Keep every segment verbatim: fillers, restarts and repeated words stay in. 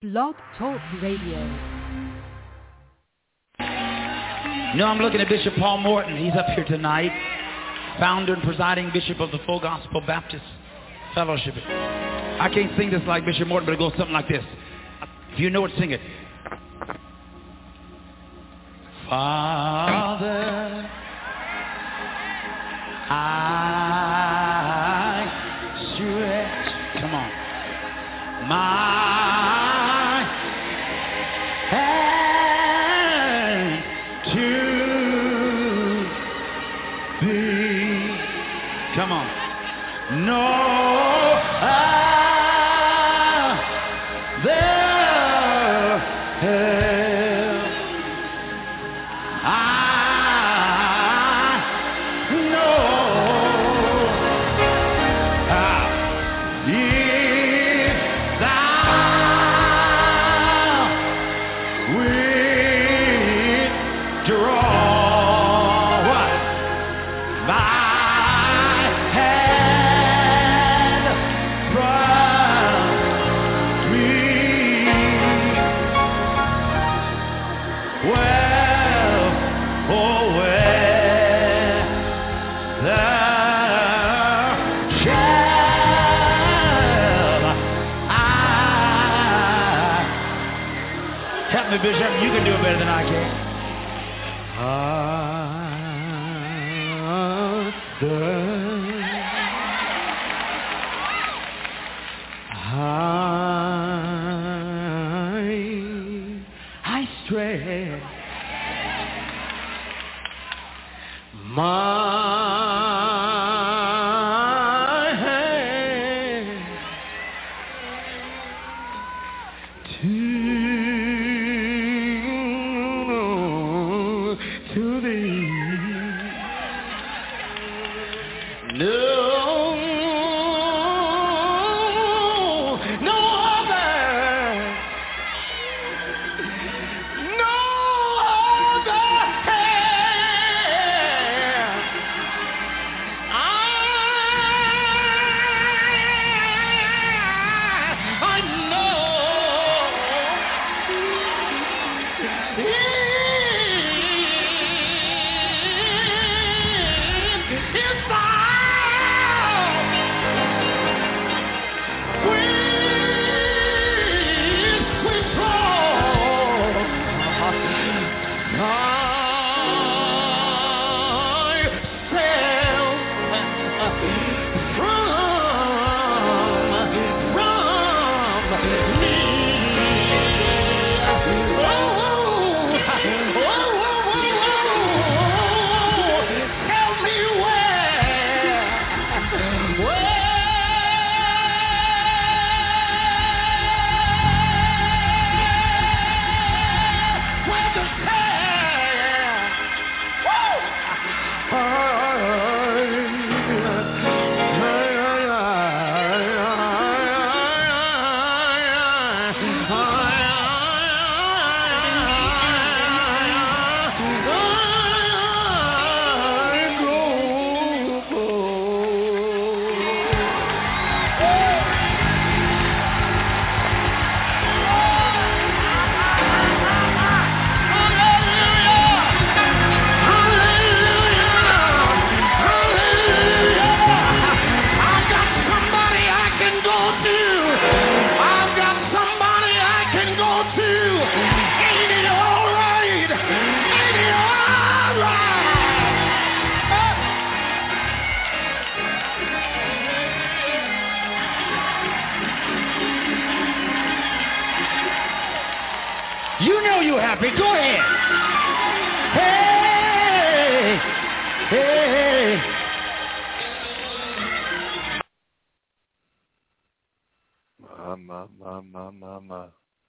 Blog Talk Radio. No, I'm looking at Bishop Paul Morton. He's up here tonight, founder and presiding bishop of the Full Gospel Baptist Fellowship. I can't sing this like Bishop Morton, but it goes something like this. If you know it, sing it. Father, I stretch, come on, my hand to thee. Come on. No other help I know. Ah, if thou withdraw what? My hand from me, well, oh well, thou shalt I. Help me, Bishop. You can do it better than I can. I, I stretch my hand to, to thee. No, no other, no other hand I, I know. If I you know you're happy. Go ahead. Hey, hey. My, my, my, my, my, my.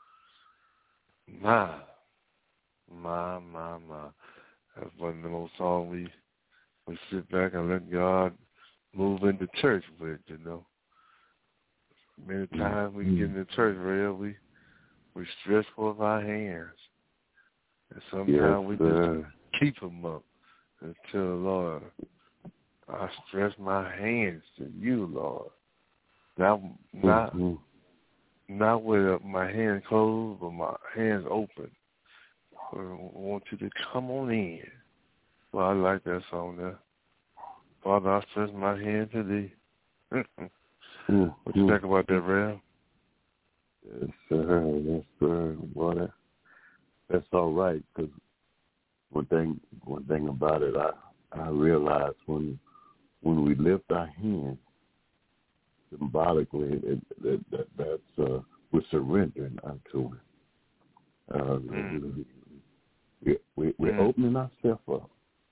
My, my, my, my. That's one of the most songs we, we sit back and let God move into church with, you know. Many times we get into church, real, we we stretch forth our hands. And sometimes yes, we just keep them up and tell the Lord, I stretch my hands to you, Lord. Not, not, mm-hmm. not with my hands closed, but my hands open. I want you to come on in. Well, I like that song there. Father, I stretch my hand to thee. mm, what you mm. think about that, Rev? Yes, sir. Yes, sir. Well, that, that's all right, because one thing, one thing about it, I, I realized when when we lift our hands, symbolically, it, it, that, that's uh, we're surrendering unto Him. Uh, mm. we, we, we're mm. opening ourselves up.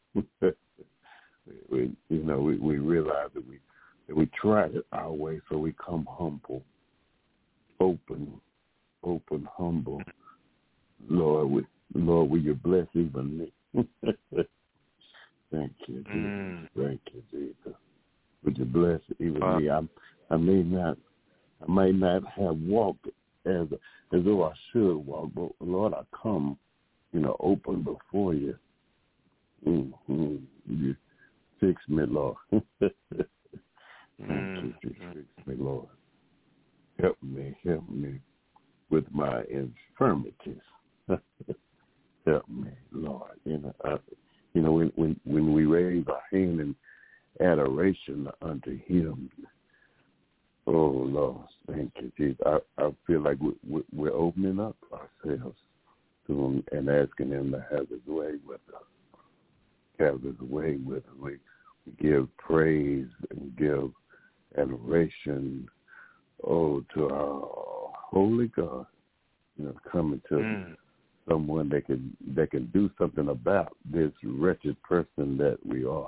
we, you know, we, we realize that we that we tried it our way, so we come humble, open, open, humble. Lord, we, Lord, will you bless even me? Thank you, Jesus. Mm. Thank you, Jesus. Would you bless even uh, me? I, I may not, I may not have walked as as though I should walk, but Lord, I come, you know, open before you. Mm-hmm. You fix me, Lord. Thank mm. you, Jesus. Fix me, Lord. Help me, help me with my infirmities. Help me, Lord. You know, I, you know, when, when when we raise our hand in adoration unto Him, oh Lord, thank you, Jesus. I, I feel like we, we're opening up ourselves to Him and asking Him to have His way with us. Have His way with us. We, we give praise and give adoration, oh, to our holy God. You know, coming to mm. someone that can that can do something about this wretched person that we are.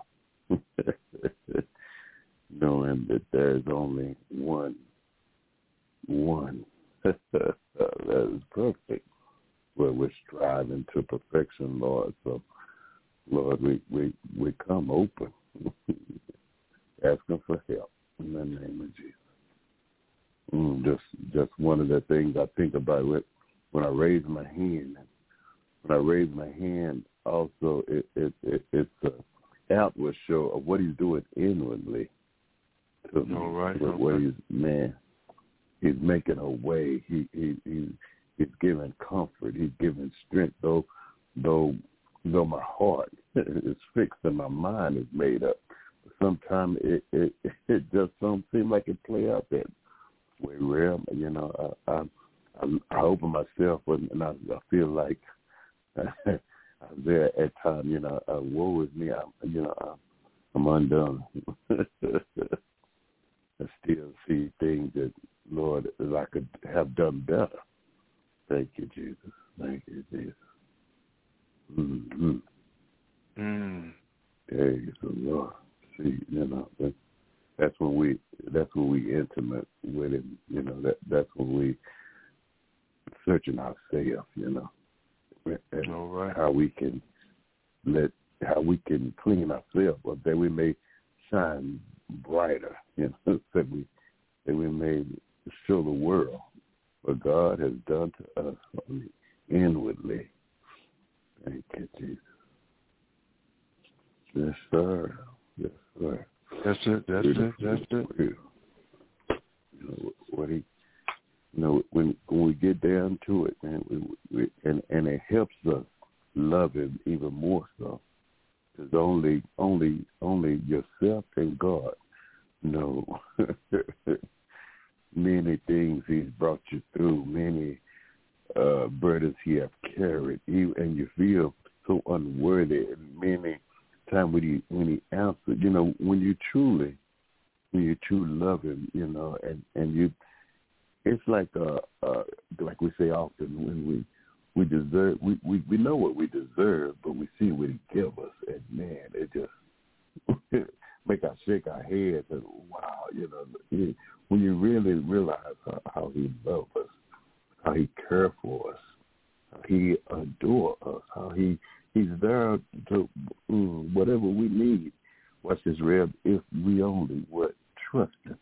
Knowing that there is only one, one that is perfect, where we're striving to perfection, Lord. So, Lord, we, we, we come open, asking for help in the name of Jesus. Mm, just, just one of the things I think about with, when I raise my hand. When I raise my hand, also it, it, it it's a outward show of what He's doing inwardly. So, all right. What, what he's man, He's making a way. He he he he's giving comfort. He's giving strength. Though though though my heart is fixed and my mind is made up, sometimes it it it just don't seem like it play out that way. Rare, you know. I I, I, I open myself and I, I feel like. I'm there at times, you know, uh, woe is me, I'm, you know, I'm, I'm undone. I still see things that, Lord, that I could have done better. Thank you, Jesus. Thank you, Jesus. Mm-hmm. Mm. Praise the Lord. See, you know, that, that's when we, that's when we intimate with Him. You know, that that's when we searching ourselves. You know. And all right. how we can let how we can clean ourselves up, that we may shine brighter, you know, that we that we may show the world what God has done to us inwardly. Thank you, Jesus. Yes, sir. Yes, sir. That's it. That's it. That's it. You know, what he. You know, when when we get down to it, man, we, we, and and it helps us love Him even more so. Because only only only yourself and God know many things He's brought you through, many uh, burdens He has carried, you, and you feel so unworthy. And many times when He when He answered, you know, when you truly when you truly love Him, you know, and and you. It's like uh, uh, like we say often, when we we deserve, we, we, we know what we deserve, but we see what He gives us, and man, it just make us shake our heads and wow, you know, he, when you really realize how, how He loves us, how He cares for us, how He adores us, how He He's there to mm, whatever we need. Watch this, Rev, if we only would trust Him.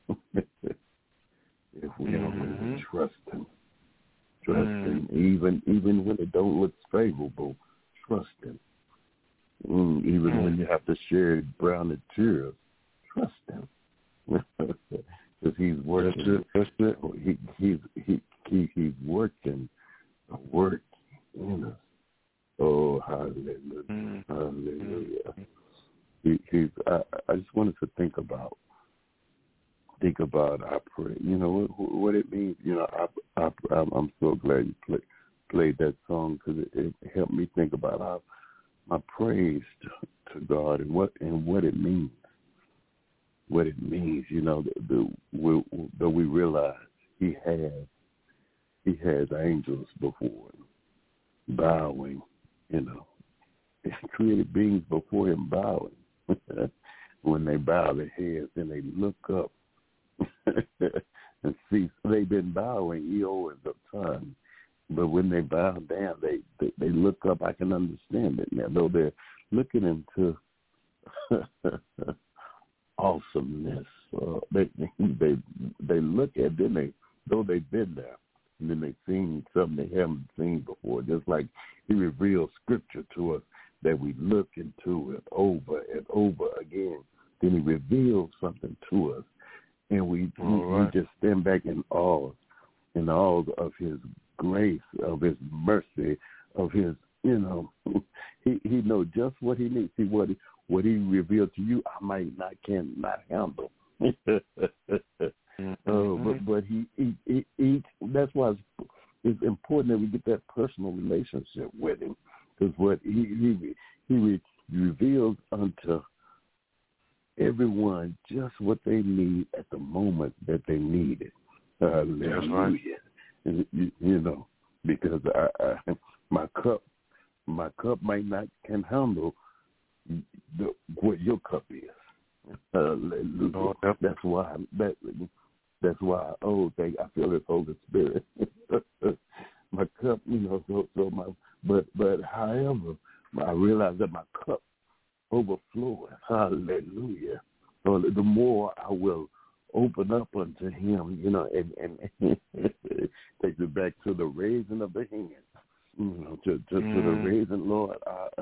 If we mm-hmm. only trust Him, trust mm. Him, even even when it don't look favorable, trust Him. Mm, even mm. when you have to share brown and tears, trust Him. because he's working. That's it. That's it. He, he's he, he he's working a work in us. Oh, hallelujah, Mm-hmm. hallelujah. He, he's. I, I just wanted to think about think about our prayer. You know what, what it means. You know, I, I, I'm, I'm so glad you play, played that song because it, it helped me think about our, my praise to, to God and what and what it means. What it means, you know, the, the, we, that we realize He has He has angels before Him, bowing. You know, He created beings before Him bowing. When they bow their heads and they look up and see, they've been bowing eons of time. But when they bow down, they, they, they look up. I can understand it now, though they're looking into awesomeness. Uh, they they they look at then they though they've been there, and then they've seen something they haven't seen before. Just like He reveals Scripture to us that we look into it over and over again. Then He reveals something to us, and we we, right. we just stand back in awe, in awe of His grace, of His mercy, of His, you know, He He knows just what He needs. See what He, what He revealed to you, I might not can not handle. mm-hmm. uh, but but he, he, he, he that's why it's, it's important that we get that personal relationship with Him, because what He He He re- reveals unto everyone just what they need at the moment that they need it. Hallelujah. That's right. And, you, you know, because I, I, my cup, my cup might not can handle the, what your cup is. Hallelujah. Oh, yep. That's why. That, that's why. Oh, thank. I feel His Holy Spirit. My cup, you know. So, so my. But, but, however, I realize that my cup overflowing. Hallelujah. So the more I will open up unto Him, you know, and, and take it back to the raising of the hand, you know, to, to, mm. to the raising, Lord,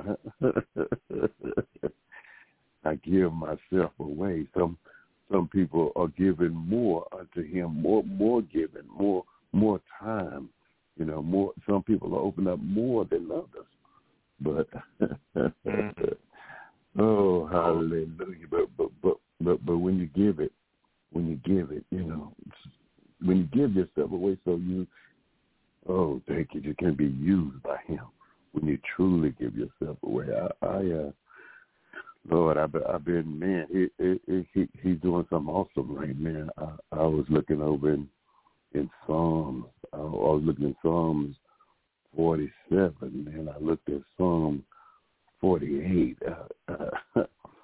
I, I give myself away. Some some people are giving more unto Him, more more giving, more more time, you know, more. Some people are opening up more than others, but mm. oh, hallelujah! But but but but but when you give it. When you give it, you know, when you give yourself away, so you, oh, thank you, you can be used by Him. When you truly give yourself away, I, I uh, Lord, I've, I've been, man, he, he, he, he's doing something awesome right now. I, I was looking over in, in Psalms, I was looking at Psalms forty-seven, and I looked at Psalm forty-eight uh, uh,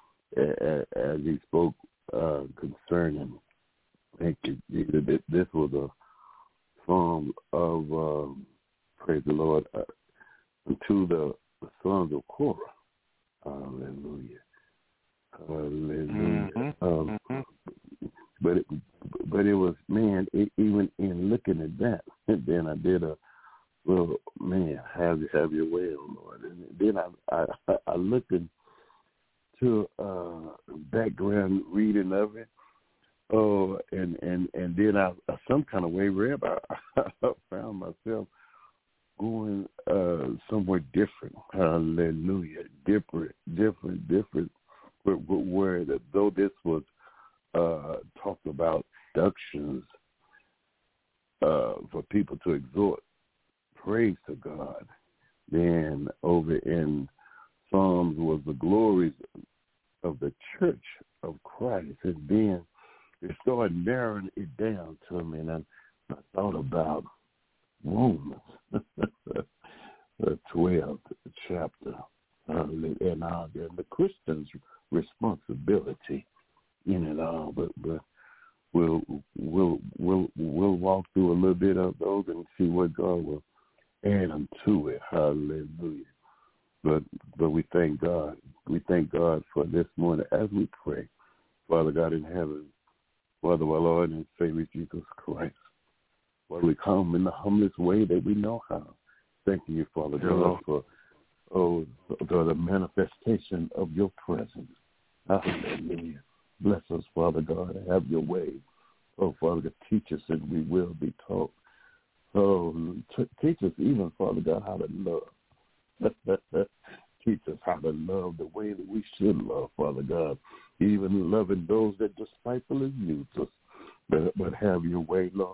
as he spoke Uh, concerning, thank you, this was a psalm of, um, praise the Lord, uh, to the, the sons of Korah. Hallelujah. Hallelujah. Mm-hmm. Um, mm-hmm. But it, but it was, man, it, even in looking at that, and then I did a, well, man, have, have your way, oh Lord. And then I, I, I looked in, to uh, background reading of it, oh, and and and then I, some kind of way, Reb, I, I found myself going uh, somewhere different. Hallelujah, different, different, different. Where, where the, though this was uh, talked about deductions uh, for people to exhort praise to God, then over in Psalms was the glories of the church of Christ. And then it started narrowing it down to me, and I, I thought about Romans, the twelfth chapter, uh, and, uh, and the Christian's responsibility in it all. But, but we'll we'll we'll we'll walk through a little bit of those and see what God will add unto it. Hallelujah. But but we thank God. We thank God for this morning as we pray. Father God in heaven, Father, our Lord and Savior Jesus Christ, Father, we come in the humblest way that we know how. Thanking you, Father God, for oh, for the manifestation of your presence. Hallelujah. Bless us, Father God, and have your way. Oh, Father God, teach us and we will be taught. Oh, t- teach us even, Father God, how to love. Teach us how to love the way that we should love, Father God, even loving those that despitefully use us. But, but have your way, Lord.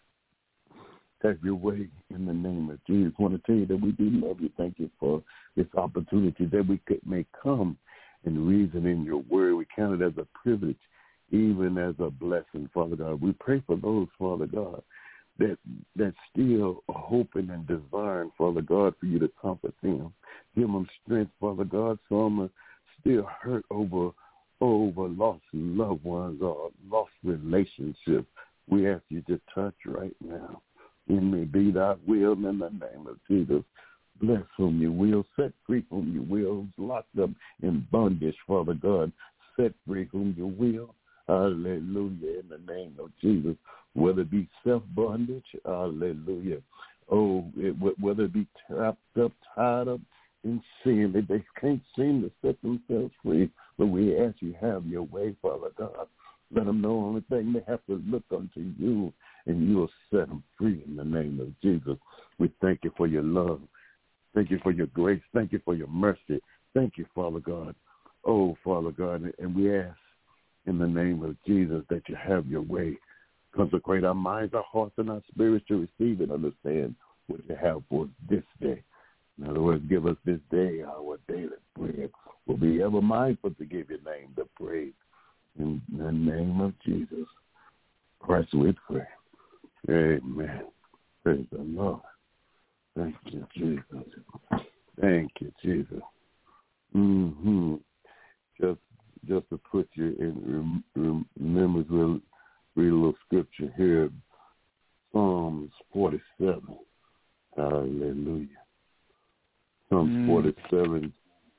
Have your way in the name of Jesus. I want to tell you that we do love you. Thank you for this opportunity that we could may come and reason in your word. We count it as a privilege, even as a blessing, Father God. We pray for those, Father God, that that still are hoping and desiring, Father God, for you to comfort them. Give them strength, Father God. Some are still hurt over, over lost loved ones or lost relationships. We ask you to touch right now. It may be thy will in the name of Jesus. Bless whom you will, set free whom you will, lock them in bondage, Father God. Set free whom you will. Hallelujah, in the name of Jesus. Whether it be self-bondage, hallelujah. Oh, it, whether it be trapped up, tied up in sin, that they can't seem to set themselves free. But we ask you have your way, Father God. Let them know the only thing they have to look unto you, and you will set them free in the name of Jesus. We thank you for your love. Thank you for your grace. Thank you for your mercy. Thank you, Father God. Oh, Father God, and we ask in the name of Jesus that you have your way. Consecrate our minds, our hearts, and our spirits to receive and understand what you have for us this day. In other words, give us this day our daily bread. We'll be ever mindful to give your name the praise. In the name of Jesus Christ we pray. Amen. Praise the Lord. Thank you, Jesus. Thank you, Jesus. Mm-hmm. Just just to put you in rem- remembrance, we'll read a little scripture here. Psalms forty-seven. Hallelujah. Psalms mm. forty-seven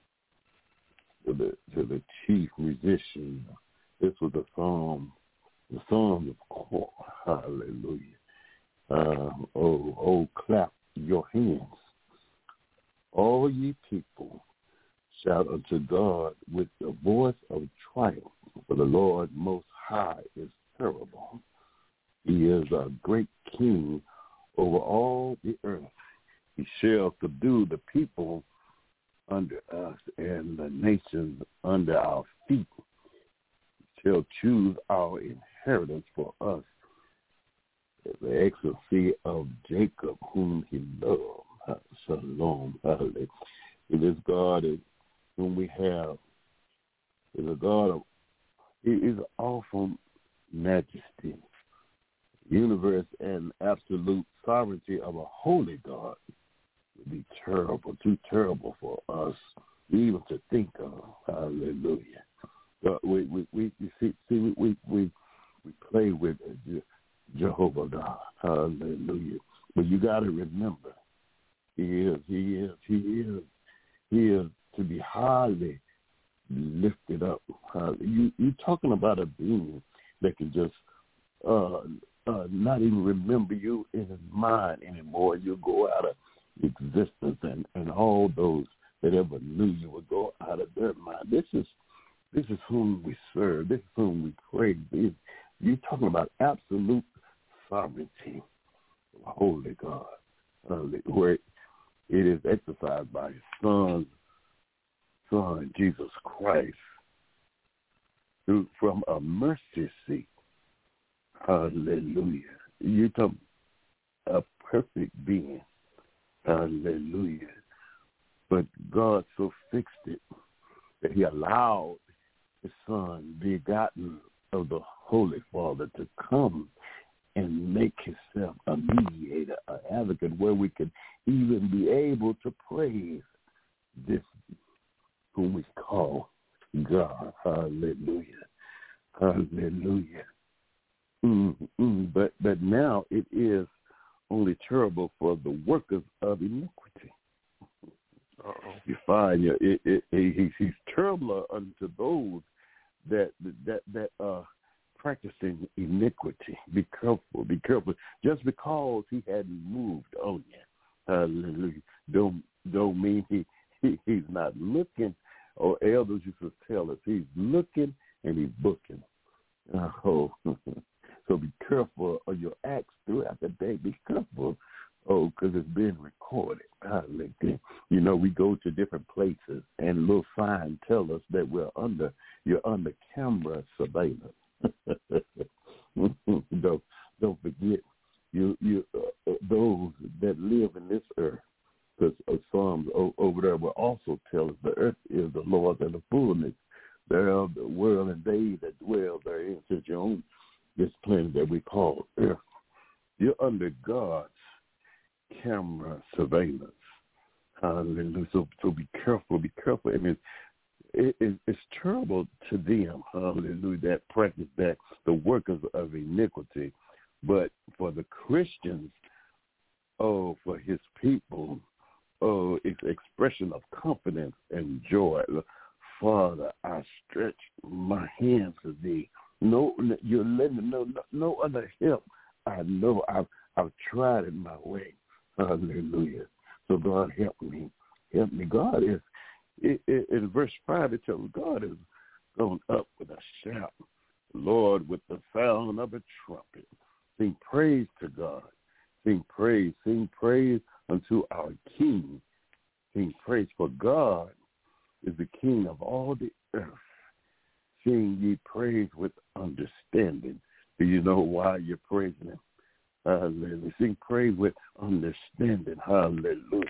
to the to the chief musician. This was the psalm, the psalm of court. Hallelujah. Uh, oh, oh, clap your hands, all ye people. Shout unto God with the voice of triumph, for the Lord Most High is terrible. He is a great king over all the earth. He shall subdue the people under us and the nations under our feet. He shall choose our inheritance for us, the excellency of Jacob, whom he loved. Shalom. Hallelujah. And this God is whom we have is a God of, he is awesome majesty, universe and absolute sovereignty of a holy God would be terrible, too terrible for us even to think of. Hallelujah. But we we we, we see, see we we we play with Jehovah God. Hallelujah. But you got to remember, he is, he is, he is, he is to be highly lifted up. Uh, you, you're talking about a being that can just uh, uh, not even remember you in his mind anymore. You'll go out of existence, and, and all those that ever knew you would go out of their mind. This is this is whom we serve. This is whom we praise. You're talking about absolute sovereignty, holy God, uh, where it is exercised by his Son, Son Jesus Christ, who from a mercy seat. Hallelujah. You're talking a perfect being. Hallelujah. But God so fixed it that he allowed his Son, begotten of the Holy Father, to come and make himself a mediator, an advocate, where we can even be able to praise this whom we call God. Hallelujah. Hallelujah. Mm-hmm. But but now it is only terrible for the workers of iniquity. Uh-oh. You find it, it, it, it, he's terrible unto those that that that are practicing iniquity. Be careful, be careful. Just because he hadn't moved on you, hallelujah, don't don't mean he, he he's not looking. Or elders used to tell us he's looking and he's booking. Oh, So be careful of your acts throughout the day. Be careful, oh, because it's being recorded. Hallelujah. You know, we go to different places, and little signs tell us that we're under, you're under camera surveillance. don't, don't forget, you, you, uh, those that live in this earth, because uh, Psalms o- over there will also tell us the earth is the Lord and the fullness thereof, the world and they that dwell therein. Since you're on this planet that we call earth, you're under God's camera surveillance. Hallelujah. So, so be careful, be careful. And it's, it, it, it's terrible to them, hallelujah, that practice that, the workers of iniquity. But for the Christians, oh, for his people, oh, it's expression of confidence and joy. Father, I stretch my hands to thee. No, you're letting me know no, no other help. I know I've, I've tried it my way. Hallelujah. So God, help me. Help me. God is, it, it, in verse five, it tells God is going up with a shout. Lord, with the sound of a trumpet. Sing praise to God. Sing praise. Sing praise unto our King. Sing praise, for God is the King of all the earth. Sing ye praise with understanding. Do you know why you're praising him? Hallelujah. Sing praise with understanding. Hallelujah.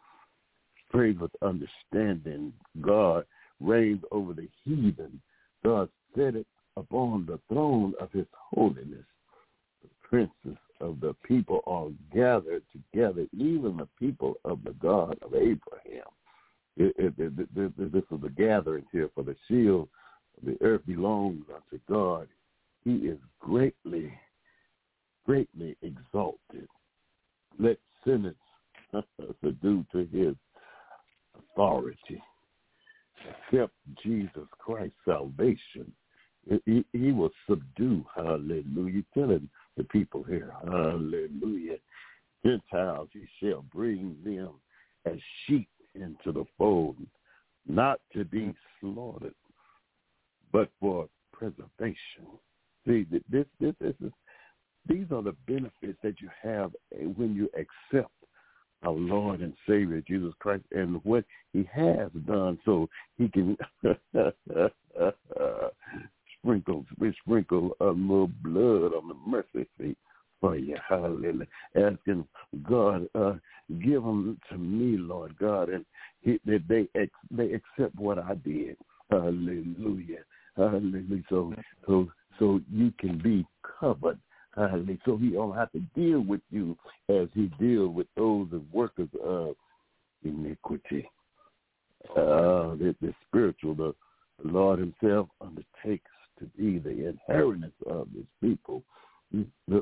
Praise with understanding. God reigns over the heathen. God set it upon the throne of his holiness. The princes of the people are gathered together, even the people of the God of Abraham. It, it, it, it, this is a gathering here, for the shield of the earth belongs unto God. He is greatly, greatly exalted. Let sinners subdue to his authority. Accept Jesus Christ's salvation. He, he will subdue, hallelujah, telling the people here, hallelujah. Gentiles he shall bring them as sheep into the fold, not to be slaughtered, but for preservation. See, this, this, this is, these are the benefits that you have when you accept our Lord and Savior Jesus Christ and what he has done, so he can sprinkle, we sprinkle a little blood on the mercy seat for you. Hallelujah. Asking God, uh, give them to me, Lord God, and he, that they ex, they accept what I did. Hallelujah. Hallelujah. So, so, so you can be covered. Hallelujah. So he don't have to deal with you as he deals with those that workers of iniquity. Uh, the, the spiritual, the, the Lord himself undertakes to be the inheritance of his people. You know,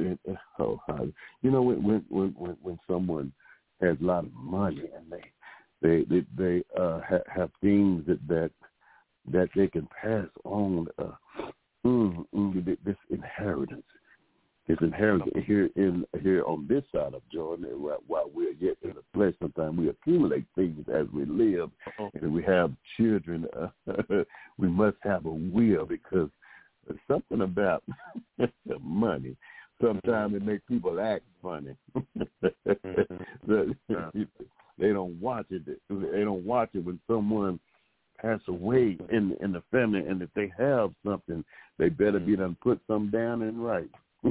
when when when when someone has a lot of money and they they they, they uh, ha- have things that, that that they can pass on, uh, mm, mm, this inheritance. His inheritance here in here on this side of Jordan, while we're yet in the flesh, sometimes we accumulate things as we live, and we have children. Uh, we must have a will, because there's something about money. Sometimes it makes people act funny. They don't watch it. They don't watch it when someone pass away in in the family, and if they have something, they better be done put some down and right.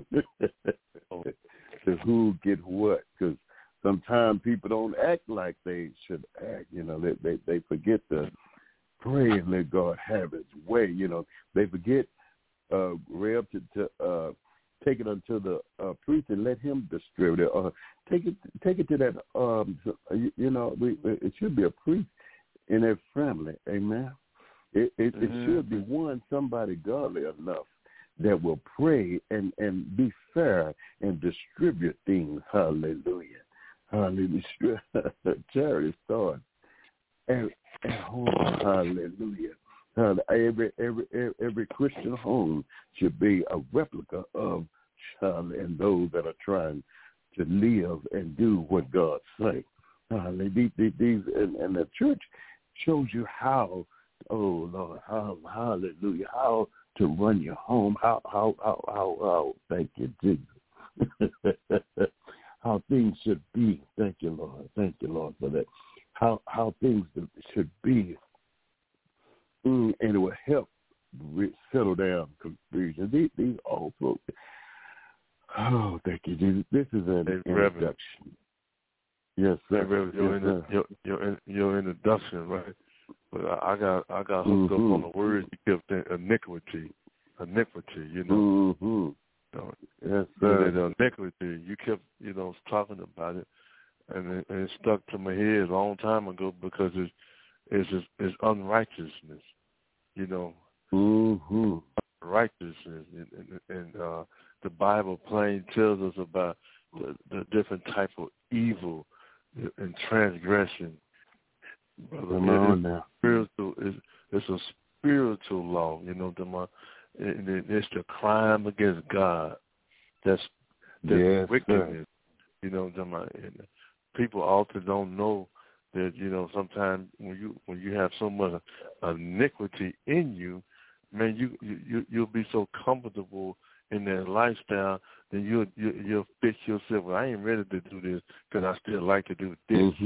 To who get what, because sometimes people don't act like they should act. You know, they they, they forget to pray and let God have his way. You know, they forget uh, Rev to, to uh, take it unto the uh, priest and let him distribute it. Or uh, take it take it to that. Um, you, you know, we, it should be a priest in their family. Amen. It it, mm-hmm. it should be one somebody godly enough that will pray and, and be fair and distribute things. Hallelujah. Hallelujah. Charity starts at, at home. Hallelujah. Uh, every, every every every Christian home should be a replica of child and those that are trying to live and do what God say. Hallelujah. These, these and, and the church shows you how. Oh Lord, how, hallelujah, how to run your home. How how how how, how thank you, Jesus. How things should be. Thank you, Lord. Thank you, Lord, for that. How how things should be, mm, and it will help re- settle down confusion. These these also. Oh, thank you, Jesus. This is an hey, introduction. Yes, sir. Hey, Reverend, your, yes, sir. Your, your, your introduction, right? But I, I got I got hooked mm-hmm. up on the words you kept saying, iniquity, iniquity. You know. Mm-hmm. You know, yes, sir. The iniquity. You kept, you know, talking about it, and it, and it stuck to my head a long time ago because it's it's just, it's unrighteousness. You know. Mm-hmm. Righteousness, and, and, and uh, the Bible plain tells us about the, the different type of evil and transgression. Brother, Come on it, now. Spiritual, it's, it's a spiritual law, you know. The, and it, it's the crime against God. That's that's yes, wickedness, sir. you know. The, and people often don't know that, you know. Sometimes when you when you have so much iniquity in you, man, you you you'll be so comfortable in that lifestyle, then you'll you, you'll fix yourself. Well, I ain't ready to do this because I still like to do this, mm-hmm.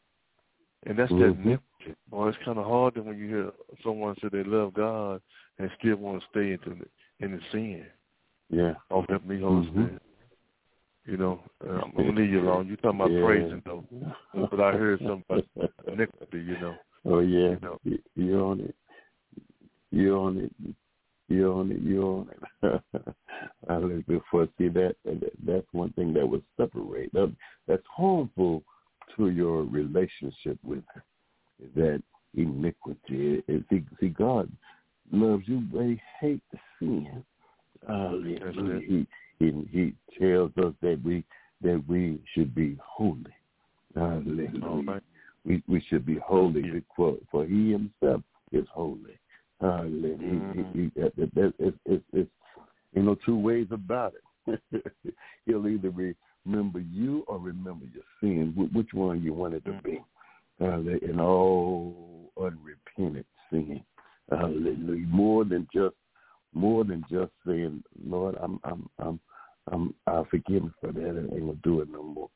and that's mm-hmm. that iniquity. Well, it's kind of hard when you hear someone say they love God and still want to stay into the, in the sin. Yeah. Oh, help me, Holy mm-hmm. Spirit. You know, uh, I'm gonna leave you alone. You talking about yeah. praising though, but I heard something about iniquity. You know. Oh yeah. You know. You're on it. You're on it. You're on it. You're on it. I like before. See that, that that's one thing that would separate. That, that's harmful to your relationship with her. Is that iniquity? It, see, see, God loves you, but He hates the sin. Uh, he, he he tells us that we that we should be holy. Hallelujah. We we should be holy for for He Himself is holy. Hallelujah. Mm-hmm. He, he, that, that, that, it's, it's, it's you know two ways about it. He'll either remember you or remember your sin. Which one you want it to be? Hallelujah. And all unrepentant sin. Hallelujah. More than just more than just saying, Lord, I'm I'm I'm I'm I forgive me for that. I ain't gonna do it no more.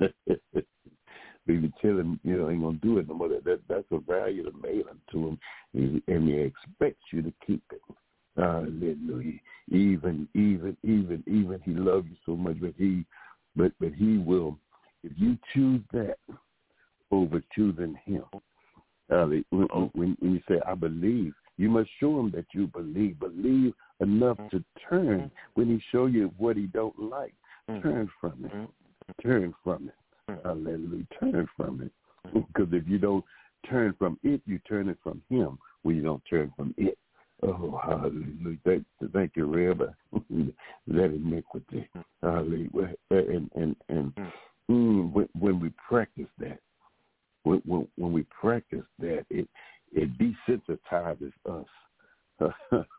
We would tell him, you know, ain't gonna do it no more. That, that that's a value to mail to him, and he expects you to keep it. Hallelujah. Even, even, even, even, he loves you so much, but he, but but he will. If you choose that over choosing him, uh, when, when when you say I believe, you must show him that you believe. Believe enough to turn when he show you what he don't like. Turn from it. Turn from it. Hallelujah. Turn from it. Because if you don't turn from it, you turn it from him. When you don't turn from it. Oh, hallelujah. Thank, thank you, Reb. That iniquity. Hallelujah. And, and, and mm, when, when we practice that, when, when, when we practice that, it, it desensitizes us.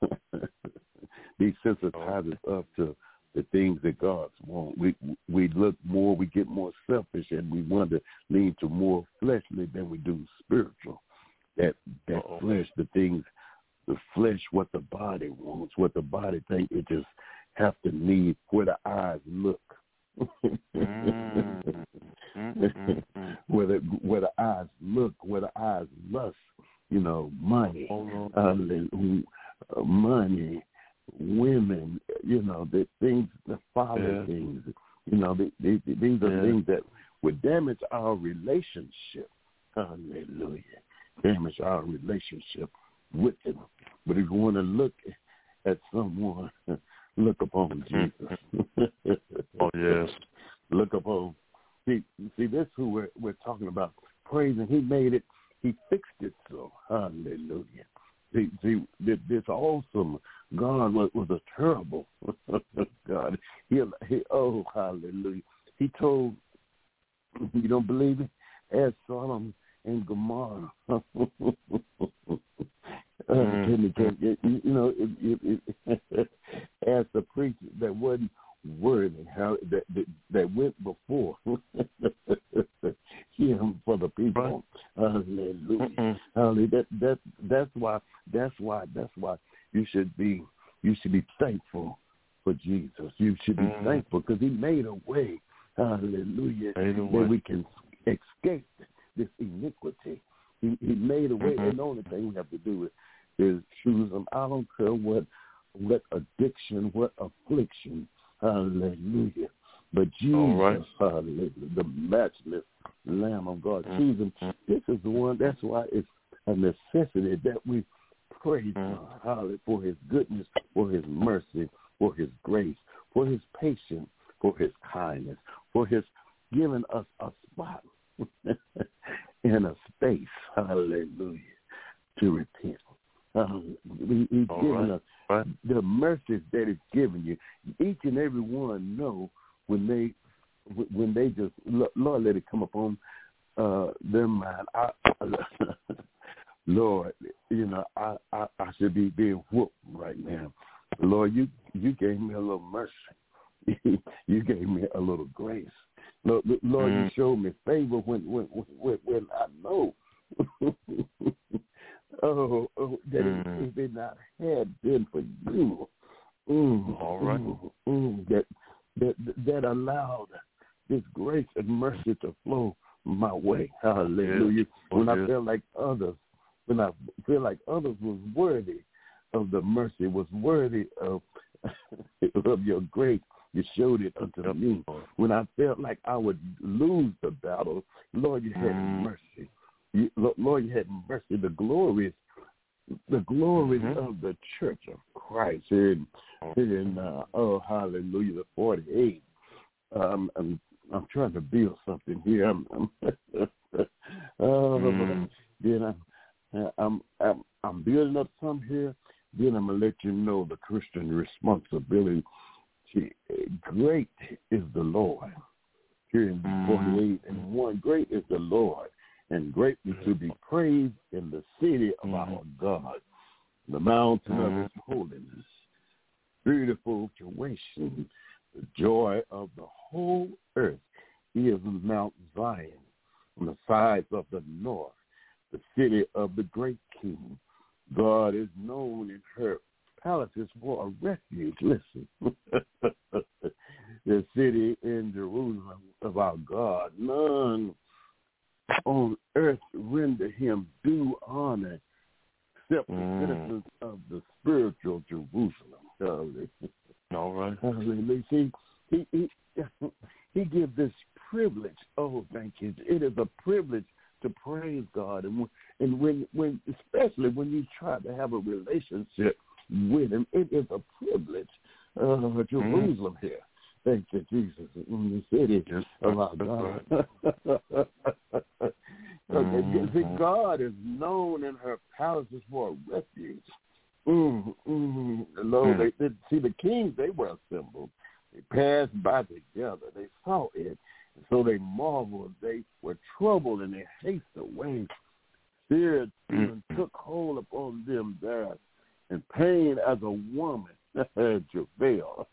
Desensitizes us to the things that God wants. We we look more, we get more selfish, and we want to lean to more fleshly than we do spiritual. That that Uh-oh. flesh, the things, the flesh, what the body wants, what the body thinks, it just have to need where the eyes look. mm-hmm. where the where the eyes look, where the eyes lust, you know, money, oh, uh, money. Women, you know, the things, the father yeah. things, you know, they, they, these are yeah. things that would damage our relationship. Hallelujah. Damage our relationship with him. But if you want to look at someone, look upon Jesus. Oh, yes. Look upon, see, see, that's who we're, we're talking about. Praising, he made it, he fixed it so. Hallelujah. See, see, this awesome God was, was a terrible God. He, he, oh, hallelujah. He told, you don't believe it? Ask Sodom and Gomorrah. uh, mm. can, can, you know, it, it, it, ask the preacher that wasn't worthy, how that, that, that went before him for the people. Hallelujah. Mm-hmm. Hallelujah. That, that, that's why. That's why. That's why you should be you should be thankful for Jesus. You should be mm. thankful because he made a way, hallelujah, that way. we can escape this iniquity. He, he made a way, mm-hmm. and the only thing we have to do is, is choose him. I don't care what, what addiction, what affliction, hallelujah. But Jesus, right. hallelujah, the matchless Lamb of God, mm-hmm. choose him. This is the one, that's why it's a necessity that we praise mm-hmm. God, hallelujah, for his goodness, for his mercy, for his grace, for his patience, for his kindness, for his giving us a spot in a space, hallelujah, to repent. Um, he, he's All given right. us right. the mercies that he's given you. Each and every one know when they when they just, Lord, let it come upon uh, their mind. I, Lord, you know, I, I, I should be being whooped right now. Lord, you, you gave me a little mercy. You gave me a little grace. Lord, Lord mm-hmm. you showed me favor when when when, when I know. oh, oh, that mm-hmm. if it not had been for you, mm, all right, mm, mm, that that that allowed this grace and mercy to flow my way. Hallelujah. Yes. When oh, I yes. feel like others, when I feel like others was worthy of the mercy, was worthy of of your grace. You showed it unto me. When I felt like I would lose the battle, Lord, you had mm. mercy. You, Lord, you had mercy. The glories, the glories mm-hmm. of the Church of Christ. Here in, here in uh, oh, hallelujah, the forty-eight. Um, I'm, I'm trying to build something here. I'm, I'm oh, mm. then I'm, I'm, I'm, I'm building up some here. Then I'm gonna let you know the Christian responsibility. Great is the Lord. Here in forty-eight and one, great is the Lord, and greatly to be praised in the city of our God, the mountain of his holiness. Beautiful situation, the joy of the whole earth is Mount Zion, on the sides of the north, the city of the great King. God is known in her palaces for a refuge. Listen, the city in Jerusalem of our God. None on earth render him due honor except mm. the citizens of the spiritual Jerusalem. All right. See, he, he, he gives this privilege. Oh, thank you. It is a privilege to praise God. And, and when, when, especially when you try to have a relationship with him, it is a privilege. Uh, Jerusalem mm. here. Thank you, Jesus, in the city yes, of our God. Right. mm-hmm. God is known in her palaces for a refuge. Mm, mm, Lord, mm. they, they see the kings, they were assembled. They passed by together. They saw it. And so they marveled. They were troubled and they hasted away. Fear even mm. took hold upon them there. And pain as a woman travail.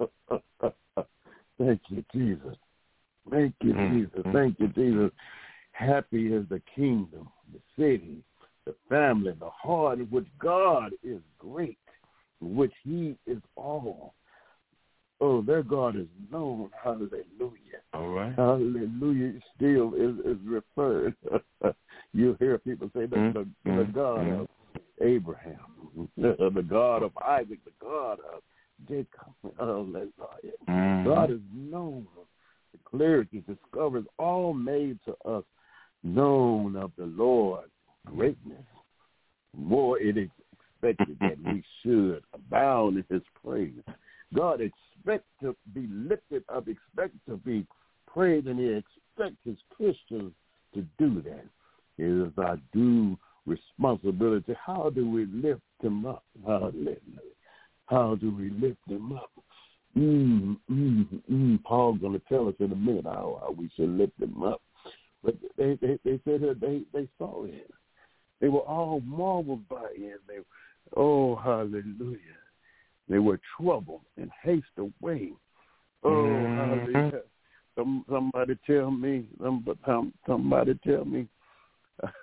Thank you, Jesus. Thank you, Jesus. Thank you, Jesus. Happy is the kingdom, the city, the family, the heart in which God is great, in which he is all. Oh, their God is known. Hallelujah. All right. Hallelujah. Still is, is referred. You hear people say that mm-hmm. the, the God of Abraham, the God of Isaac, the God of Jacob. Oh, mm-hmm. God is known. The clarity discovers all made to us known of the Lord's greatness. More it is expected that we should abound in his praise. God expects to be lifted up, expects to be praised, and he expects his Christians to do that. It is our due responsibility. How do we lift him up? Hallelujah. How do we lift him up? Mm, mm, mm. Paul's going to tell us in a minute how, how we should lift him up. But they, they, they said that they, they saw it. They were all marveled by it. They, oh, hallelujah. They were troubled and haste away. Oh, mm-hmm. hallelujah. Some, somebody tell me, some, somebody tell me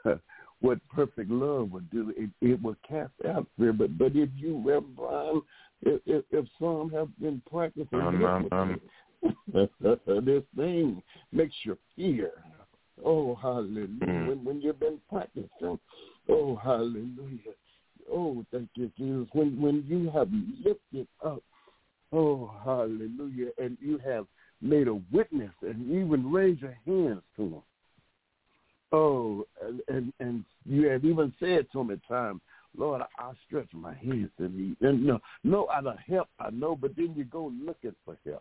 what perfect love would do. It, it would cast out fear. But, but if you, Reverend Brian, if, if, if some have been practicing um, um, um. this thing makes you fear. Oh, hallelujah. Mm. When, when you've been practicing, oh, hallelujah. Oh, thank you, Jesus. When, when you have lifted up, oh, hallelujah, and you have made a witness and even raised your hands to him. Oh, and, and, and you have even said to him at times, Lord, I, I stretch my hands to thee. And no, no other help I know, but then you go looking for help.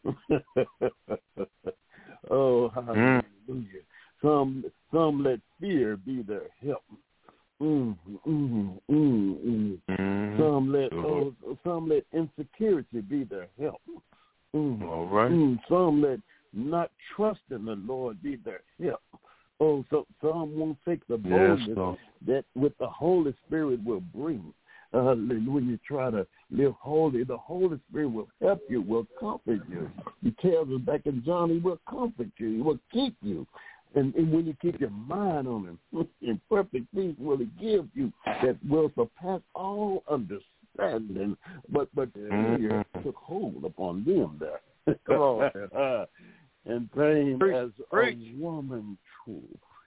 Oh, hallelujah. Mm. Some some let fear be their help. Mm, mm, mm, mm. Mm. Some let oh, some let insecurity be their help. Mm. All right. Mm. Some let not trust in the Lord be their help. Oh, so some won't take the boldness yes, that with the Holy Spirit will bring. Uh, when you try to live holy, the Holy Spirit will help you, will comfort you. He tells us back in John, he will comfort you, he will keep you. And, and when you keep your mind on him, in perfect peace will he give you that will surpass all understanding. But but fear took hold upon them there. Come on. And same Preach. as Preach. a woman true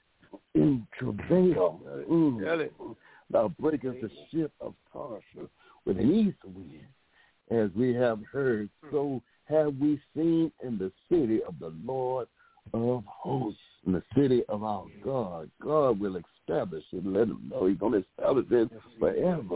in travail. Mm. Thou breakest the ship of Tarshish with an east wind. As we have heard, so have we seen in the city of the Lord of hosts, in the city of our God. God will establish it. Let him know he's going to establish it forever.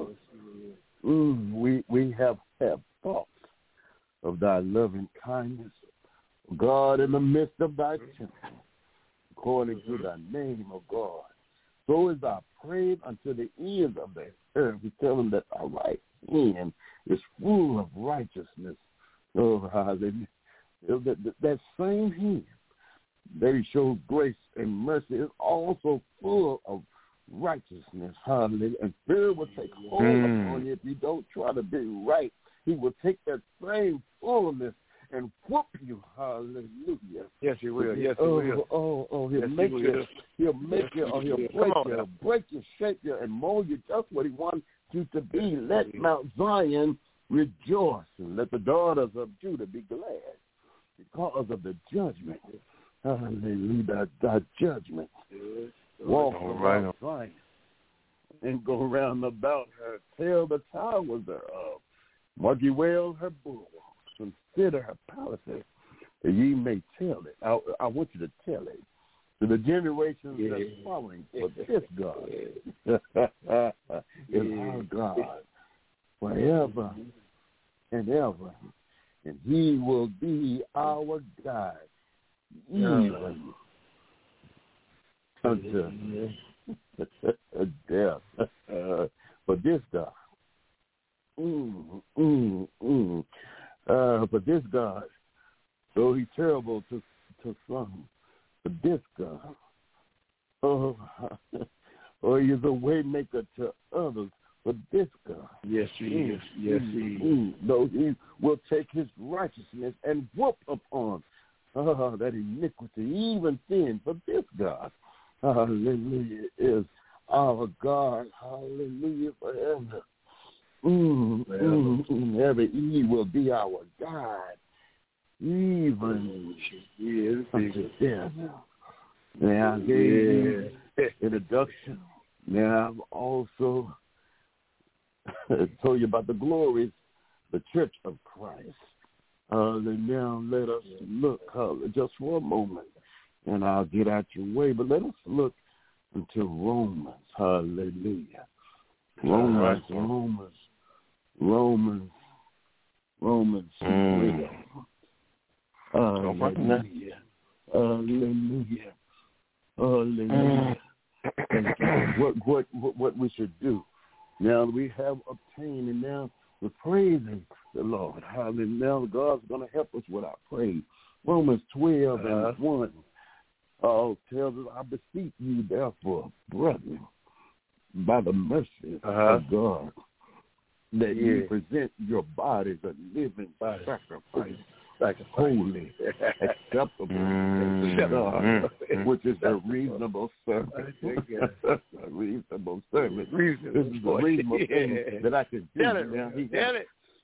Mm, we we have had thoughts of thy loving kindness, God, in the midst of thy temple, according to thy name, O God. So is our praise unto the ends of the earth. We tell him that our right hand is full of righteousness. Oh, hallelujah. That, that, that same hand that he shows grace and mercy is also full of righteousness. Hallelujah. And fear will take hold mm. upon you if you don't try to be right. He will take that same fullness and whoop you. Hallelujah. Yes, he will. Yes, he oh, will. Oh, oh, he'll yes, make he you. He'll make you, or he'll break you, he'll break you, shape you, and mold you just what he wants you to be. Let Mount Zion rejoice, and let the daughters of Judah be glad because of the judgment. Hallelujah, thy, thy judgment. Walk around Zion and go round about her. Tell the towers thereof. Mark ye well her bulwarks. Consider her palaces, that ye may tell it. I, I want you to tell it to the generations yeah. that's following. For this God yeah. is our God forever and ever, and he will be our God even unto death. For this God. Mm, mm, mm. Uh, but this God, though he's terrible to to some, but this God, oh, oh, he's a way maker to others. But this God, yes, he mm, is. Yes, he is. Mm, though he will take his righteousness and whoop upon uh, that iniquity, even sin. But this God, hallelujah, is our God, hallelujah, forever. Mm, mm, mm, every E will be our God, even yes, unto death. Now, I gave you introduction. Now, I've also told you about the glories, the Church of Christ. Uh, now, let us look uh, just for a moment, and I'll get out your way, but let us look into Romans. Hallelujah. Romans, Romans. Romans, Romans, mm. Hallelujah, hallelujah, hallelujah. Mm. What, what, what, what we should do now that we have obtained, and now we're praising the Lord. Hallelujah. Now God's going to help us with our praise. Romans twelve uh-huh. and one uh, tells us, I beseech you, therefore, brethren, by the mercy uh-huh. of God, that yeah. you present your bodies a living Body. sacrifice, like holy, acceptable mm-hmm. to God, mm-hmm. which is a reasonable service. a reasonable service. Reasonable. This is a reasonable yeah. thing that I can do. Tell it, now, he tell has, it.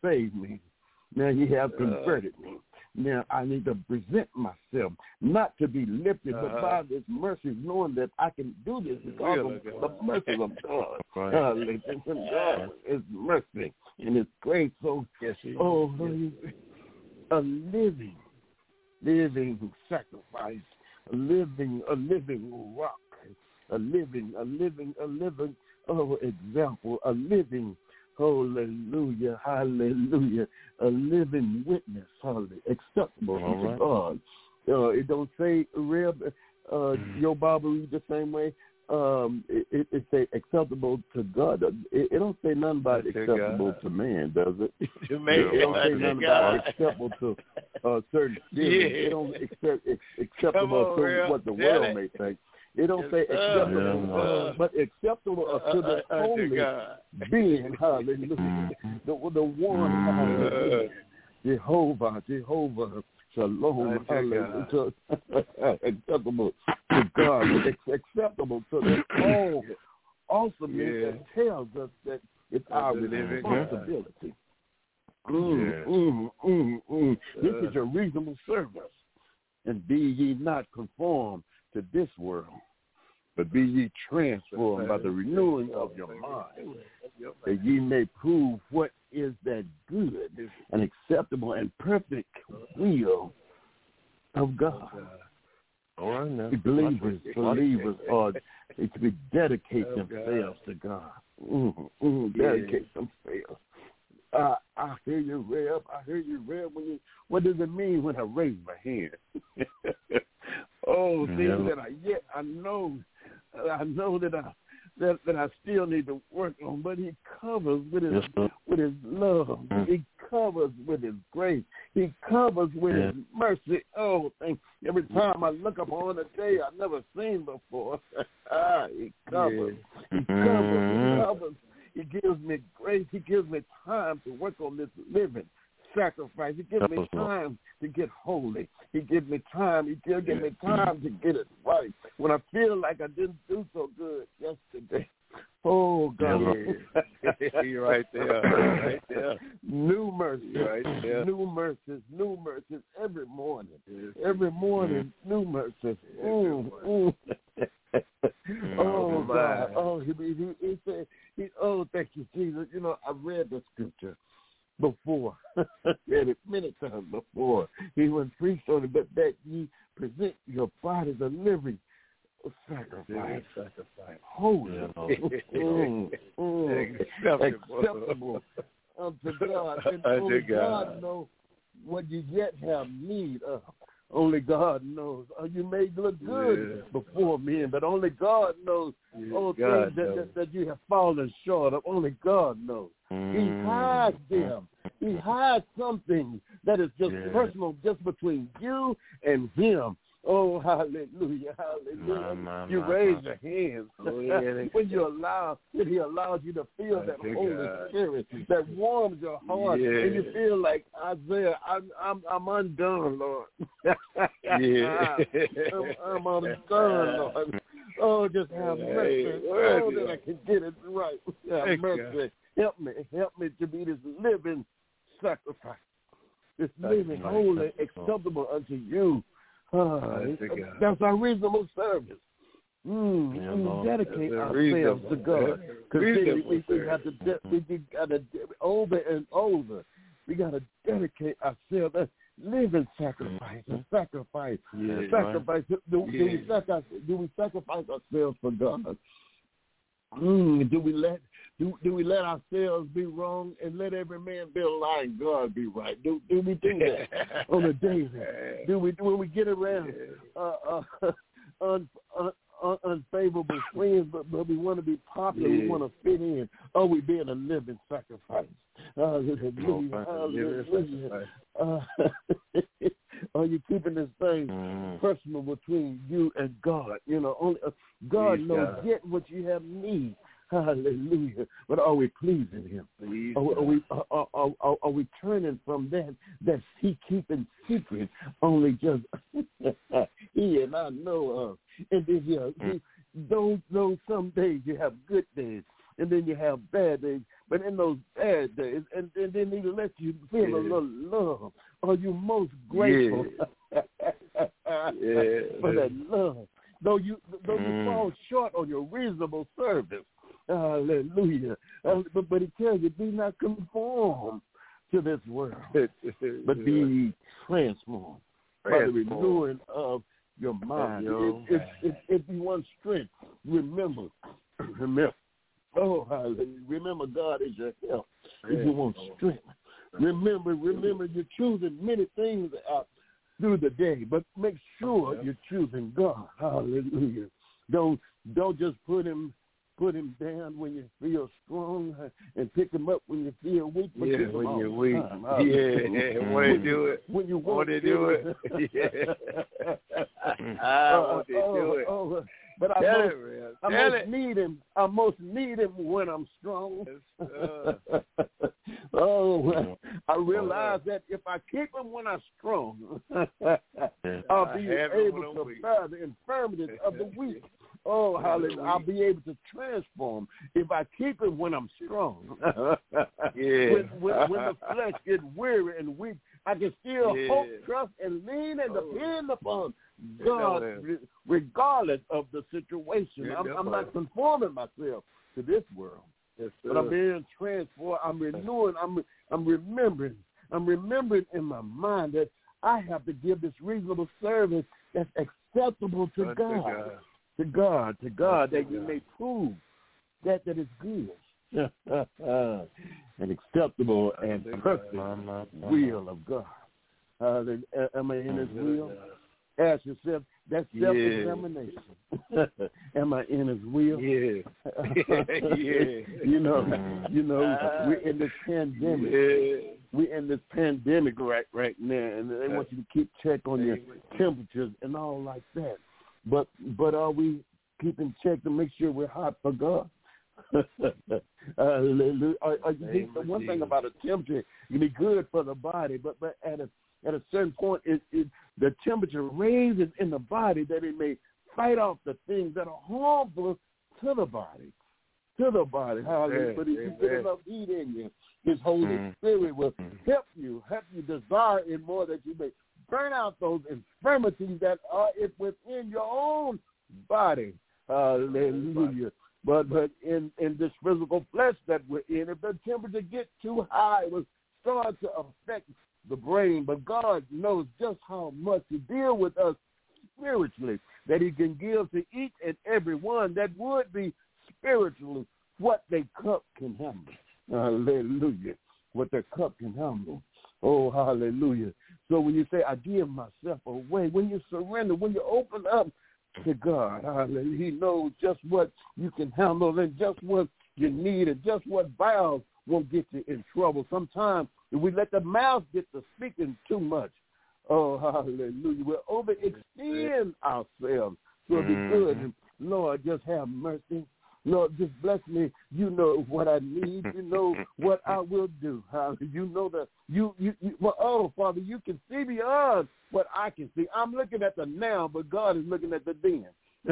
saved me. Now he has converted me. Now I need to present myself, not to be lifted, uh-huh. but by this mercy, knowing that I can do this because of the mercy of God. Right. Uh, listen, God is mercy and His grace. So, yes, oh, a living, living sacrifice, a living, a living rock, a living, a living, a living, oh, example, a living. Hallelujah, hallelujah, a living witness, hallelujah, acceptable to right. God. Uh, it don't say, Reb, uh, mm. your Bible read the same way. Um, it, it, it say acceptable to God. It, it don't say nothing about acceptable God. to man, does it? To man, it don't say nothing God. about acceptable to uh, certain feelings. Yeah. It don't accept acceptable on, to Reb. what the Tell world it. may think. It don't say acceptable, yeah, uh, but acceptable uh, to the uh, holy being, hallelujah. The, the one, hallelujah. Jehovah, Jehovah, Shalom, hallelujah. Acceptable to God, acceptable to the all awesomeness yeah. that tells us that it's our responsibility. Mm, yes. mm, mm, mm. This is your reasonable service. And be ye not conformed to this world, but be ye transformed by the renewing of your mind, that ye may prove what is that good and acceptable and perfect will of God. All right, now. Believers, believers are to dedicate themselves to God. Mm-hmm, mm-hmm, dedicate themselves. Uh, I hear you, Reb. I hear you, Reb. When you, what does it mean when I raise my hand? oh, see yeah. that I yet I know, I know that I that, that I still need to work on. But He covers with His yes, with His love. Mm. He covers with His grace. He covers with yeah. His mercy. Oh, thank every time I look upon a day I never seen before. he covers. Yeah. He covers. He covers. He gives me grace. He gives me time to work on this living sacrifice. He gives me time to get holy. He gives me time. He gives me time to get it right. When I feel like I didn't do so good yesterday. Oh, God. Yeah. You're right there. Right there. New mercies. Right there. New mercies. New mercies every morning. Every morning, mm. new mercies. Mm, mm. oh, God. Oh, he, he, he said, he, oh, thank you, Jesus. You know, I've read the scripture before. read it many times before. He went preached on it, but that ye present your bodies a living sacrifice. Sacrifice. Holy. mm, mm, acceptable. acceptable unto God. And only God knows what you yet have need of. Only God knows. Oh, you may look good yeah. before men, but only God knows yeah, all God things that, that, that you have fallen short of. Only God knows. Mm. He hides them. He hides something that is just yeah. personal, just between you and Him. Oh, hallelujah, hallelujah. My, my, you my, raise my. your hands. Oh, yeah, when you allow, when He allows you to feel I that Holy God. Spirit that warms your heart, yeah. and you feel like Isaiah, I'm, I'm, I'm undone, Lord. yeah. I'm, I'm undone, Lord. Oh, just have mercy. Hey, oh, that I can get it right. Have Thank mercy. God. Help me. Help me to be this living sacrifice, this living, holy, acceptable unto you. Uh, that's our reasonable service. Mm, yeah, we dedicate ourselves to God. Because we, we have to, de- we got to, over and over, we got to dedicate ourselves. That's living sacrifice, a sacrifice, yeah, a sacrifice. Right. Do, yeah. do, we sacrifice, do we sacrifice ourselves for God? Mm, do we let do do we let ourselves be wrong and let every man be a lie and God be right? Do do we do that on a daily? Do we when we get around uh, uh, un, un, un, unfavorable friends, but, but we want to be popular, yeah. we want to fit in? Are we being a living sacrifice? Hallelujah! Hallelujah! Uh, are you keeping this thing mm. personal between you and God? You know, only uh, God Please knows God. Yet what you have need. Hallelujah! But are we pleasing Him? Are, are we are, are, are, are we turning from that that He keeping secret? Only just He and I know of. And then yeah, mm. those those some days you have good days. and then you have bad days. But in those bad days, and, and then he lets you feel yeah. a little love. Are you most grateful yeah. yeah. for that love? Though you though mm. you fall short on your reasonable service. Hallelujah. Uh, but, but he tells you, be not conformed to this world, but be transformed by the renewing of your mind. If, if, if, if you want strength, remember, remember, oh, hallelujah. Remember God is your help. If you want strength, remember, remember you're choosing many things out through the day, but make sure you're choosing God. Hallelujah. Don't don't just put him put him down when you feel strong and pick him up when you feel weak. But yeah, when you're weak. Yeah, when they do it. When you want to do it. Yeah. I want to do it. Oh, oh, but I Tell most, it, I Tell most it. need him. I most need him when I'm strong. Yes, uh, oh, I realize that if I keep him when I'm strong, I'll be able to bear the infirmities of the weak. Oh, hallelujah. I'll be able to transform if I keep it when I'm strong. yeah. when, when, when the flesh gets weary and weak, I can still yeah. hope, trust, and lean and oh. depend upon God regardless of the situation. Yeah, I'm, I'm not conforming myself to this world. Yes, but I'm being transformed. I'm renewing. I'm, I'm remembering. I'm remembering in my mind that I have to give this reasonable service that's acceptable to Unto God. God. To God, to God, that God. you may prove that that is good and acceptable and perfect will of God. Uh, am I in His will? Ask yourself that self-examination. Yeah. Am I in His will? Yeah. yeah. You know, you know, we're in this pandemic. Yeah. We're in this pandemic right right now, and they want you to keep check on your temperatures and all like that. But but are we keeping check to make sure we're hot for God? uh, are, are you the one thing about a temperature, it can be good for the body, but but at a at a certain point, it, it the temperature raises in the body that it may fight off the things that are harmful to the body, to the body. Hallelujah! But if you get enough heat in you, His Holy mm. Spirit will help you, help you desire it more, that you may burn out those infirmities that are within your own body. Hallelujah. But but in, in this physical flesh that we're in, if the temperature gets too high, it will start to affect the brain. But God knows just how much to deal with us spiritually, that He can give to each and every one that would be spiritually what their cup can handle. Hallelujah. What their cup can handle. Oh, hallelujah. So when you say, I give myself away, when you surrender, when you open up to God, hallelujah, He knows just what you can handle and just what you need and just what valves won't get you in trouble. Sometimes if we let the mouth get to speaking too much, oh, hallelujah, we'll overextend ourselves. So it'll be good. And Lord, just have mercy. Lord, just bless me. You know what I need. You know what I will do. How you know that you, you, you well, oh, Father, you can see beyond what I can see. I'm looking at the now, but God is looking at the then.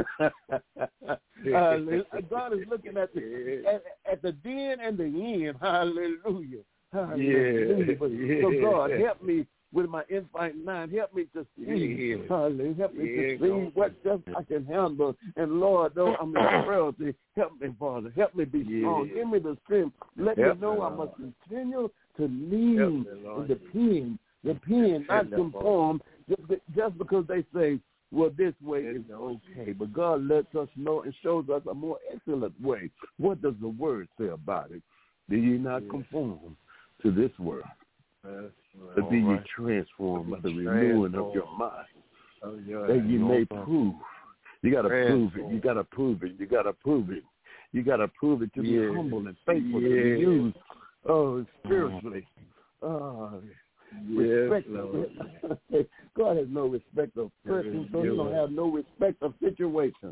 uh, God is looking at the at, at the then and the end. Hallelujah. Hallelujah. Yeah. But, yeah. So God, help me with my infinite mind. Help me to see. Yeah. Hallelujah. Help me yeah. to see what just I can handle. And Lord, though I'm in frailty, help me, Father. Help me be yeah. strong. Give me the strength. Let help me know me, I must continue to lean and depend, depend, not conform, just, just because they say, well, this way is okay. But God lets us know and shows us a more excellent way. What does the Word say about it? Do ye not conform to this world? Right. But be ye transformed by the renewing of your mind, oh, that you may prove. You got to prove it. You got to prove it. You got to prove it. You got to prove it to yeah. be humble and faithful yeah. to be used. Oh, spiritually. Oh, yes, respect. God has no respect of persons, so He don't have no respect of situations.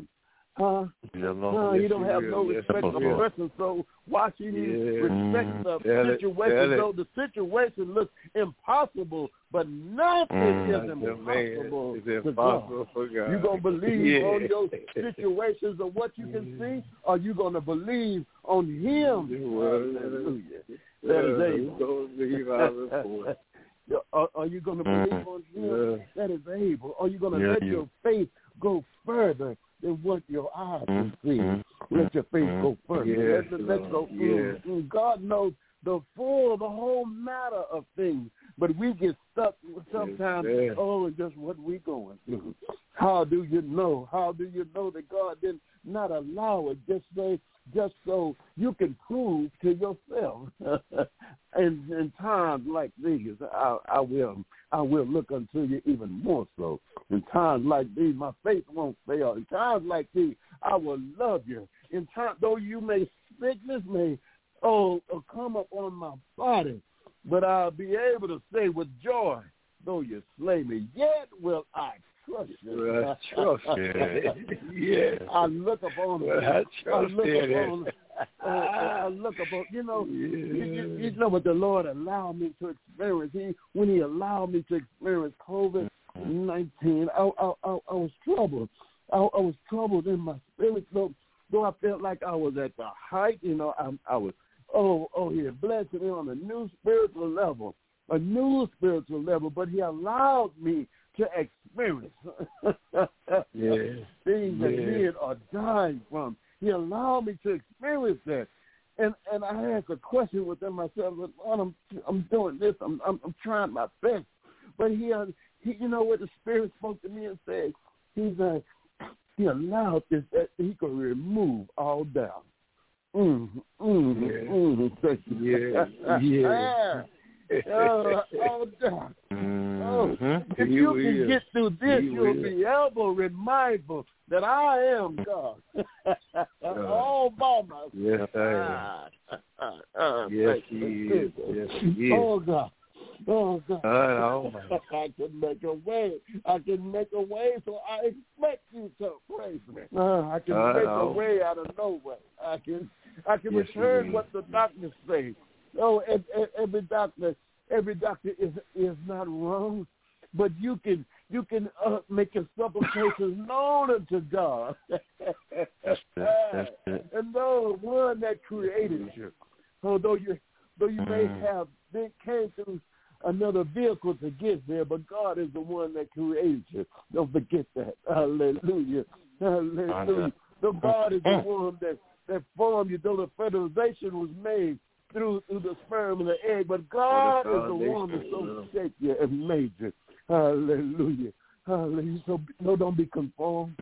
Huh? Yeah, no, yes, you don't have will. no yes, respect for person. So why should you yeah. respect the mm, situation? Though the situation looks impossible, but nothing mm, is impossible. It's impossible for God. You gonna believe yeah. on your situations of what you can see, or you gonna believe on Him? Hallelujah. That is able. Are, are you going to believe on Him? Yeah. That is able. Are you going to yeah, let yeah. your faith go further than what your eyes can see? Mm-hmm. Let your faith mm-hmm. go further. Yes, let, let's go. Yes. Mm, God knows the full, the whole matter of things, but we get stuck sometimes. Yes. Oh, just what we going through. How do you know? How do you know that God did not allow it? Just say, just so you can prove to yourself. And in times like these, I, I will, I will look unto you even more so. In times like these, my faith won't fail. In times like these, I will love you. In times, though you may sickness may, oh, come up on my body, but I'll be able to say with joy, though you slay me, yet will I trust you. Well, I trust you. Yeah. I look upon well, I trust I look you. upon uh, I look upon you know yeah. you, you, you know what the Lord allowed me to experience. He when He allowed me to experience COVID nineteen, I, I, I, I was troubled. I, I was troubled in my spirit. Though, though I felt like I was at the height, you know, I, I was oh oh He had blessed me on a new spiritual level, a new spiritual level. But He allowed me to experience yeah. things that yeah. He had or died from. He allowed me to experience that, and and I asked a question within myself. Lord, I'm I'm doing this. I'm I'm, I'm trying my best, but he, uh, he you know what the Spirit spoke to me and said. He's uh, He allowed this that He could remove all doubt. Mm, mm, yeah. mm, yeah, yeah. Uh, all doubt. Mm-hmm. Oh, if he you will. can get through this, he you'll will. be able to mindful that I am God. All by myself. Yes, I am. uh, yes, He is. Yes, He is. Oh, God. Oh, God. Oh, I can make a way. I can make a way, so I expect you to praise me. Uh, I can uh, make oh. a way out of no way. I can, I can yes, return what the doctors say. Oh, every doctor, every doctor is is not wrong, but you can you can uh, make your supplications known unto God, that's it, that's it. and the one that created you. Although you though you may have been came through another vehicle to get there, but God is the one that created you. Don't forget that. Hallelujah, hallelujah. The God is the one that that formed you. Though the fertilization was made through through the sperm and the egg, but God is the one that so shaped you and made you. Hallelujah. Hallelujah. So no, don't be conformed.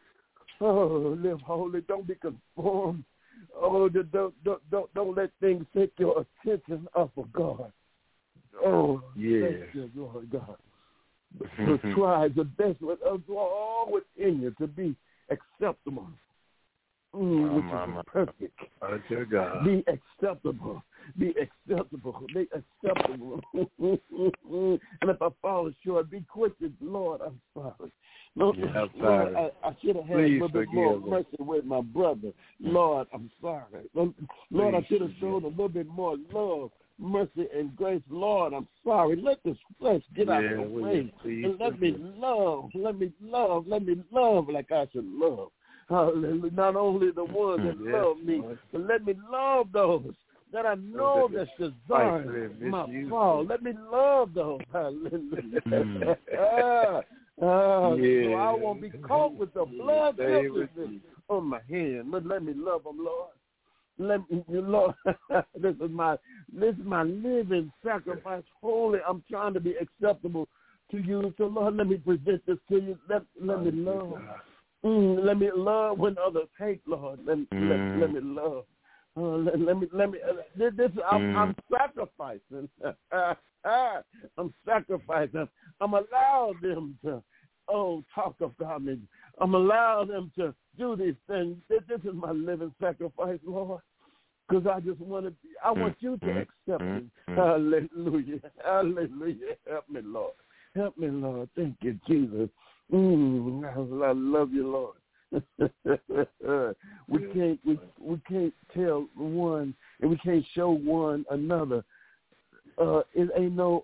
Oh, live holy. Don't be conformed. Oh, don't don't don't don't let things take your attention off of God. Oh, yeah, thank you, Lord God. So try the best with us all within you to be acceptable. Mm, which mama. is perfect. Oh, dear God. Be acceptable. Be acceptable. Be acceptable. And if I fall short, be quick to, Lord, I'm sorry. Lord, yeah, I'm Lord sorry. I, I should have had Please a little bit more me. mercy with my brother. Lord, I'm sorry. Lord, Lord I should have shown a little bit more love, mercy, and grace. Lord, I'm sorry. Let this flesh get yeah, out of the way. And let me love. Let me love. Let me love like I should love. Hallelujah. Not only the ones that yes, love me, Lord. But let me love those that I know that's desiring my fall. Let me love those. Hallelujah. Mm. ah, ah, yeah. So I won't be caught with the blood guiltiness on my hand. But let me love them, Lord. Let me, Lord. this is my this is my living sacrifice. Holy, I'm trying to be acceptable to you. So Lord, let me present this to you. Let let me love. Mm, let me love when others hate, Lord. Let, mm. let, let me love. Uh, let, let me, let me. Uh, this, this I'm, mm. I'm sacrificing. I'm sacrificing. I'm allowing them to, oh, talk about me. I'm allowing them to do these things. This, this is my living sacrifice, Lord. Because I just want to. Be, I want you to accept me. Hallelujah. Hallelujah. Help me, Lord. Help me, Lord. Thank you, Jesus. Mm, I love you, Lord. we can't we, we can't tell one and we can't show one another. Uh, it ain't no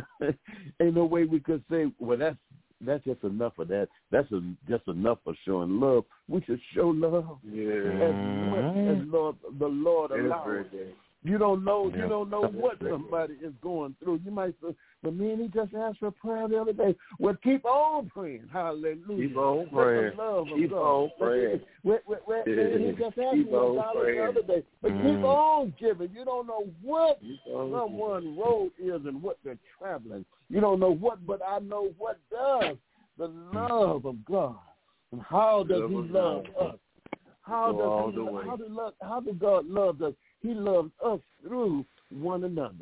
ain't no way we could say, well, that's that's just enough of that. That's a, just enough of showing love. We should show love yeah. as much as Lord, the Lord allows. You don't know. You don't know what somebody is going through. You might say, "But man, he just asked for prayer the other day." Well, keep on praying. Hallelujah. Keep on praying. Love keep God. on praying. Well, well, well, man, he just asked keep me a dollar the other day. But mm. keep on giving. You don't know what someone's road is and what they're traveling. You don't know what, but I know what does. The love of God. And how does love he love us? How does he, how does love, how does God love us? He loves us through one another.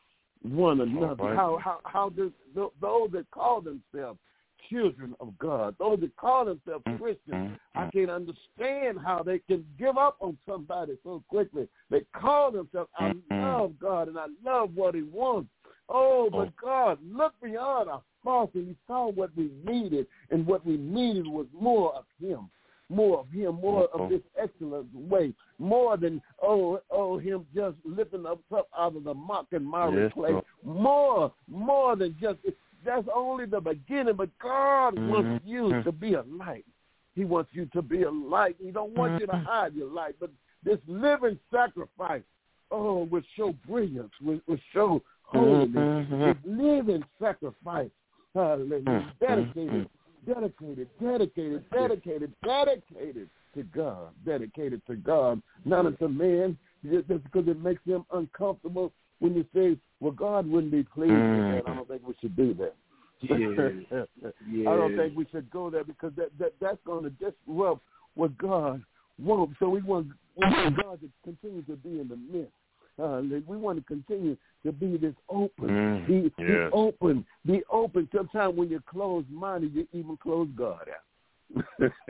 One another. Right. How how how does those that call themselves children of God, those that call themselves Christians, I can't understand how they can give up on somebody so quickly. They call themselves, I love God and I love what he wants. Oh, but God looked beyond our faults and he saw what we needed, and what we needed was more of him. More of him, more of this excellent way, more than, oh, oh, him just lifting us up out of the muck and miry yes, clay. More, more than just, that's only the beginning, but God mm-hmm. wants you to be a light. He wants you to be a light. He don't want mm-hmm. you to hide your light, but this living sacrifice, oh, will show brilliance, will, will show holiness. Mm-hmm. This living sacrifice, hallelujah, mm-hmm. dedicated. Dedicated, dedicated, dedicated, dedicated to God. Dedicated to God, not unto man, just because it makes them uncomfortable when you say, well, God wouldn't be pleased mm. with that. I don't think we should do that. Yeah. Yeah. I don't think we should go there, because that, that that's going to disrupt what God wants. So we want, we want God to continue to be in the midst. Uh, we want to continue to be this open. Mm, be, yes. be open. Be open. Sometimes when you're closed-minded, you even close God out.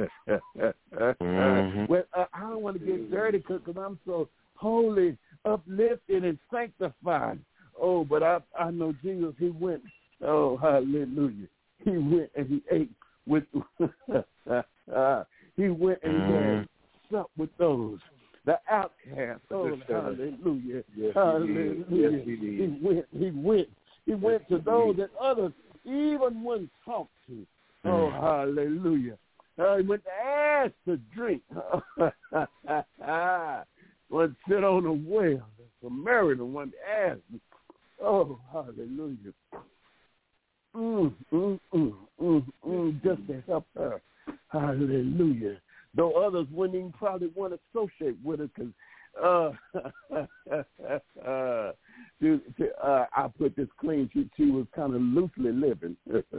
mm-hmm. Well, uh, I don't want to get dirty because I'm so holy, uplifted, and sanctified. Oh, but I I know Jesus, he went, oh, hallelujah. He went and he ate with, uh, he went and he had supped with those. The outcast. Oh, hallelujah. Yes, hallelujah. He, yes, he, he went, he went, he went yes, to those that others even wouldn't talk to. Oh, mm. hallelujah. Uh, he went to ask to drink. One sit on a well. The Samaritan one asked. Oh, hallelujah. Mm, mm, mm, mm, mm, just to help her. Hallelujah. Though others wouldn't even probably want to associate with her, because uh, uh, to, to, uh, I put this clean, she, she was kind of loosely living.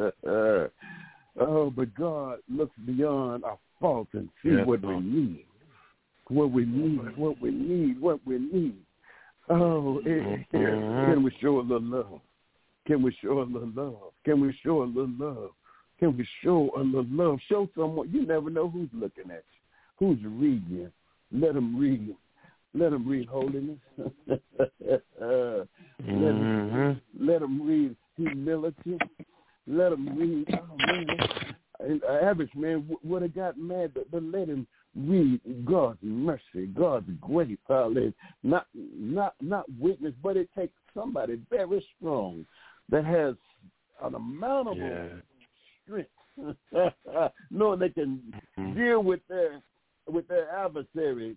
Oh, but God looks beyond our faults and sees yes, what we need, what we need, what we need, what we need. Oh, it, it, can we show a little love? Can we show a little love? Can we show a little love? Can we show a little love? Show someone. You never know who's looking at you, who's reading you. Let them read. Let them read holiness. uh, mm-hmm. let, them, let them read humility. Let them read. Oh man, an average man would have got mad, but, but let him read God's mercy, God's grace. Hallelujah. Not not not weakness, but it takes somebody very strong that has an amount of yeah. strength, knowing they can mm-hmm. deal with their with their adversary,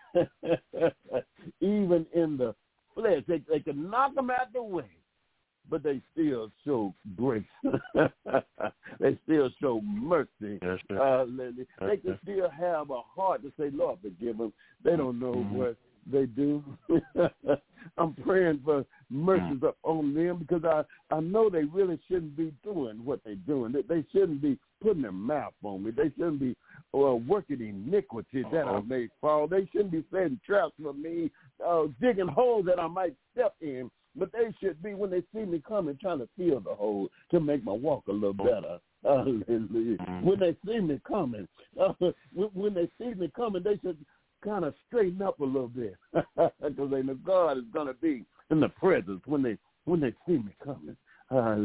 even in the flesh. They, they can knock them out the way, but they still show grace. They still show mercy. Yes, uh, they, they can still have a heart to say, Lord, forgive them. They don't know mm-hmm. what they do. I'm praying for mercies up on them, because I, I know they really shouldn't be doing what they're doing. They, they shouldn't be putting their mouth on me. They shouldn't be uh, working iniquity that uh-huh. I may fall. They shouldn't be setting traps for me, uh, digging holes that I might step in. But they should be, when they see me coming, trying to fill the hole to make my walk a little better. Hallelujah. When they see me coming, uh, when they see me coming, they should kind of straighten up a little bit, because they know God is going to be in the presence when they when they see me coming.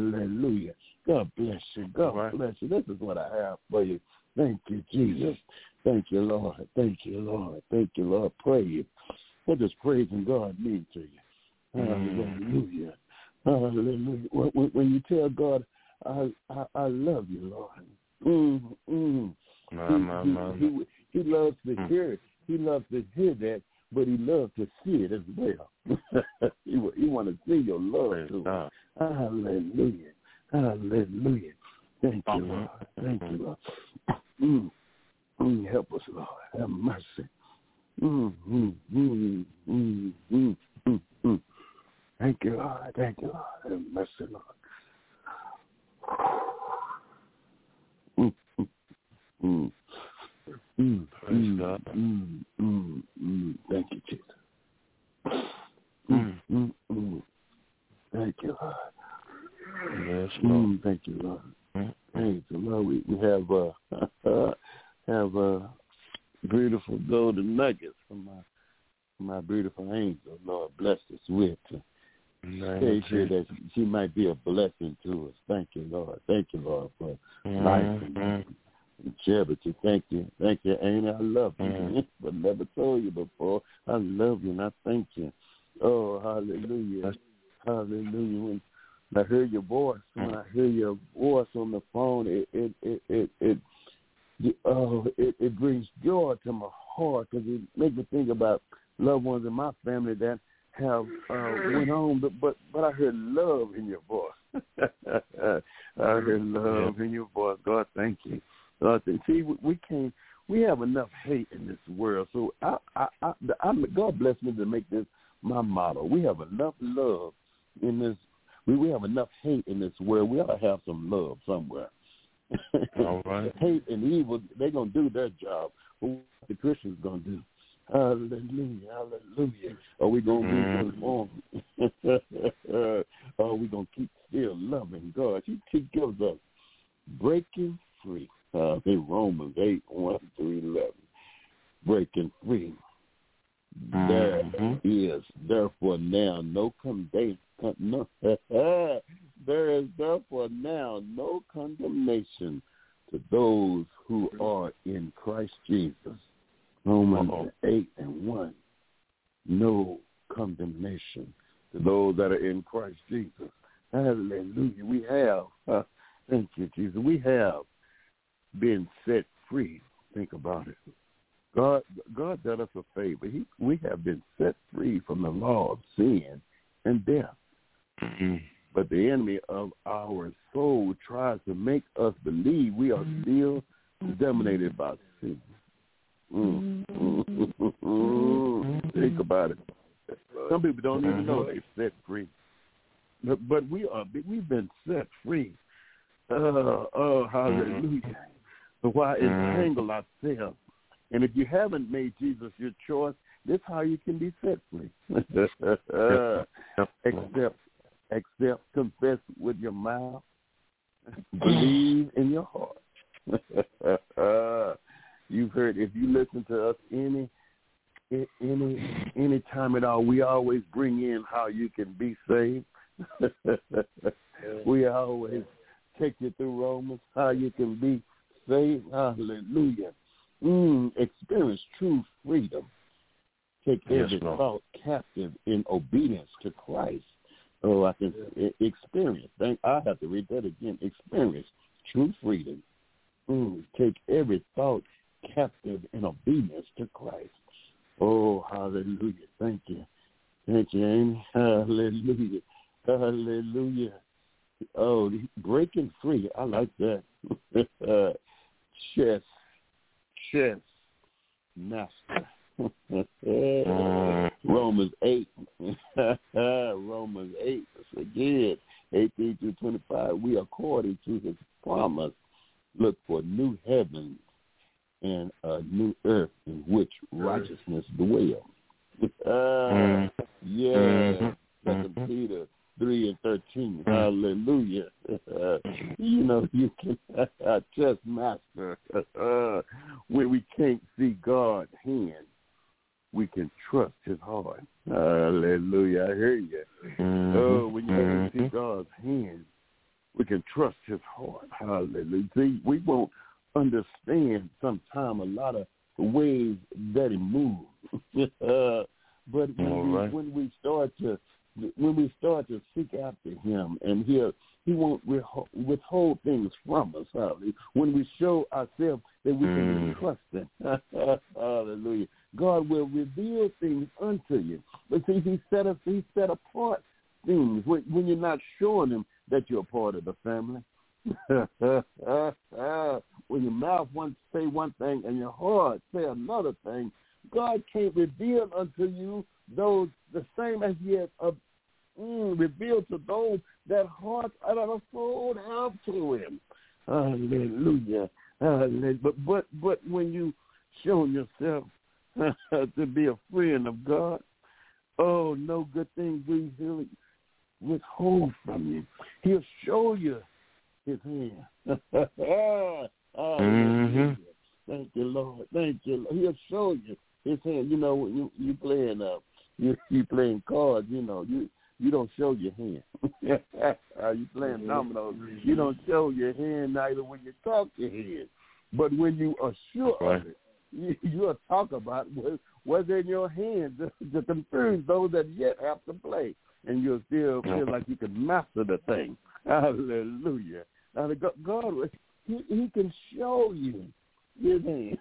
Hallelujah. God bless you. God right. bless you. This is what I have for you. Thank you, Jesus. Thank you, Lord. Thank you, Lord. Thank you, Lord. Praise. What does praising God mean to you? Hallelujah. Hallelujah. When, when you tell God, I, I, I love you, Lord. Mm, mm. My, he, my, my, he, he, he loves to mm. hear it. He loves to hear that, but he loves to see it as well. he he want to see your love too. Hallelujah. Hallelujah. Thank you, Lord. Thank you, Lord. Mm. Mm, help us, Lord. Have mercy. Mm, mm, mm, mm, mm, mm, mm. Thank you, Lord. Thank you, Lord. Have mercy, Lord. Mm, mm, mm. Mm, mm, mm, mm, mm. Thank you, Jesus. Mm, mm, mm. Thank you, Lord. Yes, Lord. Mm, thank you, Lord. Mm. Thank you, Lord. We, we have uh, have uh, beautiful golden nuggets from my my beautiful angel. Lord, bless us with to stay here that she might be a blessing to us. Thank you, Lord. Thank you, Lord, for mm-hmm. life and, and charity. Thank you. Thank you, Amy. I love you, mm-hmm. but never told you before. I love you and I thank you. Oh, hallelujah. Hallelujah. When I hear your voice, when I hear your voice on the phone, it it it it, it Oh, it, it brings joy to my heart because it makes me think about loved ones in my family that have uh, went home, but, but but I heard love in your voice. I heard love yeah. in your voice. God, thank you. God, thank you. See, we, we can't. We have enough hate in this world, so I, I, I, I, God bless me to make this my motto. We have enough love in this. We we have enough hate in this world. We ought to have some love somewhere. All right. Hate and evil, they're going to do their job. What the Christians going to do? Hallelujah, hallelujah. Are we going to be conformed? Are we going to keep still loving God? He, he gives us breaking free. Uh, in Romans eight, one through eleven. Breaking free. Mm-hmm. There is therefore now no condemnation. No, there is therefore now no condemnation to those who are in Christ Jesus. Romans Uh-oh. eight and one. No condemnation to those that are in Christ Jesus. Hallelujah. We have, uh, thank you, Jesus. We have been set free. Think about it. God, God did us a favor. He, we have been set free from the law of sin and death. Mm-hmm. But the enemy of our soul tries to make us believe we are still dominated by sin. Mm. Mm. Think about it. Some people don't even know they're set free. But, but we are, we've been set free. Uh, oh, hallelujah. So why entangle ourselves? And if you haven't made Jesus your choice, this is how you can be set free. Accept, accept, confess with your mouth, believe in your heart. You've heard, if you listen to us any any any time at all, we always bring in how you can be saved. We always take you through Romans, how you can be saved. Hallelujah. Mm, experience true freedom. Take every yes, thought captive in obedience to Christ. Oh, I can yes. experience. Thank, I have to read that again. Experience true freedom. Mm, take every thought captive in obedience to Christ. Oh, hallelujah. Thank you. Thank you, Amy. Hallelujah. Hallelujah. Oh, breaking free. I like that. uh, chess. Chess master. Romans eight. Romans eight. Again, eighteen through twenty-five. We, according to his promise, look for new heavens and a new earth in which righteousness dwells. Uh, yeah. Second Peter three and thirteen. Hallelujah. Uh, you know, you can uh, chess master. Uh, when we can't see God's hand, we can trust his heart. Hallelujah. I hear you. Mm-hmm. Oh, when you mm-hmm. can't see God's hand, we can trust his heart. Hallelujah. See, we won't understand sometimes a lot of ways that he moves. uh, but when we, right. when we start to when we start to seek after him, and he'll he won't withhold things from us. Hallelujah. When we show ourselves that we can mm. trust him. Hallelujah. God will reveal things unto you. But see, he set us, he set apart things when, when you're not showing him that you're a part of the family. When your mouth wants to say one thing and your heart say another thing, God can't reveal unto you those the same as he has uh, mm, revealed to those that hearts are sold out to him. Hallelujah. Hallelujah. But but but when you show yourself to be a friend of God, oh, no good thing we really withhold from you. He'll show you his hand. mm-hmm. Thank you, Lord. Thank you. He'll show you his hand. You know, when you you playing uh you you playing cards, you know, you you don't show your hand. uh, you playing dominoes, you don't show your hand neither when you talk your hand. But when you are sure right. of it, you, you'll talk about what, what's in your hand to, to confuse those that yet have to play. And you'll still feel like you can master the thing. Hallelujah. Now, the God, God he, he can show you his hand.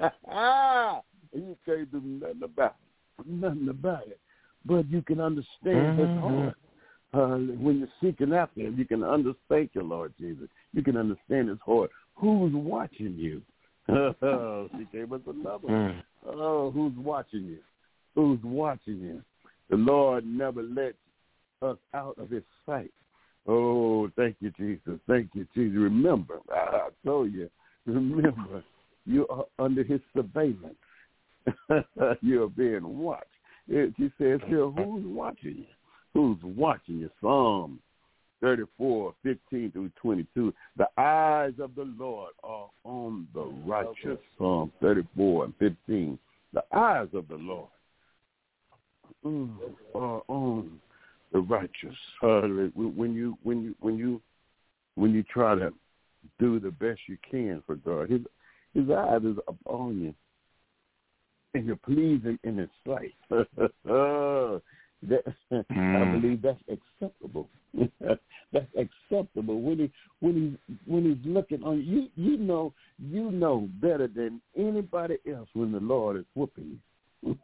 You can't do nothing about it. Nothing about it. But you can understand his heart. Uh, when you're seeking after him, you can understand your Lord Jesus. You can understand his heart. Who's watching you? Oh, she gave us another one. Oh, who's watching you? Who's watching you? The Lord never lets us out of his sight. Oh, thank you, Jesus. Thank you, Jesus. Remember, I told you, remember, you are under his surveillance. You're being watched. She says here, who's watching you? Who's watching you? Psalm thirty-four, fifteen through twenty-two. The eyes of the Lord are on the righteous. Psalm thirty-four and fifteen. The eyes of the Lord mm, are on the righteous. Uh, when you when you when you when you try to do the best you can for God, his his eyes is upon you, and you're pleasing in his sight. that, mm. I believe that's acceptable. That's acceptable when he when he when he's looking on you. You know you know better than anybody else when the Lord is whooping you.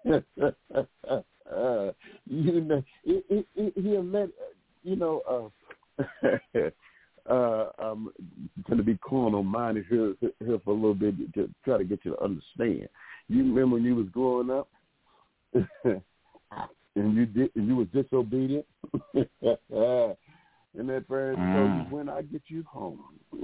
uh, you know it, it, it, he'll let you know. Uh, uh, I'm going to be carnal minded here, here for a little bit to try to get you to understand. You remember when you was growing up, and you did, and you was disobedient. And that prayer mm. told you, when I get you home.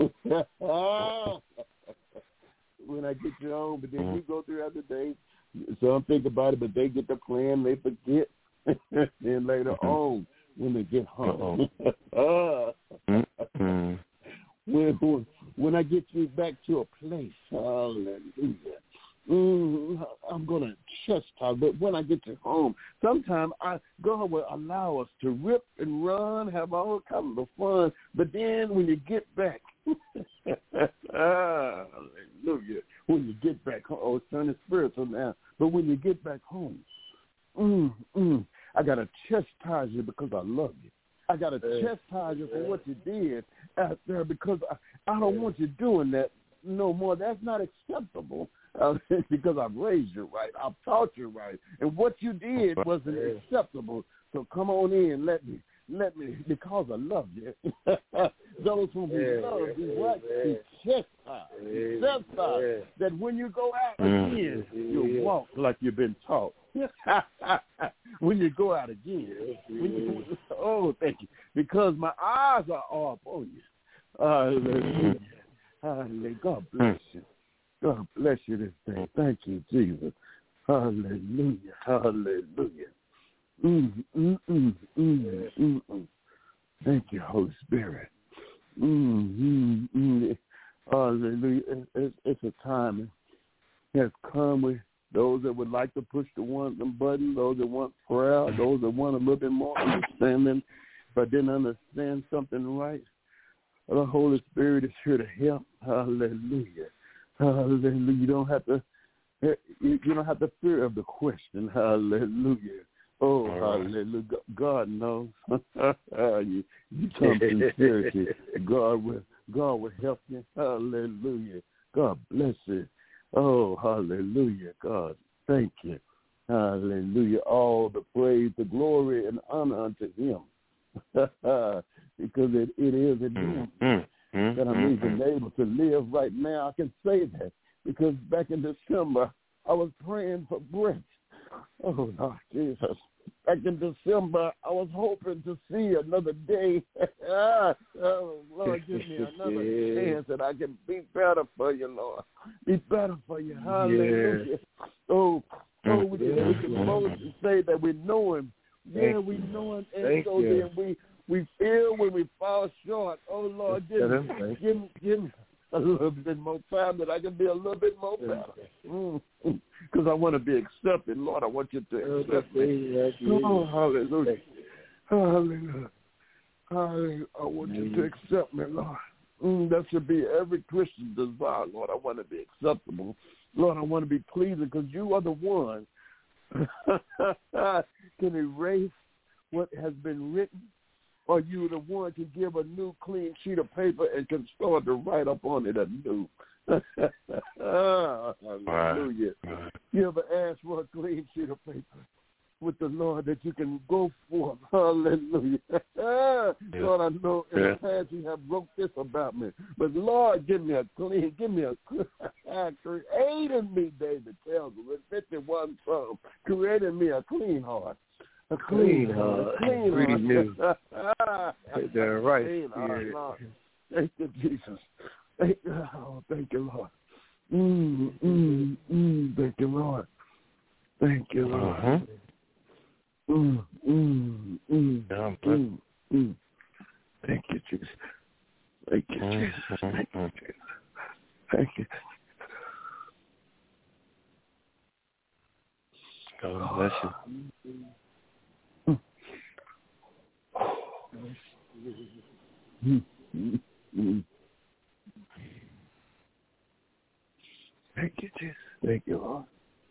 When I get you home, but then mm. you go through other days. Some think about it, but they get the plan, they forget. Then later mm-hmm. on, when they get home. mm-hmm. when, when I get you back to a place, hallelujah. Mm, I'm going to chastise, but when I get to home, sometimes I, God will allow us to rip and run, have all kinds of fun, but then when you get back, hallelujah, when you get back home, oh, it's turning spiritual now, but when you get back home, mm, mm, I got to chastise you because I love you. I got to chastise you for what you did out there because I, I don't want you doing that no more. That's not acceptable. Uh, because I've raised you right. I've taught you right. And what you did wasn't acceptable. So come on in. Let me, let me, because I love you. Those whom he yeah, loves, he what? He chastised. Chastised. That when you go out again, you'll walk like you've been taught. When you go out again. When you, oh, thank you. Because my eyes are all upon you. Hallelujah. Hallelujah. God bless you. God bless you this day. Thank you, Jesus. Hallelujah. Hallelujah. Mm, mm, mm, mm, mm, mm. Thank you, Holy Spirit. Mm, mm, mm. Hallelujah. It's, it's, it's a time it has come with those that would like to push the one the button, those that want prayer, those that want a little bit more understanding, but didn't understand something right. The Holy Spirit is here to help. Hallelujah. Hallelujah. You don't have to. You don't have to fear of the question. Hallelujah. Oh, right. Hallelujah. God knows. you, you come sincerity. God will. God will help you. Hallelujah. God bless you. Oh, hallelujah. God, thank you. Hallelujah. All the praise, the glory, and honor unto Him. Because it, it is in Him mm-hmm. that I'm even able to live right now. I can say that because back in December, I was praying for breath. Oh, Lord Jesus. Back in December, I was hoping to see another day. Oh, Lord, give me another chance that I can be better for you, Lord. Be better for you. Hallelujah. Yeah. Oh, oh, we can, we can boldly say that we know Him. Yeah, Thank we know Him. And Thank so you. then we, we feel when we fall short. Oh, Lord, give me, give me, give me a little bit more time that I can be a little bit more better. Because mm. I want to be accepted. Lord, I want you to accept me. Oh, hallelujah. Hallelujah. Hallelujah. I want you to accept me, Lord. Mm, that should be every Christian's desire, Lord. I want to be acceptable. Lord, I want to be pleasing because you are the one can erase what has been written. Or you the one can give a new clean sheet of paper and can start to write up on it anew. Hallelujah. Right. You ever ask for a clean sheet of paper with the Lord that you can go forth? Hallelujah. Yeah. Lord, I know in yeah. the past you have wrote this about me. But Lord, give me a clean, give me a create in me, David tells me, with fifty-one Psalms, create in me a clean heart. A clean heart. Clean heart. Take that right. Clean heart, Lord. Thank you, Jesus. Thank you, oh, thank you, Lord. Mm, mm, mm, thank you, Lord. Thank you, Lord. Uh-huh. Mm, mm, mm, mm, mm. Thank you, Jesus. Thank you, Jesus. Thank you, Jesus. Thank you. God bless you. Mm-hmm. Thank you, Jesus. Thank you, Lord.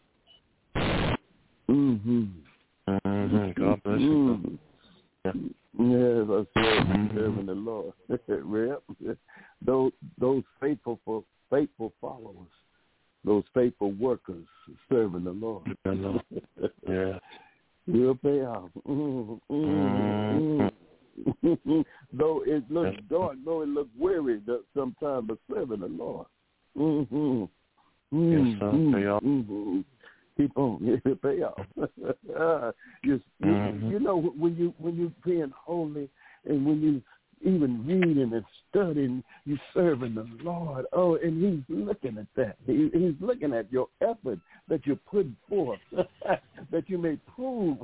Mm-hmm. Mm-hmm. God bless you. Mm-hmm. Yes, I said, serving the Lord. those those faithful faithful followers, those faithful workers serving the Lord. Yeah. Will pay off. Mm-hmm. Mm-hmm. Though it looks dark, though it looks weary sometimes, but serving the Lord. Mm-hmm. Mm-hmm. Yes, sir. Pay off. Mm-hmm. Keep on. It'll pay off. you, mm-hmm. you know, when you when you being holy and when you even reading and studying, you serving the Lord. Oh, and He's looking at that. He, he's looking at your effort that you're putting forth, that you may prove.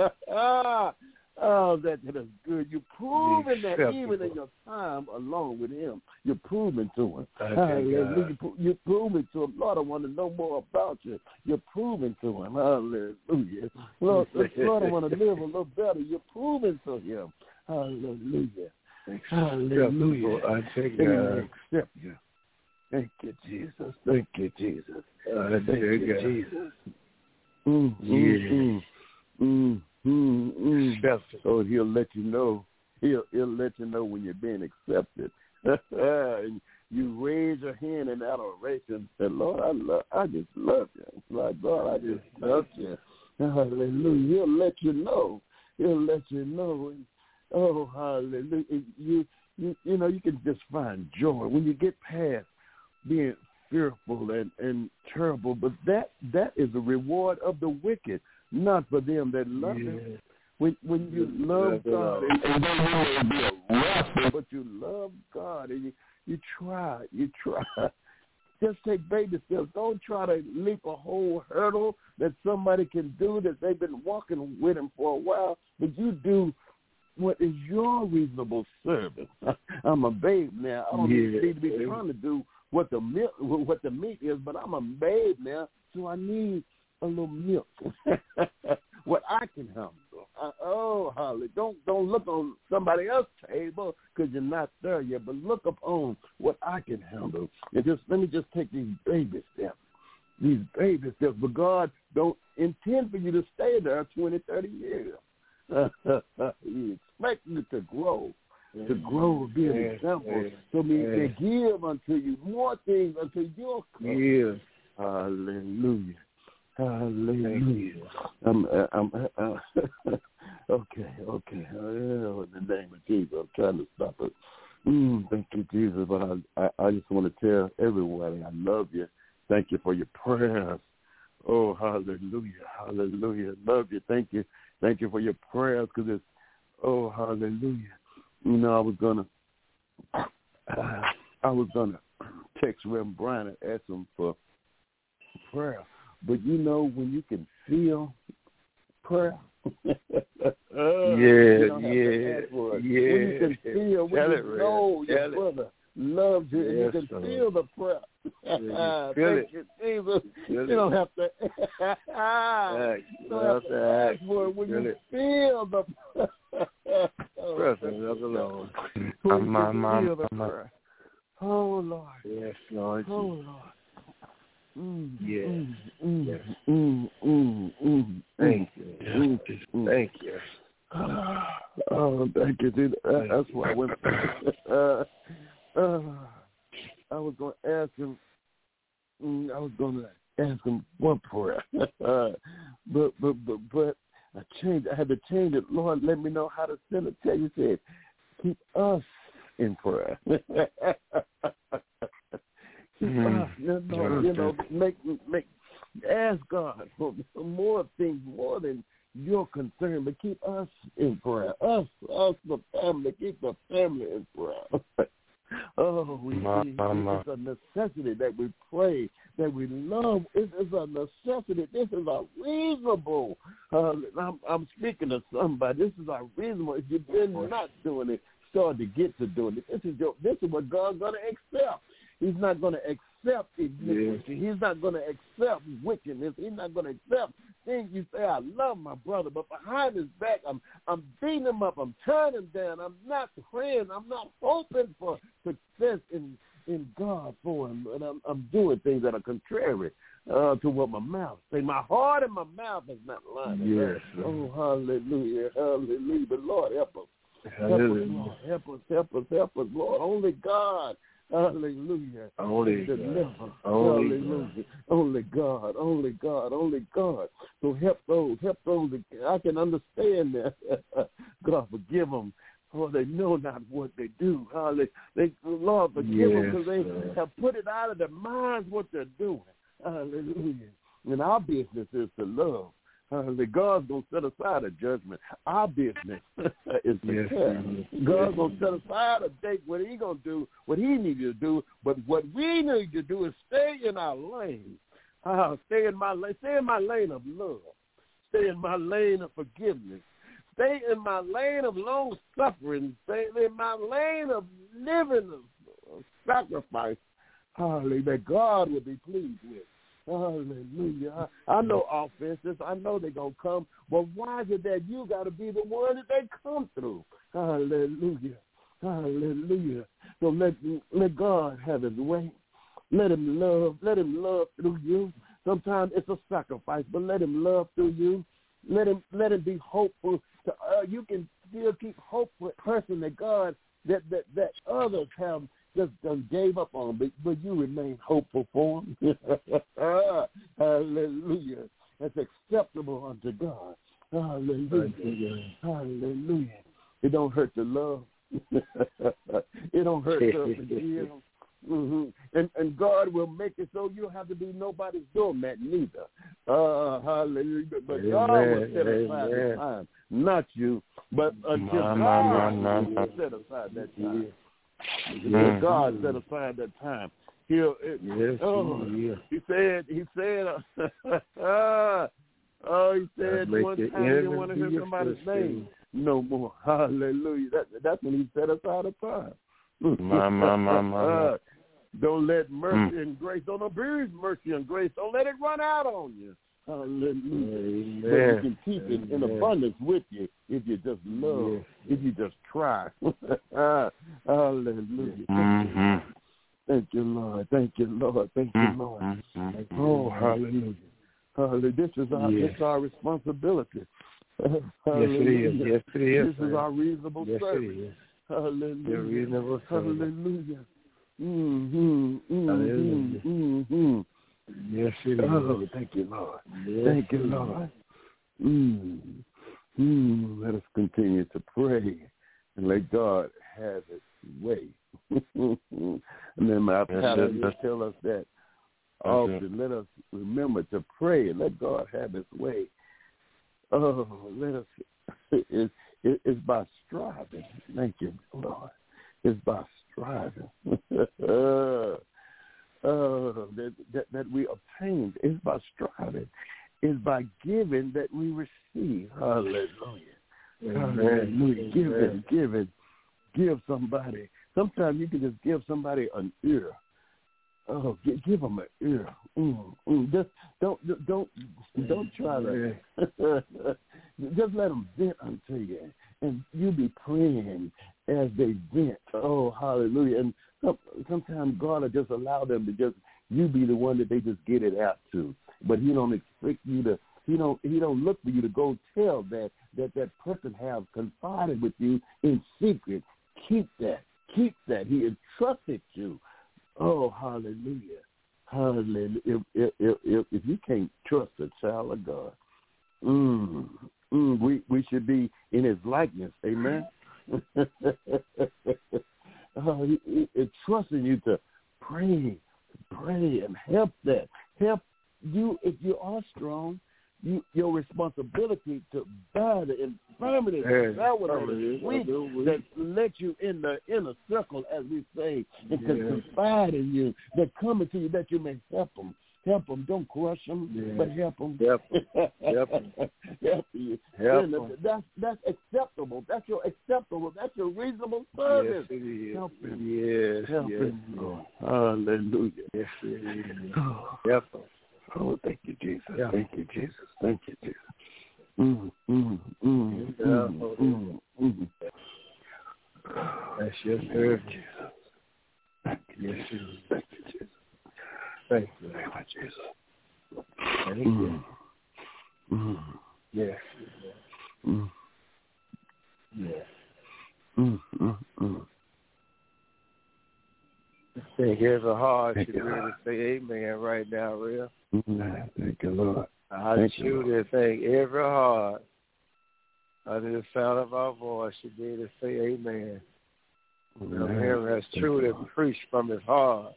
Oh, that, that is good. You're proving that even in your time alone with Him, you're proving to Him. Hallelujah. You're proving to Him. Lord, I want to know more about you. You're proving to Him. Hallelujah. Lord, Lord, I want to live a little better. You're proving to Him. Hallelujah. Hallelujah. I take that. Accept you. Thank you, Jesus. Thank you, Jesus. Thank you, Jesus. Mm, yeah. Mm, mm. Mm, mm. So He'll let you know. He'll He'll let you know when you're being accepted. And you raise your hand in adoration and say, Lord, I love, I just love you. Like God, I just love you. Hallelujah. He'll let you know. He'll let you know. And, oh, hallelujah. You you you know you can just find joy when you get past being fearful and, and terrible. But that that is the reward of the wicked. Not for them that love yeah. Him. When when you love yeah, God, and, and don't be a rough, but you love God, and you, you try, you try. Just take baby steps. Don't try to leap a whole hurdle that somebody can do that they've been walking with Him for a while, but you do what is your reasonable service. I'm a babe now. I don't yeah. need to be trying to do what the milk, what the meat is, but I'm a babe now, so I need a little milk. What I can handle. I, oh, Holly, don't don't look on somebody else's table because you're not there yet, but look upon what I can handle. And just let me just take these baby steps, these baby steps. But God don't intend for you to stay there twenty, thirty years. He expects you to grow, to grow, be an yes, example, yes, so me yes. to give unto you more things until you'll come. Yes. Hallelujah. Hallelujah. I'm, I'm, I'm, okay, okay. Oh, in the name of Jesus, I'm trying to stop it. Mm, thank you, Jesus. But I, I, I just want to tell everybody I love you. Thank you for your prayers. Oh, hallelujah. Hallelujah. Love you. Thank you. Thank you for your prayers because it's, oh, hallelujah. You know, I was going to, uh, I was going to text Reverend Brian and ask him for prayer. But you know, when you can feel prayer, yeah, you yeah, yeah. When you can feel, when Tell you it, know Tell your it. brother loves you, yes, and you can sir. feel the prayer. Yeah, Thank it. you, Jesus. Feel you it. don't have to. uh, you don't have to ask for it when feel you it. feel the presence of the Lord. When you my, can my, feel the my. prayer. Oh Lord. Yes, Lord. Oh Lord. Mm, yes. Mm, mm, yes. Mm, mm, mm, Thank mm, you. mm, mm. Thank you. Oh, thank you. Dude. Uh, that's why I went. uh, uh, I was going to ask him. Mm, I was going to ask him one prayer, uh, but but but but I changed. I had to change it. Lord, let me know how to send it. Tell you, said, keep us in prayer. Keep mm. us, you know, you know, make make ask God for more things, more than your concern, but keep us in prayer. Us, us, the family, keep the family in prayer. Oh, we, my, we, my, my. it's a necessity that we pray, that we love. It is a necessity. This is a reasonable. Uh, I'm, I'm speaking to somebody. This is a reasonable. If you've been not doing it, start to get to doing it. This is your, this is what God's going to accept. He's not going to accept iniquity. Yeah. He's not going to accept wickedness. He's not going to accept things you say, I love my brother, but behind his back, I'm I'm beating him up. I'm turning him down. I'm not praying. I'm not hoping for success in, in God for him. And I'm, I'm doing things that are contrary uh, to what my mouth say. My heart and my mouth is not lining yes, up. Oh, hallelujah, hallelujah. But Lord, help us. Help hallelujah. us, Lord. Help us, help us, help us, Lord. Only God. Hallelujah. Only Deliver. God. Only Hallelujah. God. Only God. Only God. Only God. So help those. Help those. I can understand that. God, forgive them. For they know not what they do. Hallelujah. They, Lord, forgive yes, them because they sir. have put it out of their minds what they're doing. Hallelujah. And our business is to love. Hallelujah. God's going to set aside a judgment. Our business is to yes, care. yes, God's yes. going to set aside a date what He's going to do, what He needs to do. But what we need to do is stay in our lane. Uh, stay in my lane. Stay in my lane of love. Stay in my lane of forgiveness. Stay in my lane of long suffering. Stay in my lane of living of sacrifice. Hallelujah. That God will be pleased with. Hallelujah. I know offenses. I know they're going to come. But why is it that you got to be the one that they come through? Hallelujah. Hallelujah. So let, let God have his way. Let him love. Let him love through you. Sometimes it's a sacrifice, but let him love through you. Let him let him be hopeful. To, uh, you can still keep hope for a person that God, that, that, that others have just done gave up on, but, but you remain hopeful for them. Hallelujah. That's acceptable unto God. Hallelujah. Hallelujah. Hallelujah. It don't hurt to love. It don't hurt to forgive. Mm-hmm. And and God will make it so you don't have to be nobody's doormat neither. Uh, hallelujah. But Amen. God will set aside the time. Not you, but until God ma, ma, ma, set aside that time. Mm-hmm. God set aside that time. He'll, it, yes, oh, yeah. He said, he said, uh, oh, he said one time he didn't want to hear somebody's name no more. Hallelujah. That, that's when he set aside a time. My, my, my, my. Uh, don't let mercy mm. and grace, don't abuse mercy and grace. Don't let it run out on you. Hallelujah. But you can keep it in abundance with you if you just love, yes. if you just try. Hallelujah. Mm-hmm. Thank you, Lord. Thank you, Lord. Thank you, Lord. Mm-hmm. Oh, hallelujah. Hallelujah. This is our, yes. this our responsibility. Yes, it is. Yes, it is. This is our reasonable yes, service. It is. Hallelujah. Your reasonable service. Hallelujah. Mm-hmm. Mm-hmm. Hallelujah. Mm-hmm. Yes, it is. Oh, thank you, Lord. Yes, thank you, Lord. Mm. Mm. Let us continue to pray and let God have His way. And then my pastor will tell us that often. Let us remember to pray and let God have His way. Oh, let us. It, it, it's by striving. Thank you, Lord. It's by striving. uh, uh, that, that that we obtain. It's by striving. It's by giving that we receive. Hallelujah. Hallelujah. Giving, giving, give somebody. Sometimes you can just give somebody an ear. Oh, give, give them an ear. Mm, mm. Just don't, don't, don't try to. Just let them vent unto you, and you be praying as they vent. Oh, hallelujah! And some, sometimes God will just allow them to just you be the one that they just get it out to. But He don't expect you to. He don't. He don't look for you to go tell that that that person have confided with you in secret. Keep that. Keep that. He entrusted you. Oh, hallelujah. Hallelujah. If, if, if, if you can't trust a child of God, mm, mm, we, we should be in His likeness. Amen. oh, he, he, he trusting you to pray, pray and help that. Help you if you are strong. You, your responsibility to bear the infirmity yes, that weak, that let you in the inner circle, as we say, and yes. to confide in you, that coming to you that you may help them. Help them. Don't crush them, yes. but help them. Help them. Help them. help you. Help them. That's, that's acceptable. That's your acceptable. That's your reasonable service. Yes, it is. Help him. Yes, help yes, him. Lord. Hallelujah. Yes, it is. Help them. Oh, thank you, Jesus. Yeah. Thank you, Jesus. Thank you, Jesus. Mm, mm, mm, mm, mm, mm. That's your service. Jesus. Thank you, yes, Jesus. Thank you, Jesus. Thank you. Thank you, Jesus. Thank you. Mm. Yes. Mm. Yes. Mm, mm, mm. I think every heart should be able to say amen right now, real. Mm, thank you, Lord. I thank truly think every heart under the sound of our voice should be able to say amen. Him has truly preached from his heart.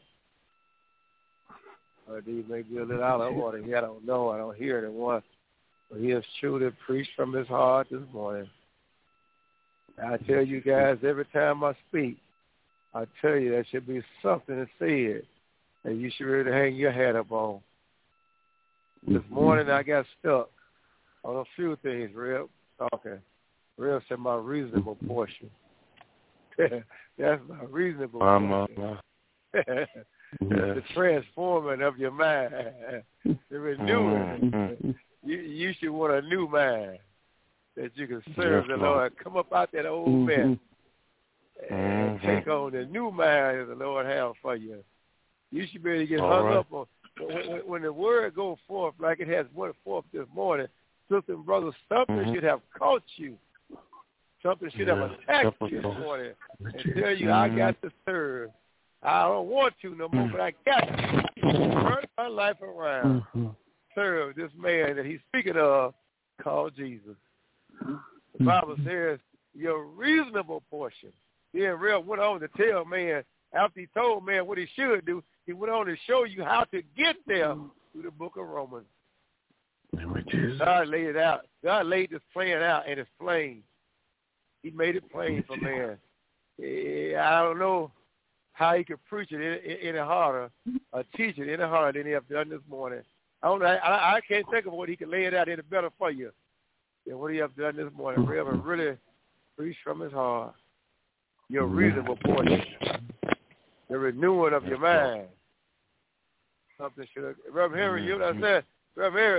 Or he may be a little out of order. I don't know. I don't hear anyone. But he has truly preached from his heart this morning. I tell you guys, every time I speak, I tell you there should be something to say it that you should really hang your hat up on. This morning I got stuck on a few things, real talking. Real said my reasonable portion. That's my reasonable portion. The transforming of your mind, the renewing. you, you should want a new mind that you can serve yes, the Lord. Lord. Come up out that old mess and mm-hmm. take on the new mind that the Lord has for you. You should be able to get All hung right. up on when, when the word goes forth like it has went forth this morning. Sister and brother, something mm-hmm. should have caught you. Something should yeah. have attacked you this morning and tell you, mm-hmm. I got to serve. I don't want to no more, but I got to turn my life around. Mm-hmm. Serve this man that he's speaking of called Jesus. The Bible says your reasonable portion. Then real went on to tell man, after he told man what he should do, he went on to show you how to get there through the book of Romans. God laid it out. God laid this plan out, and it's plain. He made it plain for man. I don't know how he could preach it any harder or teach it any harder than he have done this morning. I don't know. I, I can't think of what he could lay it out any better for you than what he have done this morning. Reverend really preached from his heart. Your reasonable portion, the renewing of your mind. Something should have, Reverend Henry, you know what I said? Reverend Henry,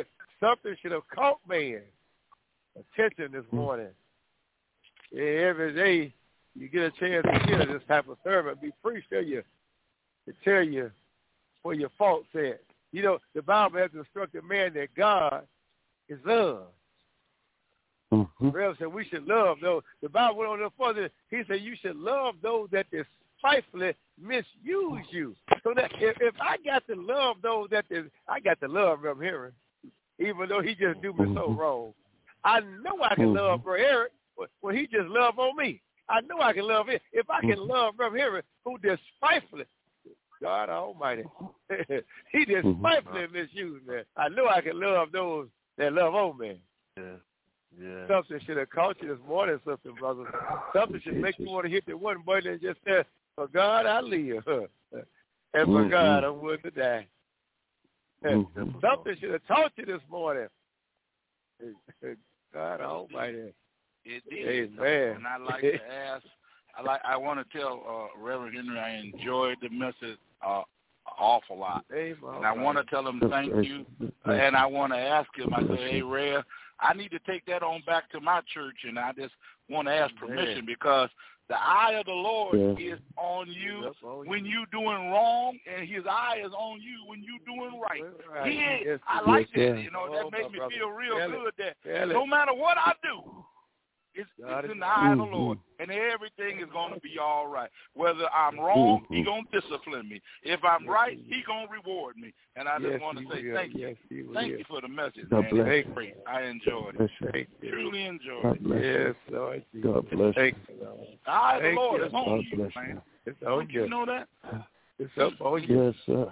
something should have caught man's attention this morning. Yeah, every day you get a chance to hear this type of sermon be preached to you, to tell you where your fault's at. You know, the Bible has instructed man that God is love. Mm-hmm. The Rev said we should love those. The Bible went on a little further. He said you should love those that despitefully misuse you. So that if, if I got to love those that is, I got to love Rev Henry, even though he just do me mm-hmm. so wrong. I know I can mm-hmm. love Brother Eric when he just love on me. I know I can love him. If I can mm-hmm. love Rev Henry, who despitefully, God Almighty, he despitefully mm-hmm. misuse me. I know I can love those that love on me. Yeah. Yeah. Something should have caught you this morning, something, brother. Something should make you want to hit the one button and just say, for God I live, and for mm-hmm. God I'm willing to die. Mm-hmm. Something should have taught you this morning. God Almighty. It did. Amen. And I like to ask, I like, I want to tell uh, Reverend Henry I enjoyed the message uh, an awful lot. Amen. And I want to tell him thank you. Uh, and I want to ask him, I say, hey, Rev, I need to take that on back to my church, and I just want to ask permission because the eye of the Lord yeah. is on you on when you doing wrong, and his eye is on you when you doing right. right. He ain't, yes, I like yes, that. Yeah. You know, that oh, makes me brother. feel real Tell good it. that Tell no matter what I do, It's, it's in the eye of the Lord, and everything is going to be all right. Whether I'm wrong, mm-hmm. he going to discipline me. If I'm right, he going to reward me. And I just yes, want to say will. thank you. Yes, thank you for the message, God man. It's great. I enjoyed it. Thank Truly enjoyed God it. Yes, Lord. God bless thank you. The eye of the Lord you. is on God you, man. It's on Don't you. you know that? It's up on you. Yes, sir.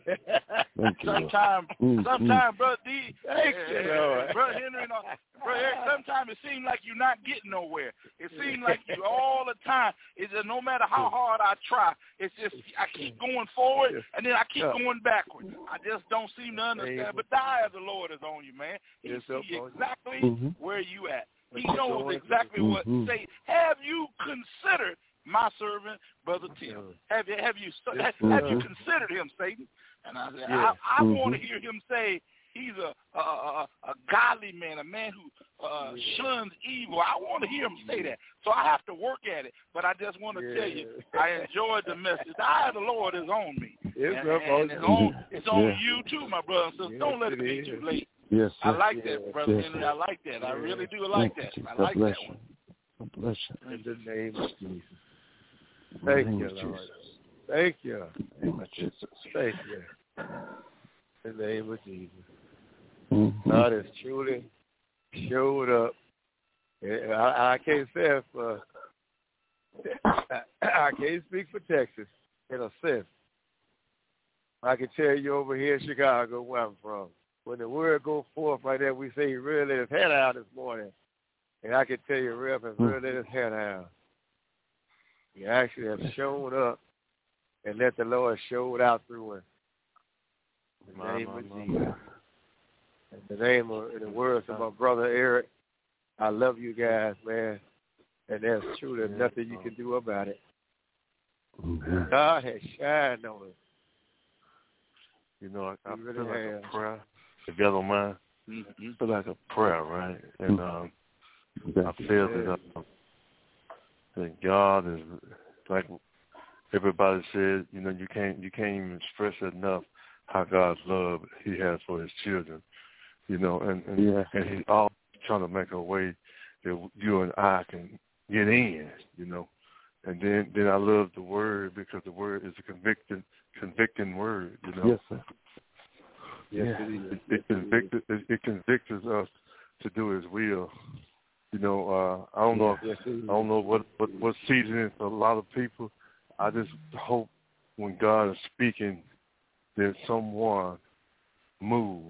Thank you. Sometimes, mm, sometimes, mm. Brother D, Thank uh, you, Lord. Brother Henry, no, Brother Eric, sometimes it seems like you're not getting nowhere. It seems like you all the time. It's just no matter how hard I try, it's just I keep going forward and then I keep going backward. I just don't seem to understand. But the eye of the Lord is on you, man. He sees exactly mm-hmm. where you at. He knows exactly what to say. Have you considered my servant, Brother Tim? Have you have you have, have you considered him, Satan? And I said, yeah. I, I mm-hmm. want to hear him say he's a a, a a godly man, a man who uh, shuns evil. I want to hear him say that. So I have to work at it. But I just want to yeah. tell you, I enjoyed the message. The eye of the Lord is on me. It's, and, and it's on it's on yeah. you too, my brother. So yes, don't let it be is. too late. Yes, I like yes, that, Brother yes, Henry. I like that. I really do like Thank that. You. I God like bless that one. You. God bless you. In the name of Jesus. Thank you, Lord. Jesus. Thank you. In the name of Jesus. Thank you. In the name of Jesus. Mm-hmm. God has truly showed up. I, I can't say if, uh, I, I can't speak for Texas in a sense. I can tell you over here in Chicago where I'm from. When the word goes forth like that, we say he really let his head out this morning. And I can tell you, Rev has really let his head out. He actually has shown up and let the Lord show it out through him. In the name of Jesus. In the name of, in the words of my brother Eric, I love you guys, man. And there's truly nothing you can do about it. Mm-hmm. God has shined on us. You know, I, I really feel like has. a prayer. If you don't mind, mm-hmm. I feel like a prayer, right? And um, I feel that, um, that God is, like everybody said, you know, you can't you can't even express enough how God's love He has for His children, you know, and and, yeah. and He's always trying to make a way that you and I can get in, you know. And then, then I love the word because the word is a convicting, convicting word, you know. Yes, sir. Yes, yeah. it, it, it, convicted, it, it convicts us to do His will. You know, uh, I don't know. Yes, I don't know what, what what season is for a lot of people. I just hope when God is speaking, that someone moves,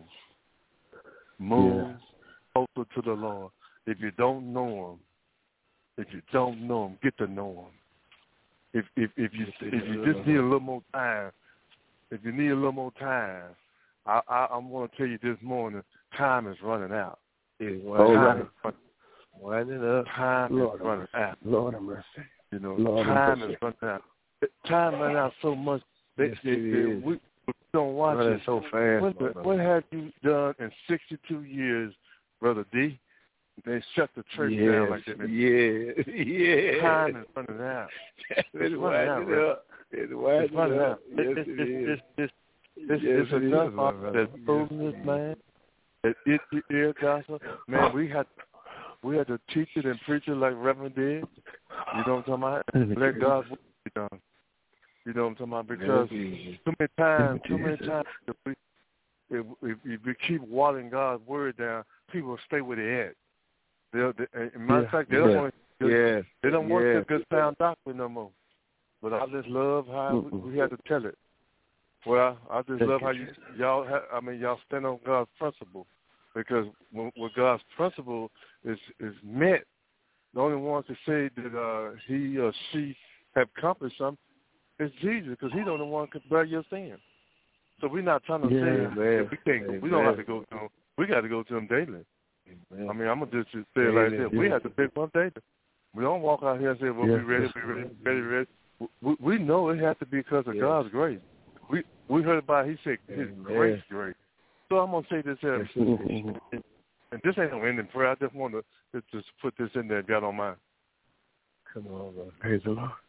moves yeah. closer to the Lord. If you don't know Him, if you don't know Him, get to know Him. If if if you if you just need a little more time, if you need a little more time, I I I'm going to tell you this morning, time is running out. Yeah, well, time is running up. Time Lord, is running out. Lord have mercy. You know, Lord time mercy. is running out. Time running out so much that, yes, that, that we But you don't watch Running it. so fast. What, the, what have you done in sixty-two years, Brother D? They shut the church yes, down like that. Yeah, yeah. Time is running out. It's, it's running out, Rick. It's, it's running out. Yes, it's, it it's, is. It's, it's, yes, it's enough of that foolishness, yes, man. That it, it, it, gospel. Man, we had we had to teach it and preach it like Reverend did. You know what I'm talking about? Let God's will be done. You know what I'm talking about? Because too many times, too many times, if we, if, if, if we keep watering God's word down, people will stay where they're at. They'll, they, in matter of fact, they don't yeah. want to, yes. they don't want yes. the good sound doctrine no more. But I just love how mm-hmm. we, we had to tell it. Well, I just love how you y'all. Ha, I mean, y'all stand on God's principle, because when, when God's principle is is met, the only one to say that uh, he or she have accomplished something is Jesus, because he's the only one can bear your sin. So we're not trying to yeah, say man. we can't. Go, we don't have to go to him. We got to go to him daily. Amen. I mean, I'm gonna just say it like this: we have to pick one daily. We don't walk out here and say, "Well, yes. we ready, we ready, ready, ready." We, we know it has to be because of yes. God's grace. We we heard about he said his Amen. grace, grace. So I'm gonna say this here, and, and this ain't no ending prayer. I just want to just put this in there, if y'all don't mind. Come on, Lord. Praise the Lord.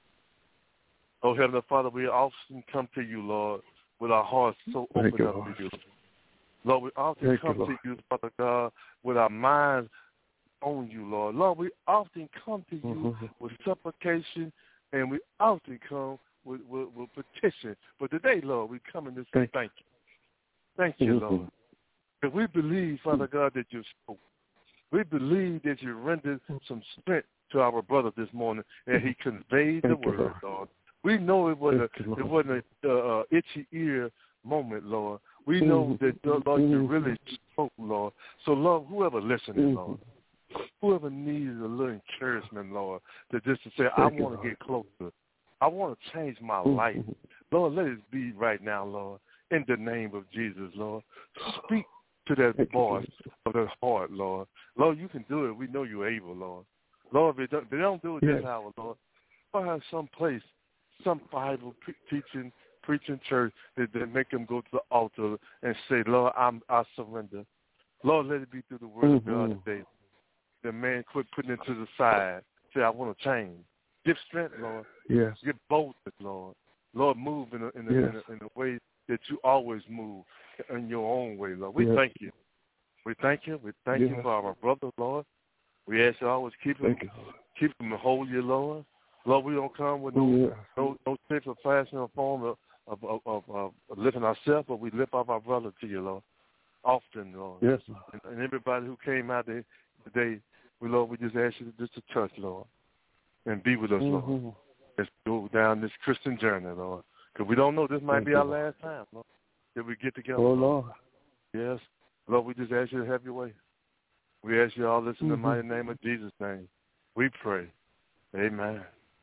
Oh, Heavenly Father, we often come to you, Lord, with our hearts so Thank open you, up Lord. to you. Lord, we often Thank come you, to you, Father God, with our minds on you, Lord. Lord, we often come to you mm-hmm. with supplication, and we often come with, with, with petition. But today, Lord, we come in to say thank you. Thank you, mm-hmm. Lord. And we believe, Father God, that you spoke. We believe that you rendered some strength to our brother this morning, and he conveyed thank the word, you, Lord. We know it was thank a you, it wasn't a uh, itchy ear moment, Lord. We know that, Lord, you really spoke, Lord. So, Lord, whoever listening, Lord, whoever needs a little encouragement, Lord, to just to say, I want to get closer. I want to change my life. Lord, let it be right now, Lord, in the name of Jesus, Lord. Speak to that voice of that heart, Lord. Lord, you can do it. We know you're able, Lord. Lord, if they don't, they don't do it this hour, Lord, find some place, some Bible pre- teaching, preaching church that, that make them go to the altar and say, Lord, I'm, I surrender. Lord, let it be through the word mm-hmm. of God today. The man quit putting it to the side. Say, I want to change. Give strength, Lord. Yes. Give boldness, Lord. Lord, move in a, in a, yes. in a, in a way that you always move in your own way, Lord. We yes. thank you. We thank you. We thank yes. you for our brother, Lord. We ask you always keep him, keep him holy, Lord. Lord, we don't come with no yes. no no shape or fashion or form of of, of, of, of lifting ourselves, but we lift up our brother to you, Lord. Often, Lord. Yes. And, and everybody who came out there today, we Lord, we just ask you just to touch, Lord, and be with us, mm-hmm. Lord. Let's go down this Christian journey, Lord, because we don't know this might Thank be you, our Lord. last time, Lord, that we get together. Oh, Lord. Yes, Lord, we just ask you to have your way. We ask you all this in mm-hmm. the mighty name of Jesus' name. We pray. Amen.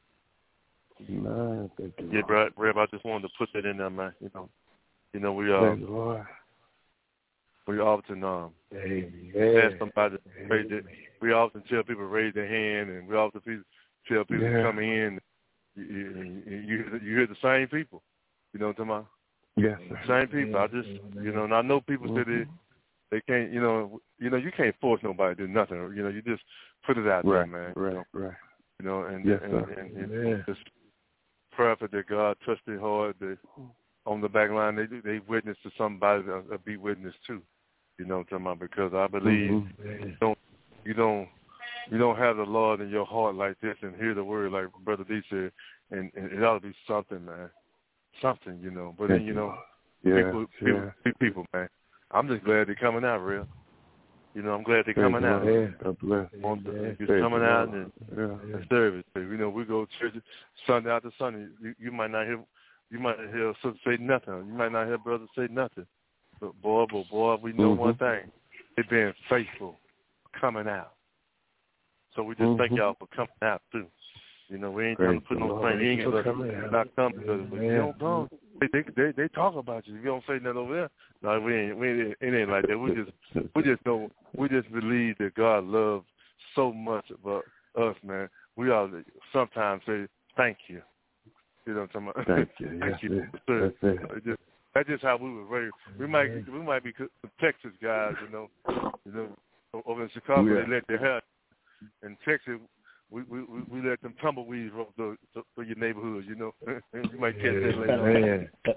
Man, thank you, yeah, Brad, Brad, I just wanted to put that in there, man. You know, you know, we um, Lord. we often um, Amen. ask somebody to raise their, we often tell people to raise their hand, and we often tell people yeah. to come in. You, you, you, you hear the same people. You know what I'm talking about? Yes. The same people. I just, you know, and I know people mm-hmm. say they, they can't, you know, you know, you can't force nobody to do nothing. You know, you just put it out right, there, man. Right, you know? right. You know, and yes, and, and, and, and just pray for that God touch their heart. They, on the back line, they they witness to somebody that uh, be witness to. You know what I'm talking about? Because I believe mm-hmm. you don't you don't you don't have the Lord in your heart like this and hear the word like Brother D said, and, and it ought to be something, man, something, you know. But then you know, yeah, people, people, yeah. people, man. I'm just glad they're coming out, real. You know, I'm glad they're coming out. God bless. You're coming out and, yeah. and service. You know, we go to church Sunday after Sunday. You, you might not hear, you might not hear sister say nothing. You might not hear brother say nothing. But boy, boy, boy, we know mm-hmm. one thing: they being faithful, coming out. So we just mm-hmm. thank y'all for coming out too. You know, we ain't trying to put no thing. You ain't gonna not come because yeah. you don't come. They, they they they talk about you. If you don't say nothing over there, no, we ain't. We ain't. It ain't like that. We just we just know. We just believe that God loves so much about us, man. We all sometimes say thank you. You know what I'm talking about? Thank you. thank yes, you. It. That's it. it just That's just how we were raised. We might we might be Texas guys, you know. You know, over in Chicago yeah. they let their hair. In Texas, we we we let them tumbleweeds roll through, through your neighborhood. You know, you might catch that later on.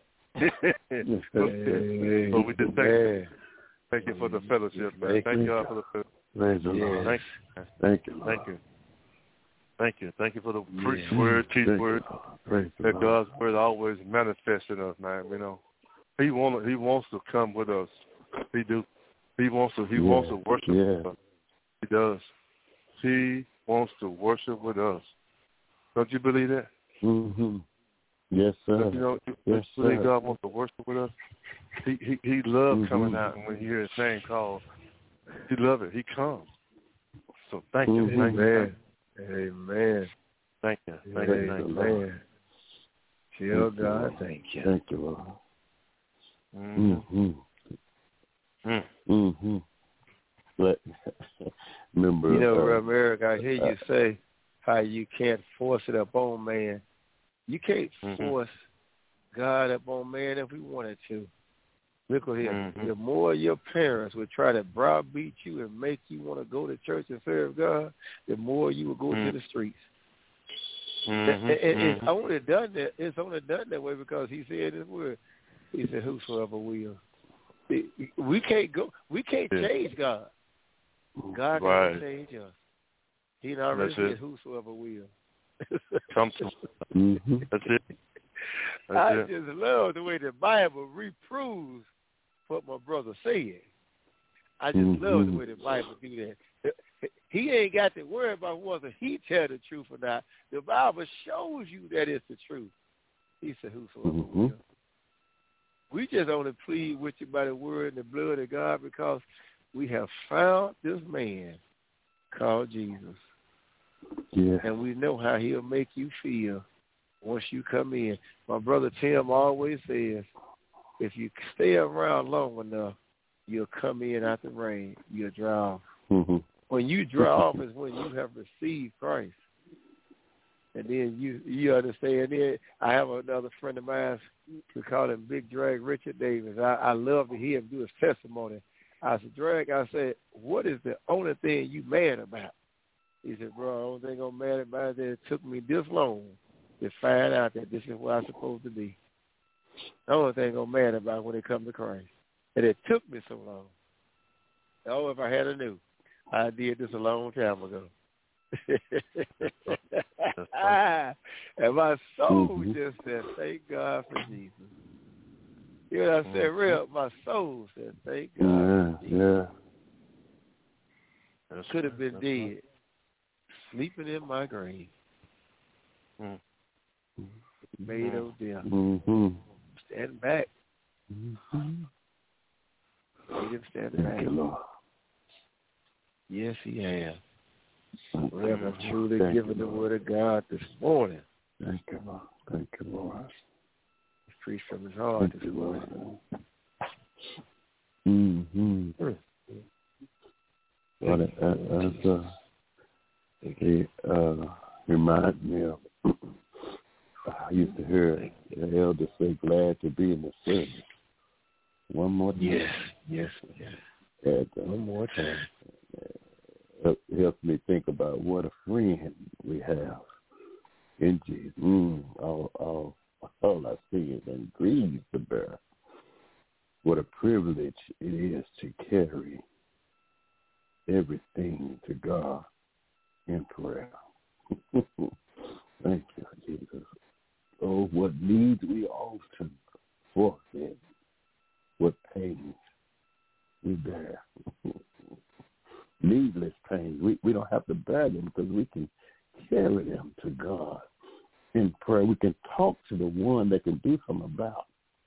But we just thank you. Thank you for the fellowship, man. Thank, thank God for the fellowship. Praise the Lord. Thank you. Thank you. Thank you. Thank you. Thank you for the preach yeah. word, teach thank word. That God's word always manifests in us, man. You know, He want He wants to come with us. He do. He wants to. He yeah. wants to worship yeah. with us. He does. He wants to worship with us. Don't you believe that? Mm-hmm. Yes, sir. You know, yes, you believe God wants to worship with us? He He, he loves mm-hmm. coming out, and when you hear His name called, He loves it. He comes. So thank you. Mm-hmm. Thank you. Amen. Thank you. Thank you. Thank you. Amen. Tell God, thank you. Thank you, Lord. Mm-hmm. Mm-hmm. Mm-hmm. But remember, you know, uh, Reverend Eric, I hear you say how you can't force it up on man. You can't mm-hmm. force God up on man if we wanted to. Look at here. Mm-hmm. The more your parents would try to browbeat you and make you want to go to church and serve God, the more you will go mm-hmm. to the streets. Mm-hmm. It, it, it's only done that. It's only done that way because He said His word. He said, "Whosoever will." We can't go. We can't yeah. change God. God right. can't change us. He already said, "Whosoever will." Come to. Mm-hmm. That's it. That's I it. just love the way the Bible reproves what my brother said. I just mm-hmm. love the way the Bible do that. He ain't got to worry about whether he tell the truth or not. The Bible shows you that it's the truth. He said, "Whosoever mm-hmm. will." We just only plead with you by the word and the blood of God because we have found this man called Jesus. Yeah. And we know how He'll make you feel once you come in. My brother Tim always says, if you stay around long enough, you'll come in out the rain. You'll dry off. Mm-hmm. When you dry off is when you have received Christ. And then you you understand. Then I have another friend of mine. We call him Big Drag Richard Davis. I, I love to hear him do his testimony. I said, Drag, I said, what is the only thing you mad about? He said, bro, the only thing I'm mad about is that it took me this long to find out that this is where I'm supposed to be. The only thing I'm mad about when it comes to Christ. And it took me so long. Oh, if I had a knew, I did this a long time ago. And my soul mm-hmm. just said, thank God for Jesus. You know what I said? Real, my soul said, thank God yeah, for Jesus. Yeah. Could have been dead, sleeping in my grave. Mm-hmm. Made of death. Mm-hmm. Stand back. Mm-hmm. Made him stand Thank back. you, Lord. Yes, He has. We have truly Thank given you, the word of God this morning. Thank you, Lord. Thank you, Lord. He preached from His heart Thank this you, morning. Mm-hmm. Mm. Well, that, that, that's, uh, it uh, reminds me of, I used to hear the elder say, glad to be in the service. One more time. Yes, yes, yes. And, uh, One more time. It helps me think about what a friend we have in Jesus. Mm, all, all, all I see is and grieves the bear. What a privilege it is to carry everything to God in prayer. Thank you, Jesus. Oh, what needs we often forfeit, what pains we bear. Needless pain. We we don't have to bear them because we can carry them to God in prayer. We can talk to the one that can do something about.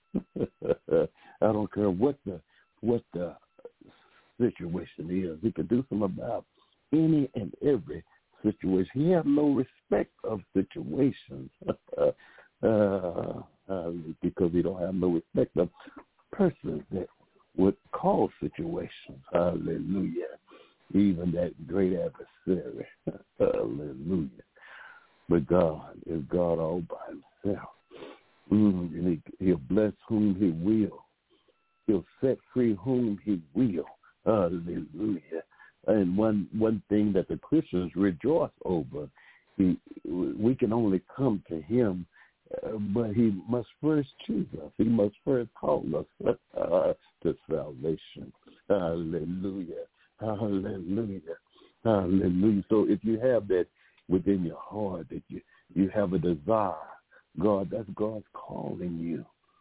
I don't care what the what the situation is. He can do something about any and every situation. He has no respect of situations uh, uh, because he don't have no respect of persons that would cause situations. Hallelujah. Even that great adversary. Hallelujah. But God is God all by Himself. Mm, and he, he'll bless whom he will. He'll set free whom he will. Hallelujah. And one one thing that the Christians rejoice over, he, we can only come to him, uh, but he must first choose us. He must first call us uh, to salvation. Hallelujah. Hallelujah. Hallelujah. So if you have that within your heart, that you, you have a desire, God, that's God's calling you.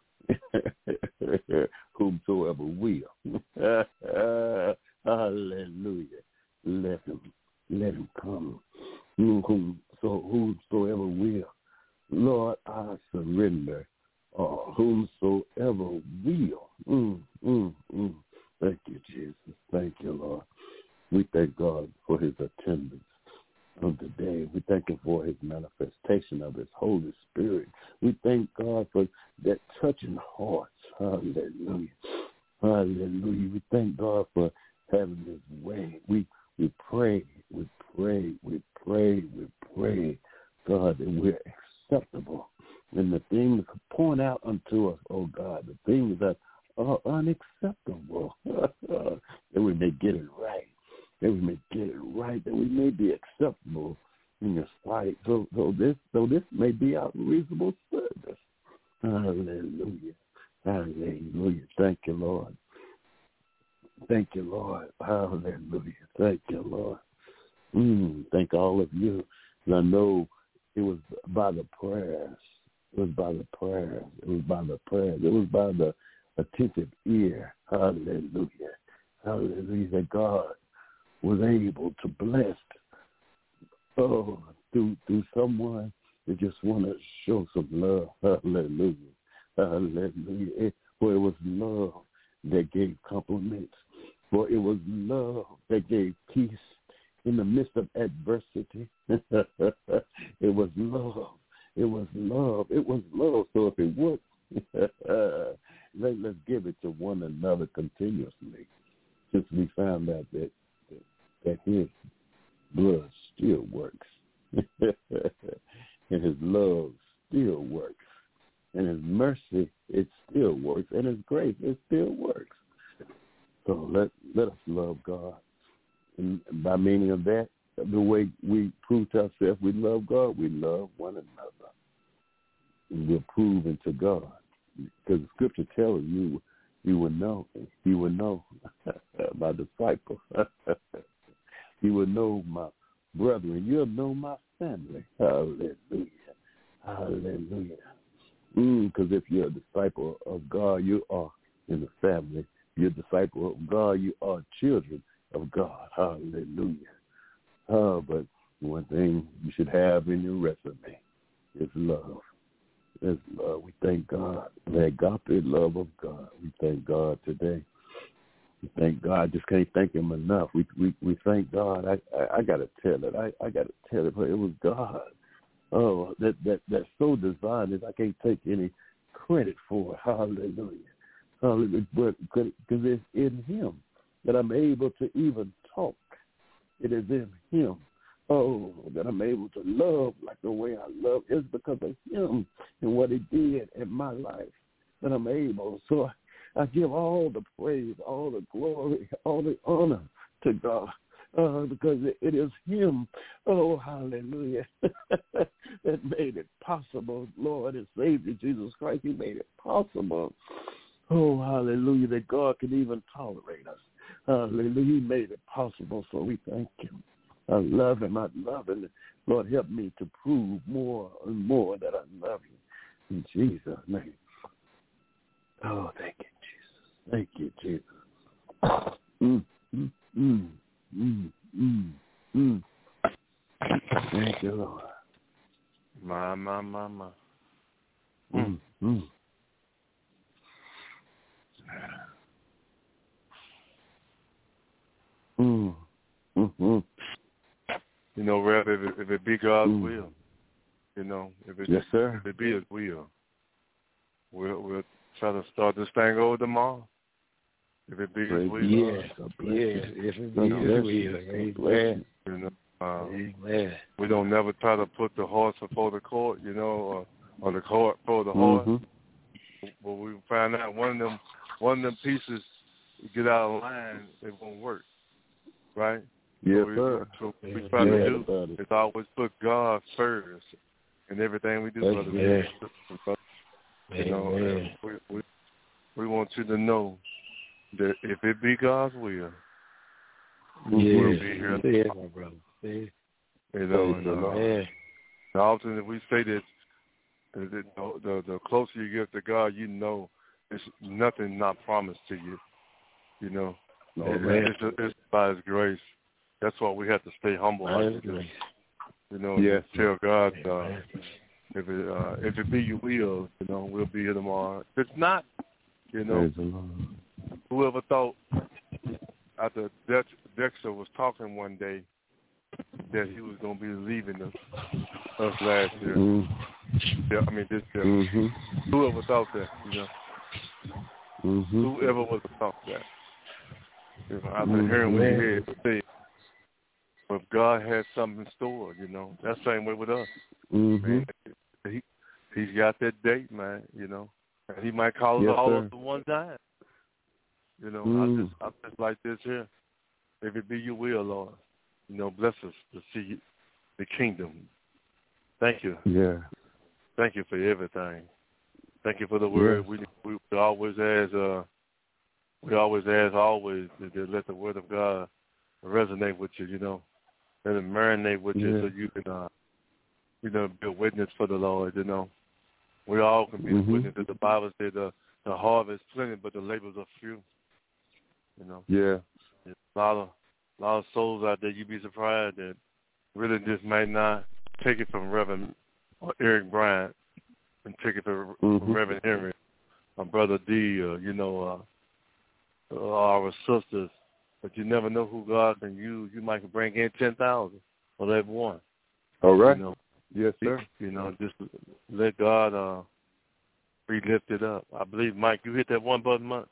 Whomsoever will. Hallelujah. Let him, let him come. Whom, so whomsoever will. Lord, I surrender. Uh, whomsoever will. Mm, mm, mm. Thank you, Jesus. Thank you, Lord. We thank God for his attendance on today. We thank him for his manifestation of his Holy Spirit. We thank God for that touching hearts. Hallelujah. Hallelujah. We thank God for having his way. We we pray, we pray, we pray, we pray, God, that we're acceptable. And the things point out unto us, oh God, the things that are unacceptable, that we may get it right, that we may get it right, that we may be acceptable in your sight. So, so this, so this may be our reasonable service. Hallelujah. Hallelujah. Thank you, Lord. Thank you, Lord. Hallelujah. Thank you, Lord. Mm, thank all of you. And I know it was by the prayers. It was by the prayers. It was by the prayers. It was by the attentive ear. Hallelujah. Hallelujah. That God was able to bless, oh, through through someone that just want to show some love. Hallelujah. Hallelujah. It, for it was love that gave compliments. For it was love that gave peace in the midst of adversity. It was love. It was love. It was love. So if it would, let, let's give it to one another continuously. Since we found out that that, that his blood still works. And his love still works. And his mercy, it still works. And his grace, it still works. So let let us love God. And by meaning of that, the way we prove to ourselves we love God, we love one another. And we're proving to God. Because the scripture tells you, you will know, you will know my disciple. You will know my brethren. You'll know my family. Hallelujah. Hallelujah. Because mm, if you're a disciple of God, you are in the family. You're a disciple of God, you are children of God. Hallelujah. Uh, but one thing you should have in your resume is love. Is love. We thank God. The agape love of God. We thank God today. We thank God. I just can't thank him enough. We we, we thank God. I, I, I got to tell it. I, I got to tell it. It was God. Oh, that, that, that's so designed that I can't take any credit for it. Hallelujah. Hallelujah. But because it's in him that I'm able to even talk. It is in him. Oh, that I'm able to love like the way I love. It's because of him and what he did in my life that I'm able. So I, I give all the praise, all the glory, all the honor to God. Uh, because it, it is him, oh, hallelujah, that made it possible, Lord and Savior Jesus Christ. He made it possible, oh, hallelujah, that God can even tolerate us. Hallelujah, he made it possible, so we thank him. I love him, I love him. Lord, help me to prove more and more that I love you. In Jesus' name. Oh, thank you, Jesus. Thank you, Jesus. Mm, mm, mm. Mm, mm, mm. Thank you, Lord. My, my, my, my. Mm, mm. Mm, mm, mm. You know, Rev, if it, if it be God's mm. will, you know, if it, yes, sir. if it be his will, we'll, we'll try to start this thing over tomorrow. If it be his will. Yes, yes, if it be his will. Amen. You know, uh, Amen. we don't never try to put the horse before the court, you know, or the cart for the horse. Mm-hmm. But we find out one of them one of them pieces get out of line, it won't work. Right? Yes, so we, sir. So we try yeah, to do is always put God first in everything we do, brother. Yeah. You know, we, we we want you to know that if it be God's will, yeah. we'll be here. Yeah, my brother. Yeah. You know, and, uh, yeah. and often if we say that, that the, the the closer you get to God, you know, it's nothing not promised to you. You know, oh, it, man. It's, it's by His grace. That's why we have to stay humble. Like this. You know, yes. tell God. Uh, If it uh, if it be your will, you know, we'll be here tomorrow. If it's not, you know, whoever thought after Dex, Dexter was talking one day that he was going to be leaving us, us last year. Mm-hmm. Yeah, I mean this year. Mm-hmm. Whoever thought that, you know. Mm-hmm. Whoever would have thought that. You know, I've been mm-hmm. hearing what he had to say. But if God had something in store, you know, that's the same way with us. Mm-hmm. Man, he, he's got that date, man, you know. And he might call us yes, all up at one time. You know, mm. I just I just like this here. If it be your will, Lord, you know, bless us to see the kingdom. Thank you. Yeah. Thank you for everything. Thank you for the word. Yes. We, we we always ask uh we always ask always to, to let the word of God resonate with you, you know. Let it marinate with you yeah. so you can uh you know, be a witness for the Lord, you know. We all can be mm-hmm. the witness. The Bible said the, the harvest is plenty, but the labors are few. You know. Yeah. There's a lot of a lot of souls out there. You'd be surprised that really just might not take it from Reverend or Eric Bryant and take it from, mm-hmm. from Reverend Henry, or Brother D, or you know, uh, uh, our sisters. But you never know who God can use. You might bring in ten thousand or that one. All right. You know, yes, sir. You know, just let God uh, be lifted up. I believe, Mike, you hit that one button, Mike?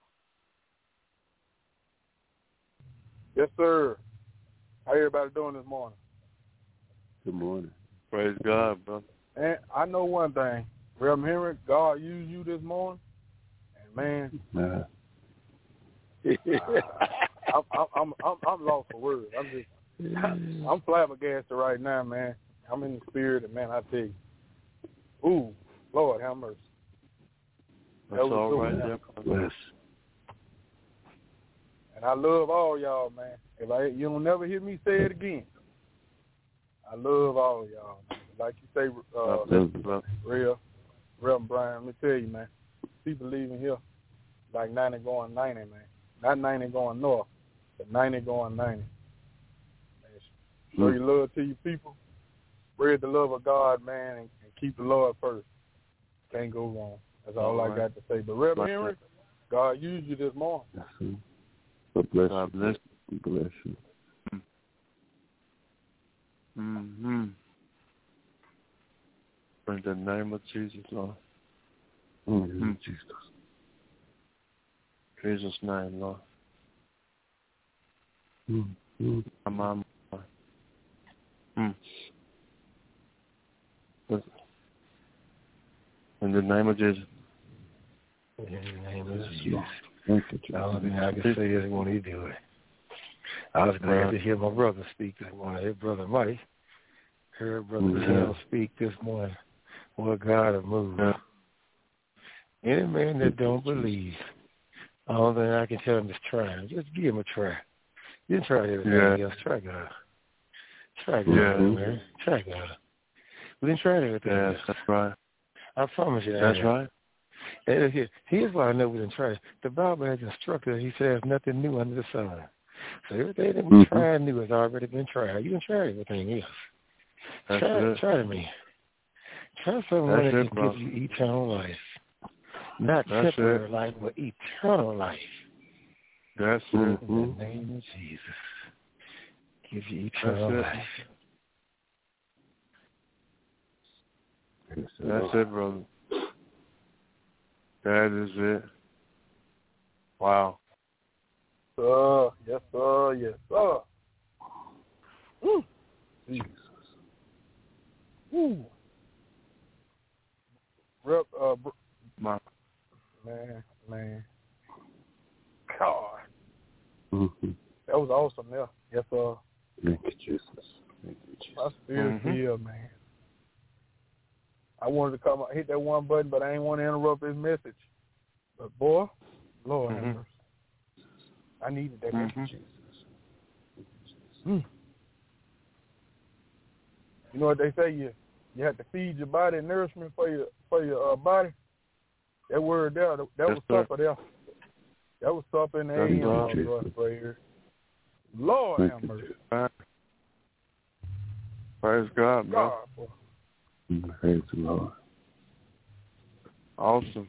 Yes, sir. How everybody doing this morning? Good morning. Praise God, brother. And I know one thing. Reverend Henry, God used you this morning. And, man, nah. uh, I'm, I'm, I'm, I'm, I'm lost for words. I'm just, I'm flabbergasted right now, man. I'm in the spirit, and man, I tell you, ooh, Lord, have mercy. That's that all right, there. Yes. And I love all y'all, man. If I, you don't never hear me say it again. I love all y'all, man. Like you say, uh, real, Reverend Brian. Let me tell you, man. People leaving here like ninety going ninety, man. Not ninety going north, but ninety going ninety. Man, show mm. your love to your people. Spread the love of God, man, and, and keep the Lord first. Can't go wrong. That's all, all I right. got to say. But Reverend Henry, God used you this morning. God bless God bless you. Bless you. Mm-hmm. In the name of Jesus, Lord. Mm-hmm. Jesus. Jesus' name, Lord. Mm-hmm. Amen. Mm. In the name of Jesus. In the name of Jesus. Thank you, the only thing I can say is when he do it. I was glad to hear my brother speak this morning. Hey, Brother Mike. Heard Brother mm-hmm. Sam speak this morning. What God has moved. Yeah. Any man that don't believe, the only thing I can tell him is try. Just give him a try. You can try everything yeah. else. Try God. Try God, yeah. man. Try God. We didn't try everything yeah, else. That's right. I promise you that. That's right. And here, here's why I know we didn't try. The Bible has instructed us. He says nothing new under the sun. So everything that we mm-hmm. try new has already been tried. You can try everything else. That's try, it. try to me. Try someone that can give you eternal life. Not That's temporary it. life, but eternal life. That's In it. In the name of Jesus. Give you eternal That's life. It. That's it, brother. That is it. Wow. Sir, yes, sir, yes, sir. Woo. Jesus. Woo. uh, my man, man, God, Mm-hmm. that was awesome. Yeah, yes, sir. Thank you, Jesus. Thank you, Jesus. My spirit mm-hmm. feel, man. I wanted to come hit that one button, but I ain't want to interrupt his message. But boy, Lord mm-hmm. have mercy. I needed that mm-hmm. message. Mm. You know what they say? You you have to feed your body nourishment for your for your uh, body. That word there, that, that was supper there. That was supper in the A M. Prayer. Lord Thank have mercy. Praise God, man. God, boy. Praise the Lord. Awesome.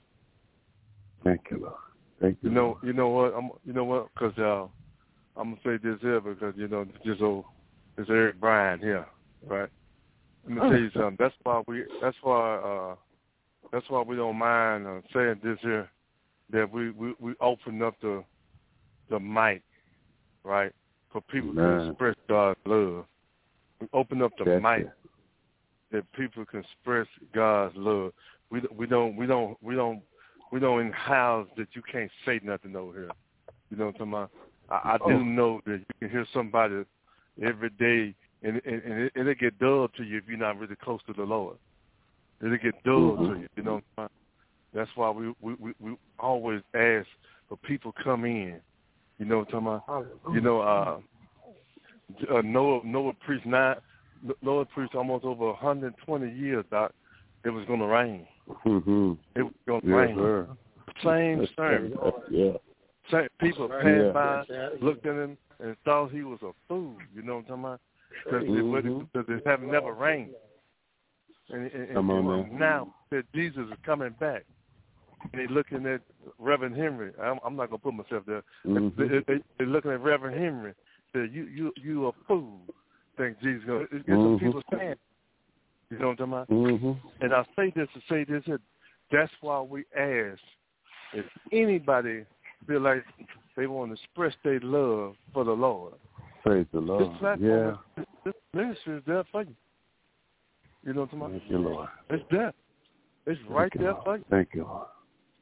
Thank you, Lord. Thank you. You know, Lord. you know what? I'm, you know what? Because uh, I'm gonna say this here because you know this old, this Eric Bryan here, right? Let me tell you something. That's why we. That's why. Uh, that's why we don't mind uh, saying this here, that we, we, we open up the the mic, right, for people Man. to express God's love. We open up the That's mic it. that people can express God's love. We we don't we don't we don't we don't in house that you can't say nothing over here. You know what I'm talking about? I, I do Oh. know that you can hear somebody every day, and and, and it, it'll get dull to you if you're not really close to the Lord. It'll get dull mm-hmm. to you. You know what I'm saying? That's why we, we, we, we always ask for people come in. You know what I'm talking about? You know, uh, uh, Noah Noah preached nine. Noah preached almost over one hundred twenty years that it was going to rain. Mm-hmm. It was going to yes, rain. Sir. Same That's, sermon. that's, yeah. Same, people passed yeah. by, looked at him, and thought he was a fool. You know what I'm talking about? Because mm-hmm. it, it have never rained. And, and, Come on, and man. now that Jesus is coming back, and they're looking at Reverend Henry. I'm, I'm not gonna put myself there. Mm-hmm. They, they, they're looking at Reverend Henry. Say, you, you, you a fool. Think Jesus gonna? It's mm-hmm. what people saying. You know what I'm talking about? Mm-hmm. And I say this to say this. That's why we ask if anybody feel like they want to express their love for the Lord. Praise the Lord. This platform, yeah. is, this ministry is there for you. You know what I'm talking about? Thank you, Lord. It's there. It's right Thank there you, for you. Thank you, Lord.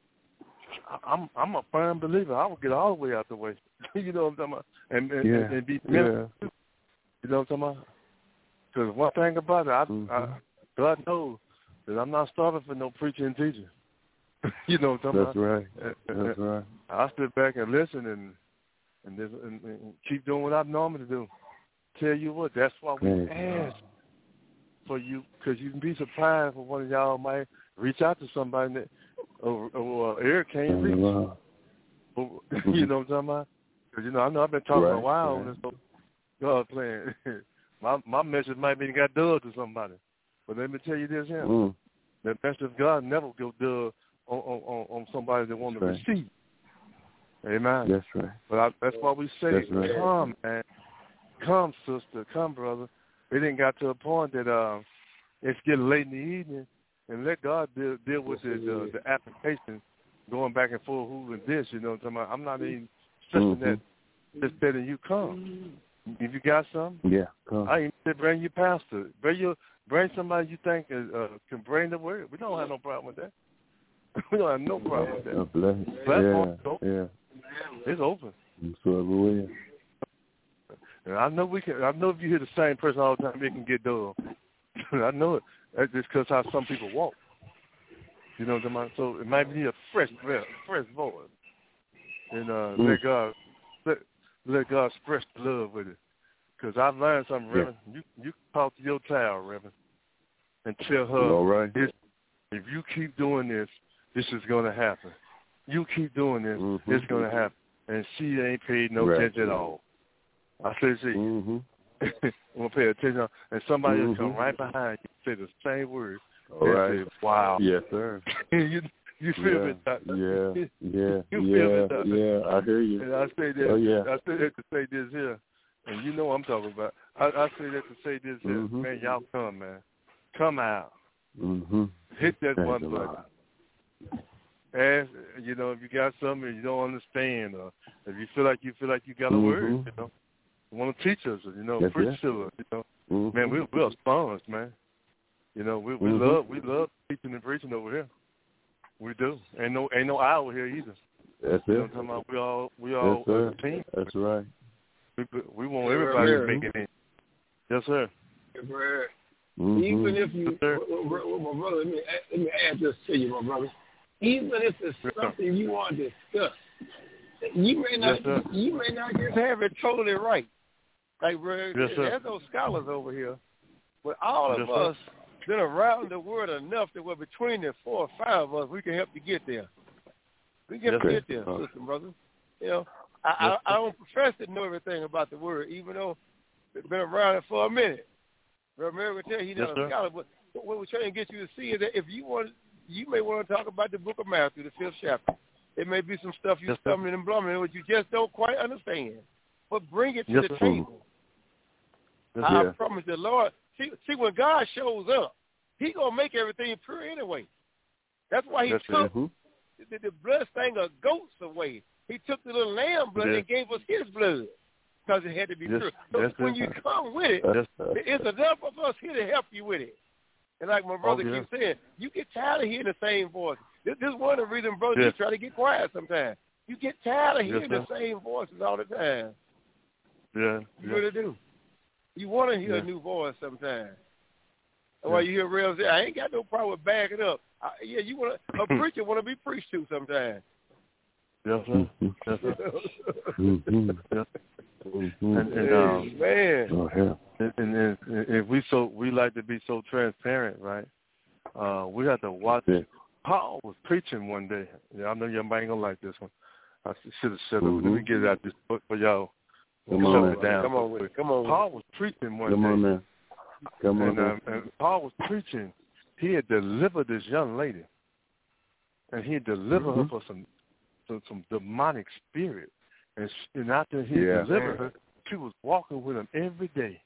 I'm I'm a firm believer. I will get all the way out the way. You know what I'm talking about? And and, yeah. and, and be yeah. You know what I'm talking about? Because one thing about it, I, mm-hmm. I, God knows that I'm not starving for no preaching and teaching. You know what I'm talking That's about? right. That's right. I sit back and listen and and, this, and, and keep doing what I normally do. Tell you what, that's why we Praise ask for you, because you can be surprised when one of y'all might reach out to somebody that or, or Eric can't reach. But, you know what I'm talking about? Because, you know, I know I've been talking right, a while right. on this, so God playing. my my message might be got dull to somebody. But let me tell you this here. Mm. That message of God never go dull on, on, on somebody that want to right. receive. Amen. That's right. But I, that's why we say, that's right. come, man. Come, sister. Come, brother. It didn't got to a point that uh, it's getting late in the evening, and let God deal, deal with the, the the application, going back and forth, who and this, you know what I'm talking about? I'm not even stressing mm-hmm. that. Just telling you, come. If you got something, yeah, come. I ain't say bring your pastor. Bring your, bring somebody you think is, uh, can bring the word. We don't have no problem with that. We don't have no problem with that. God bless. Platform Yeah, open. yeah. It's open. So we And I know we can. I know if you hear the same person all the time, it can get dull. I know it. That's just because how some people walk. You know what I'm saying? So it might be a fresh, fresh voice, and uh, mm. let God let, let God express the love with it. Because I've learned something, Reverend. Yeah. You you talk to your child, Reverend, and tell her, all right. this, if you keep doing this, this is going to happen. You keep doing this, mm-hmm. it's going to happen. And she ain't paid no right. attention at all. I said, see, mm-hmm. I'm going to pay attention. And somebody mm-hmm. will come right behind you, say the same word. All right. Say, wow. Yes, sir. you you feel yeah. it, Doctor. Yeah, yeah, you yeah, feel it, Doctor. yeah, I hear you. And I say that, oh, yeah. I say that to say this here, and you know what I'm talking about. I, I say that to say this here. Mm-hmm. Man, y'all come, man. Come out. Mm-hmm. Hit that Thank one you, button. Lord. Ask, you know, if you got something and you don't understand, or if you feel like you feel like you got a mm-hmm. word, you know, you want to teach us, you know, That's preach it. to us, you know. Mm-hmm. Man, we, we're sponge, man. You know, we we mm-hmm. love we love teaching and preaching over here. We do. Ain't no ain't no hour here either. That's you it. Know what I'm we all we all yes, as a team. That's right. We we want everybody to make it in. Yes, sir. Mm-hmm. Even if you, yes, well, my brother, let me let me add this to you, my brother. Even if it's yes, something you want to discuss, you may not yes, you may not get have it totally right. Like, bro, yes, there's no scholars over here, but all of yes, us been around the world enough that we're between the four or five of us, we can help you get there. We can help you get there, sister, brother. You know, I, yes, I I don't profess to know everything about the word, even though I've been around it for a minute. Brother will tell you he's not yes, a scholar, but what we're trying to get you to see is that if you want, you may want to talk about the book of Matthew, the fifth chapter. There may be some stuff you're yes, stumbling and blumbling which you just don't quite understand, but bring it to yes, the sir. table. Yes, I yeah. promise the Lord. See, see, when God shows up, He gonna make everything pure anyway. That's why He yes, took mm-hmm. the, the blood stain of goats away. He took the little lamb blood yes. and gave us His blood because it had to be yes. pure. So yes, when you come with it, yes, it's enough of us here to help you with it. And like my brother oh, yeah. keeps saying, you get tired of hearing the same voice. This, this is one of the reasons brothers yes. try to get quiet sometimes. You get tired of hearing yes, the same voices all the time. Yeah, you yeah. really do. You want to hear yeah. a new voice sometimes. That's yeah. why you hear real say, I ain't got no problem with backing up. I, yeah, you want a preacher want to be preached to sometimes. Yes, sir. Yes, sir. mm-hmm. yes. Mm-hmm. And, and um, man, oh, yeah. and, and, and if we so we like to be so transparent, right? Uh, we have to watch. Yeah. Paul was preaching one day. Yeah, I know y'all ain't gonna like this one. I should have shut up. Mm-hmm. Let me get it out this book for y'all. Come on, it down. Come on with it. Come on. Paul was preaching one Come day. on now. Come on and, now. um, and Paul was preaching. He had delivered this young lady, and he had delivered mm-hmm. her for some, some some demonic spirit. And, she, and after he yeah. delivered her, she was walking with him every day,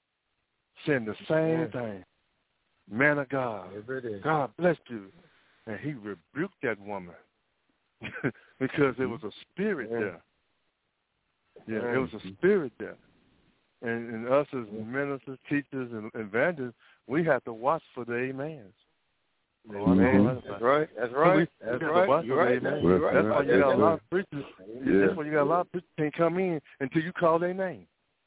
saying the same yeah. thing. Man of God, God bless you. And he rebuked that woman because there was a spirit yeah. there. Yeah, there was a spirit there. And, and us as ministers, teachers, and evangelists, we have to watch for the amens. Amen. That's right. That's right. So we, That's we right. You're right. You're right. That's why you got a lot of preachers. Yeah. That's why you got a lot of preachers can't come in until you call their name.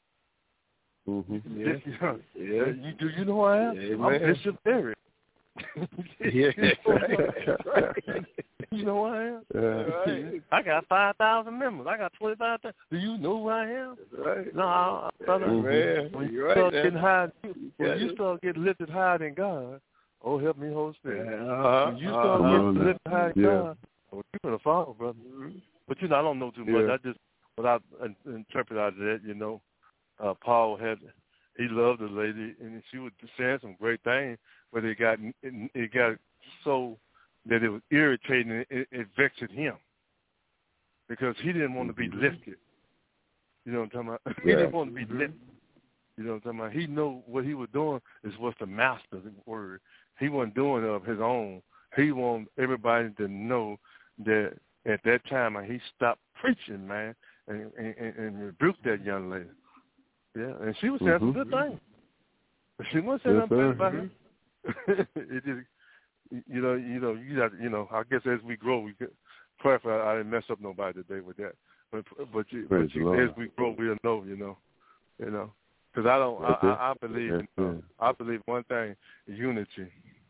Mm-hmm. Yeah. yeah. yeah. You, do you know who I am? Yeah, I'm Bishop Barrett. yeah, that's right. You know who I am? Yeah. Right. I got five thousand members. I got twenty-five thousand. Do you know who I am? That's right. No, brother. Mm-hmm. When you You're start right, getting high, when yeah. you start getting lifted higher than God, oh, help me, Holy Spirit. Uh-huh. When you start uh-huh. getting lifted higher than yeah. God, oh, you're going to fall, brother. Mm-hmm. But, you know, I don't know too much. Yeah. I just, what I interpret out of that, you know, uh, Paul had, he loved the lady, and she was saying some great things, but it got, it, it got so that it was irritating, and it, it vexed him because he didn't want to be lifted. You know what I'm talking about? He Yeah. didn't want to be lifted. You know what I'm talking about? He knew what he was doing is what's the master's word. He wasn't doing it of his own. He wanted everybody to know that at that time he stopped preaching, man, and, and, and rebuked that young lady. Yeah, and she was saying mm-hmm. some good things. She wasn't saying yes, nothing bad sir. about him. It just, you know, you know, you got, you know. I guess as we grow, we get. Prayerfully, I didn't mess up nobody today with that. But but, you, but you, as we grow, we'll know, you know, you know. Because I don't, I, I, I believe, in, uh, I believe one thing, unity,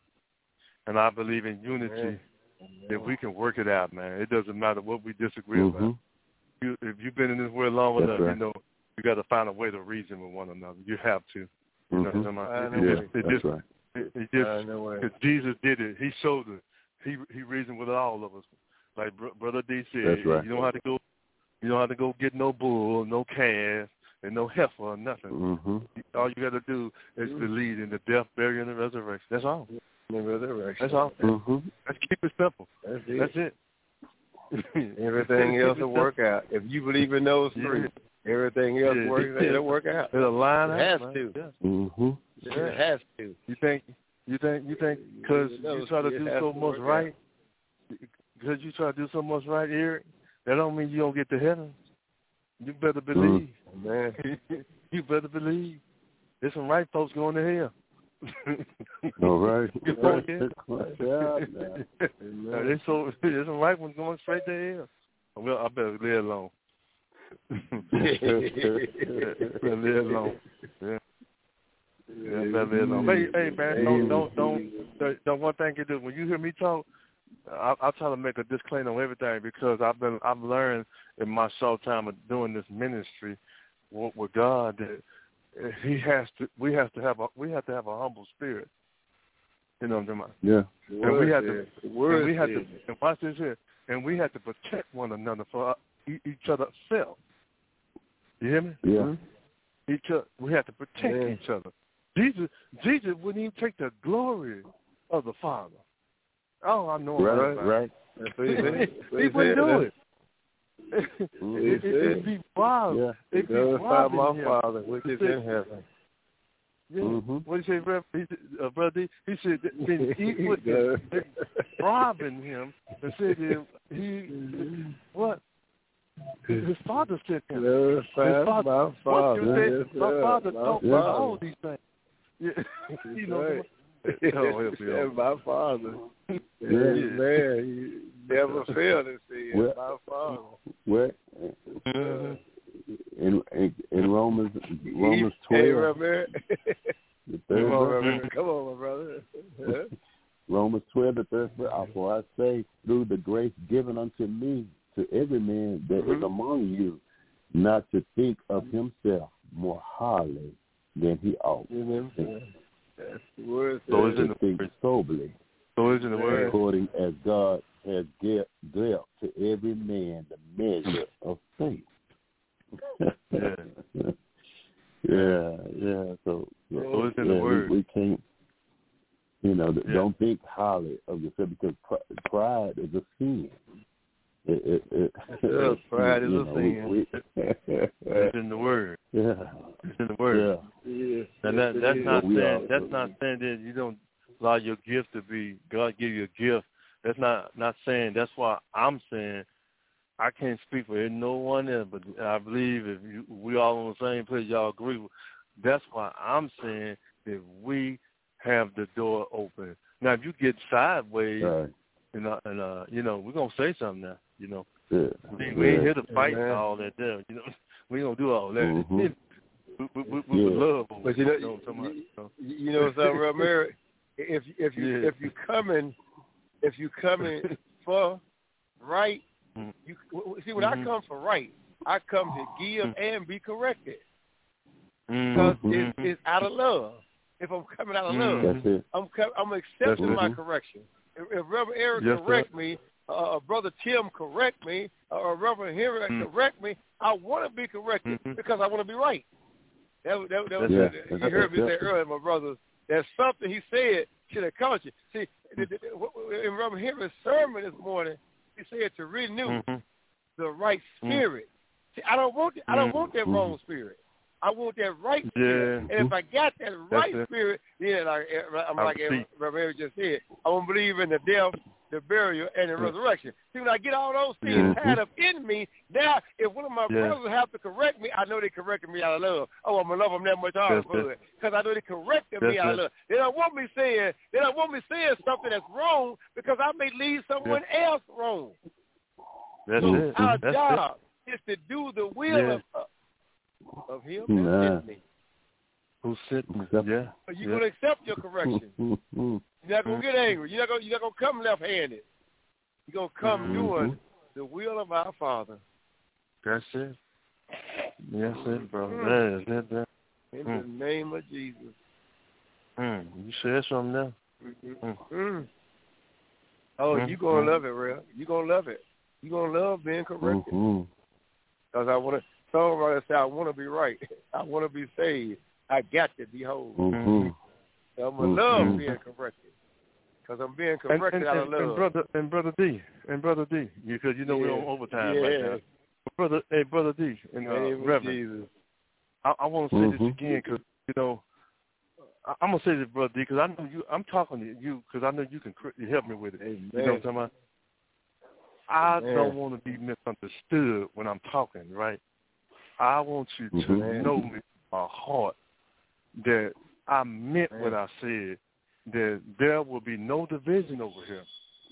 and I believe in unity that we can work it out, man. It doesn't matter what we disagree mm-hmm. about. You, if you've been in this world long That's enough, right. you know you got to find a way to reason with one another. You have to. You mm-hmm. know what I'm I saying? know It, it. it, it That's just, right. it, it just, I know it. because Jesus did it. He showed it. He he reasoned with all of us. Like Br- Brother D said, That's right. you don't have to go, you don't have to go get no bull, no calf, and no heifer or nothing. Mm-hmm. All you got to do is mm-hmm. believe in the death, burial, and the resurrection. That's all. The resurrection. That's all. Mm-hmm. Let's keep it simple. That's it. That's it. Everything else will work out. If you believe in those three, yeah. everything else yeah. works. Yeah. It'll work out. It'll line it up. has man. to. Yeah. Mm-hmm. Yeah. It has to. You think? You think? You think? Because you try to do so much right. Because you try to do so much right, Eric, that don't mean you don't get to heaven. You better believe, man. You better believe. There's some right folks going to hell. All right. You know what yeah, yeah. It's so it's all right when going straight to hell. Well, I better leave it alone. better leave it alone. Yeah. Yeah, better leave it alone. Hey, hey, man, don't, don't, don't, don't. One thing you do when you hear me talk, I, I try to make a disclaimer on everything because I've been, I've learned in my short time of doing this ministry with, with God that He has to, we have to have a, we have to have a humble spirit. You know what I'm talking about? Yeah. And we have to, and we have to, and watch this here, and we have to protect one another for each other's self. You hear me? Yeah. Mm-hmm. Each other, we have to protect yeah. each other. Jesus, Jesus wouldn't even take the glory of the Father. Oh, I know. Right, right. right. he, he wouldn't do it. it, it, it it'd be wild. Yeah. It'd be wild my him. Father, which is in heaven. Yeah. Mm-hmm. What did he say, he said, uh, brother? He said, then he put him, robbing him and said, he, what? His father sent him. No, his father, my father. What you yes, said, my father my taught me all these things. Yeah. you know, right. oh, help me yeah, my father. Yeah. Man, he never failed to say it. Well, my father. Well, mm-hmm. in, in in Romans Romans twelve. Hey, Robert. Come on, Robert. Come on, my brother. Romans twelve, the third verse. For I say, through the grace given unto me, to every man that mm-hmm. is among you, not to think of himself more highly than he ought. Mm-hmm. That's the word. So is to it think soberly. So is in the word. According as God has dealt, dealt to every man the measure of faith. yeah. yeah, yeah. So, so it's in yeah, the word. We, we can't, you know, yeah. don't think highly of yourself because pride is a sin. It, it, it, it, pride is a know, sin. We, we, it's in the word. Yeah, it's in the word. Yeah, yeah. And that, that's yeah. not We saying are, that's not saying that you don't allow your gift to be God give you a gift. That's not not saying. That's why I'm saying I can't speak for no one else, but I believe if you, we all on the same page, y'all agree with. That's why I'm saying that we have the door open. Now, if you get sideways, right. you know, and uh, you know, we're gonna say something now. You know, yeah. we, we ain't here to fight yeah. and all that there. You know, we ain't gonna do all that. Mm-hmm. we we, we, we yeah. would love, but you know, you know, somebody, you, you know. you know something, Romero? If if you yeah. if you coming if you coming for right, mm-hmm. you see when mm-hmm. I come for right, I come to give mm-hmm. and be corrected mm-hmm. because it's, it's out of love. If I'm coming out of love, mm-hmm. I'm I'm accepting my correction. If, if Reverend Eric yes, correct sir. me, uh, Brother Tim correct me, or Reverend Henry mm-hmm. correct me, I want to be corrected mm-hmm. because I want to be right. That, that, that was, yeah. that, you heard me say earlier, my brothers. There's something he said should have caught you. See, in Reverend Henry's sermon this morning, he said to renew mm-hmm. the right spirit. See, I don't want I don't want that wrong spirit. I want that right spirit. Yeah. And if I got that right That's spirit, then like, I'm I like Reverend Henry just said, I won't believe in the death, the burial, and the resurrection. See, when I get all those things yeah. tied up in me, now if one of my yeah. brothers have to correct me, I know they corrected me out of love. Oh, I'm going to love them that much harder for it. Because I know they corrected That's me out of it. love. They don't want me saying, they don't want me saying something that's wrong because I may lead someone yeah. else wrong. That's so it. our That's job it. is to do the will yeah. of, uh, of him yeah. that sent me. Who's sitting? Yeah. You're yeah. going to accept your correction. You're not going to get angry. You're not going you're not going to come left-handed. You're going to come mm-hmm. doing the will of our Father. That's it. That's it, bro. Mm. That is it, that. In mm. the name of Jesus. Mm. You said something now. Mm-hmm. Mm. Mm. Oh, mm. you're going to mm. love it, Real. You're going to love it. You're going to love being corrected. Because mm-hmm. I want to, songwriter say, I want to be right. I want to be saved. I got to be whole. Mm-hmm. So I'm going to mm-hmm. love being corrected. Because I'm being corrected and, and, out of and, love. And brother, and brother D, and brother D, because you know yeah. we're on overtime yeah. right now. Brother, hey, brother D, and uh, Reverend, Jesus. I, I want to say mm-hmm. this again because you know I, I'm gonna say this, brother D, because I know you. I'm talking to you because I know you can you help me with it. Amen. You know what I'm talking about? I Amen. don't want to be misunderstood when I'm talking, right? I want you to mm-hmm. know me, my heart, that I meant Man. what I said, that there will be no division over here.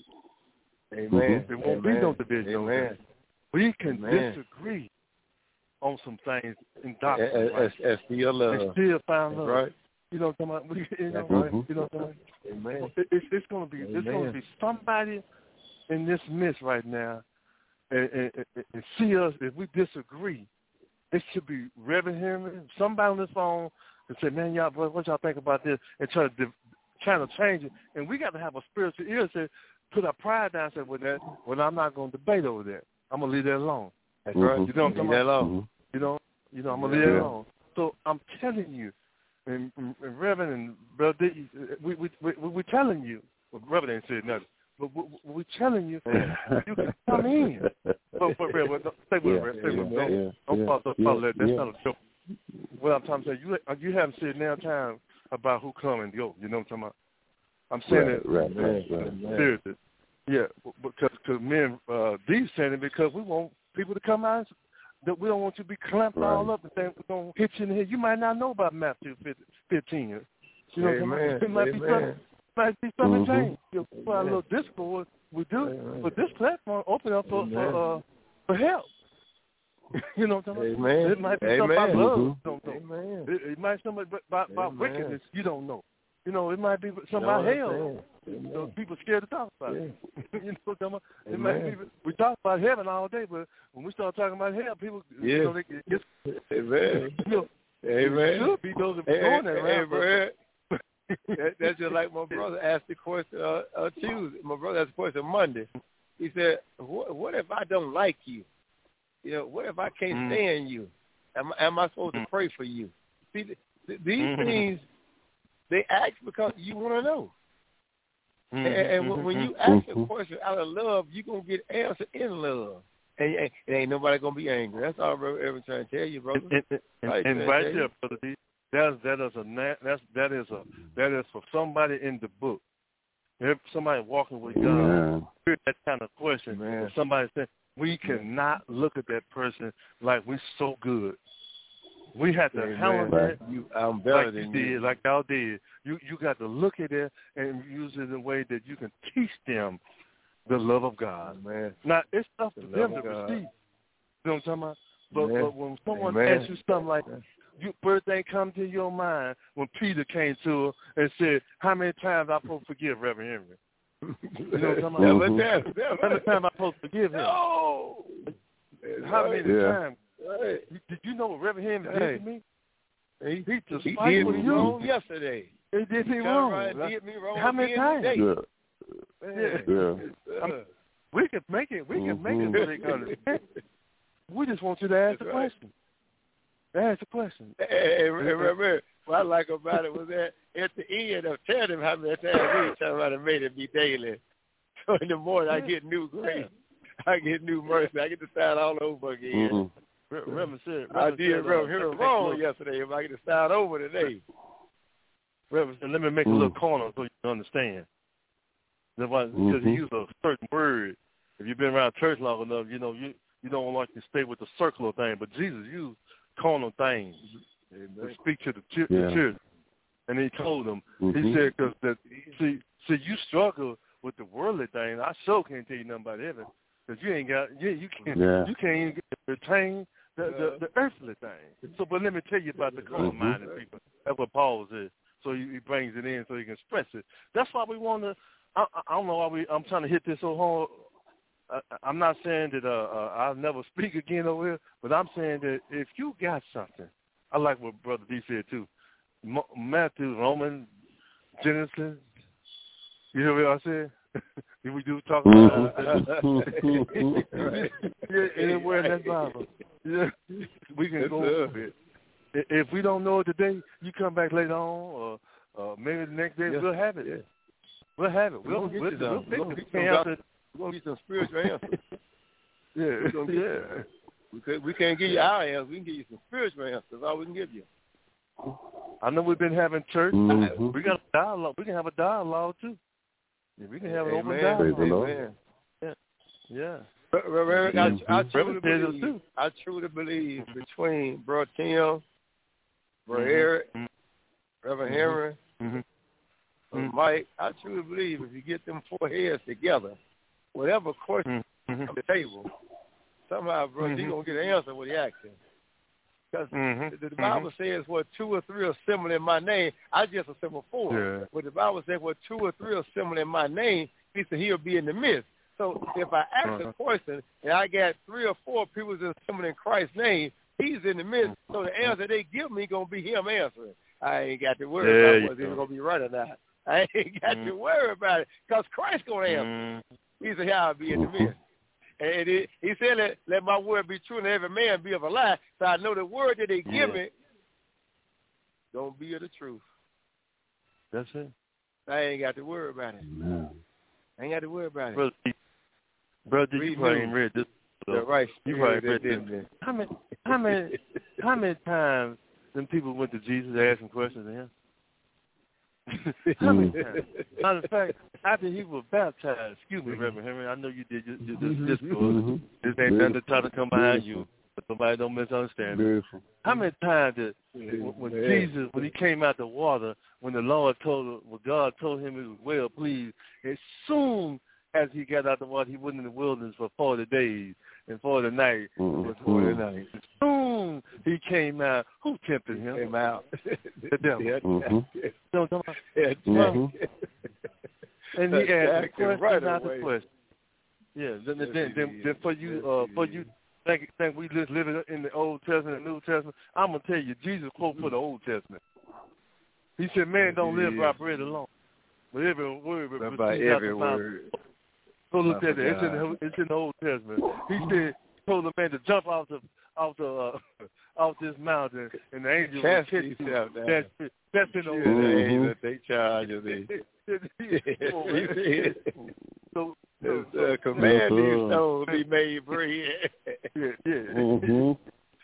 Amen. There won't Amen. be no division Amen. over here. We can Amen. disagree on some things in doctrine, as, right? as, as still love. And still find love. Right. You know what I'm talking about? You know, right. you know what I'm talking about? Amen. It, it's it's going to be Amen. it's going to be somebody in this midst right now, and, and, and, and see us if we disagree. It should be Reverend Henry, somebody on this phone, and say, "Man, y'all, what y'all think about this?" And try to try to change it. And we got to have a spiritual ear to put our pride down. And say, "Well, that, well, I'm not going to debate over that. I'm going to leave that alone." That's mm-hmm. right. You know what I'm talking about? Alone. Mm-hmm. You know, you know, I'm going to leave that alone. So I'm telling you. And, and Reverend and Brother D, we we we we're telling you. Well, Reverend ain't said nothing, but we, we're telling you you can come in. But but Reverend, stay with yeah, it, stay with it. Yeah, Don't yeah, don't yeah, follow yeah, that. That's yeah. not a joke. What I'm trying to say, you you haven't said now time about who come and go. You know what I'm talking about? I'm saying right, it right, right, right, seriously. Yeah, because because me and uh, D saying it because we want people to come out. That we don't want you to be clamped right. all up and saying we're going to hit you in the head. You might not know about Matthew fifteen. You know Amen. what I mean? It might Amen. be something, might be something mm-hmm. changed. You know, for our little discord, we do. Amen. But this platform open up for for, uh, for help. You know what I'm talking about? Amen. It might be Amen. something about love mm-hmm. you don't know. Amen. It, it might be something about, about wickedness you don't know. You know, it might be something about no, hell. You know, people scared to talk about it. Yeah. You know what I'm talking about? It might be, we talk about heaven all day, but when we start talking about hell, people, yeah. you know, they get, Amen. You know, Amen. Should be those that are doing that around. that, that's just like my brother asked the question uh, uh, Tuesday. My brother asked the question Monday. He said, what, what if I don't like you? You know, what if I can't mm. stand you? Am, am I supposed mm. to pray for you? See, th- th- these mm-hmm. things, they ask because you want to know. Mm-hmm. And, and when, when you ask a question out of love, you're going to get answered in love. And, and, and ain't nobody going to be angry. That's all I'm ever trying to tell you, brother. And, and, right, and right there, Brother D, that's, that, is a, that's, that, is a, that is for somebody in the book. If somebody walking with God, yeah. hear that kind of question, man. Somebody said, we cannot look at that person like we're so good. We have to handle that you, I'm better like than you you did, like y'all did. You you got to look at it and use it in a way that you can teach them the love of God. Man. Now, it's up to the them to receive. You know what I'm talking about? But, but when someone Amen. asks you something like, you, first thing come to your mind when Peter came to her and said, how many times am I supposed to forgive Reverend Henry? You know what I'm talking about? Mm-hmm. How many times am I supposed to forgive him? No. How many yeah. times? Right. Did you know what Reverend Henry hey. did to me? He, he just he did me you. wrong yesterday. He did me wrong. Right, did me wrong. How many times? Yeah. Yeah. yeah. I'm, we can make it. We can mm-hmm. make it so they can understand. We just want you to ask That's the right. question. Ask the question. Hey, hey, remember, what I like about it was that at the end of telling him how many times we talking about it made it be daily. So in the morning, I get new grace. I get new mercy. I get to start all over again. Mm-hmm. Reverend said, I did Reverend uh, wrong yesterday. If I get to start over today. Reverend said, let me make mm-hmm. a little corner so you can understand. Because mm-hmm. he used a certain word. If you've been around church long enough, you know, you, you don't like to stay with the circular thing. But Jesus used carnal things to speak to the, ch- yeah. the children. And he told them, mm-hmm. he said, because that see, see, you struggle with the worldly thing. I sure can't tell you nothing about heaven. Because you ain't got, you, you can't, yeah. you can't even retain the, the, the earthly thing. So, but let me tell you about the carnal mm-hmm. minded people. That's what Paul says. So he, he brings it in so he can express it. That's why we want to. I, I don't know why we. I'm trying to hit this so hard. I, I'm not saying that uh, uh, I'll never speak again over here, but I'm saying that if you got something, I like what Brother D said too. M- Matthew, Romans, Genesis. You hear what I said? We do talk about it. Yeah, anywhere in that Bible. Yeah, we can go over it. If we don't know it today, you come back later on, or uh, maybe the next day yeah. we'll have it. Yeah. We'll have it. We'll, we'll, we'll, we'll, we'll, we'll, get some, we'll get some spiritual answers. Yeah, get, yeah. We, could, we can't give you our answers. We can give you some spiritual answers. That's all we can give you. I know we've been having church. Mm-hmm. We got a dialogue. We can have a dialogue too. Yeah, we can have an open dialogue. Amen. Yeah. Yeah. But, Reverend, I, I, truly believe, I truly believe between Bro Tim, Bro Eric, mm-hmm. Reverend Henry, mm-hmm. mm-hmm. Mike, I truly believe if you get them four heads together, whatever question mm-hmm. on the table, somehow, bro, mm-hmm. he's going to get an answer what he asking. Because mm-hmm. the, the Bible mm-hmm. says, "What two or three are similar in my name, I just assemble four." Yeah. But the Bible says, "What two or three are similar in my name, he said he'll be in the midst." So if I ask uh-huh. a question and I got three or four people that's similar in Christ's name, he's in the midst. So the answer they give me gonna be him answering. I ain't got to worry there about whether he's gonna be right or not. I ain't got mm-hmm. to worry about it because Christ's gonna answer. Mm-hmm. He said, "I'll be in the midst." And it, he said, let, let my word be true and every man be of a lie. So I know the word that they give yeah. me don't be of the truth. That's it. I ain't got to worry about it. No. I ain't got to worry about it. Brother, brother you probably ain't read this. So the right you probably read this. How many, how many, how many times them people went to Jesus asking questions to him? How many times? Matter of fact, after he was baptized, excuse me, Reverend Henry, I know you did your, your, this discourse. Mm-hmm. This ain't nothing to try to come behind you, but somebody don't misunderstand me. How many times did when, when Jesus, when he came out the water, when the Lord told him, when God told him he was well pleased, as soon as he got out the water, he went in the wilderness for forty days and forty nights. Mm-hmm. Was forty nights. As soon he came out, who tempted him? Came out. The devil. Mm-hmm. Don't talk about yeah, mm-hmm. And he asked the question right after question. Yeah, then, then, then, then, then for you, uh, for you, think, think we just live in the Old Testament and New Testament. I'm gonna tell you, Jesus quote for the Old Testament. He said, "Man don't live by bread alone, but every word." By every word. Go look at it. It's in, the, it's in the Old Testament. He said, told the man to jump off the off the uh, off this mountain, and the angel was catch him. That's that's in the Old Testament. They charge of me. So, so, so command these stones be made bread. Yeah, yeah. Mm-hmm.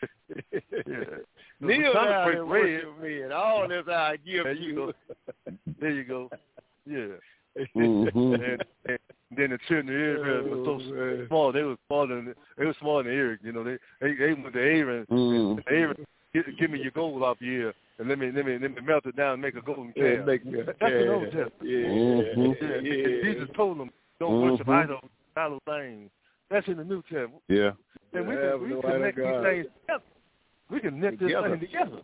yeah. Kneel down and worship me, and all this I give there you. you. There you go. Yeah. Mm-hmm. and, and then the children of Israel were so oh, small; they were smaller than they were smaller than Eric. You know, they they, they went to Aaron. Mm-hmm. Aaron, give, give me your gold off here, and let me let me let me melt it down and make a golden calf. Yeah, make me, That's yeah, an Old Testament. Yeah, mm-hmm. yeah. yeah. Jesus told them, "Don't mm-hmm. worship idols, idol things." That's in the New Testament. Yeah. And we yeah, can we no connect these things together. We can knit this thing together.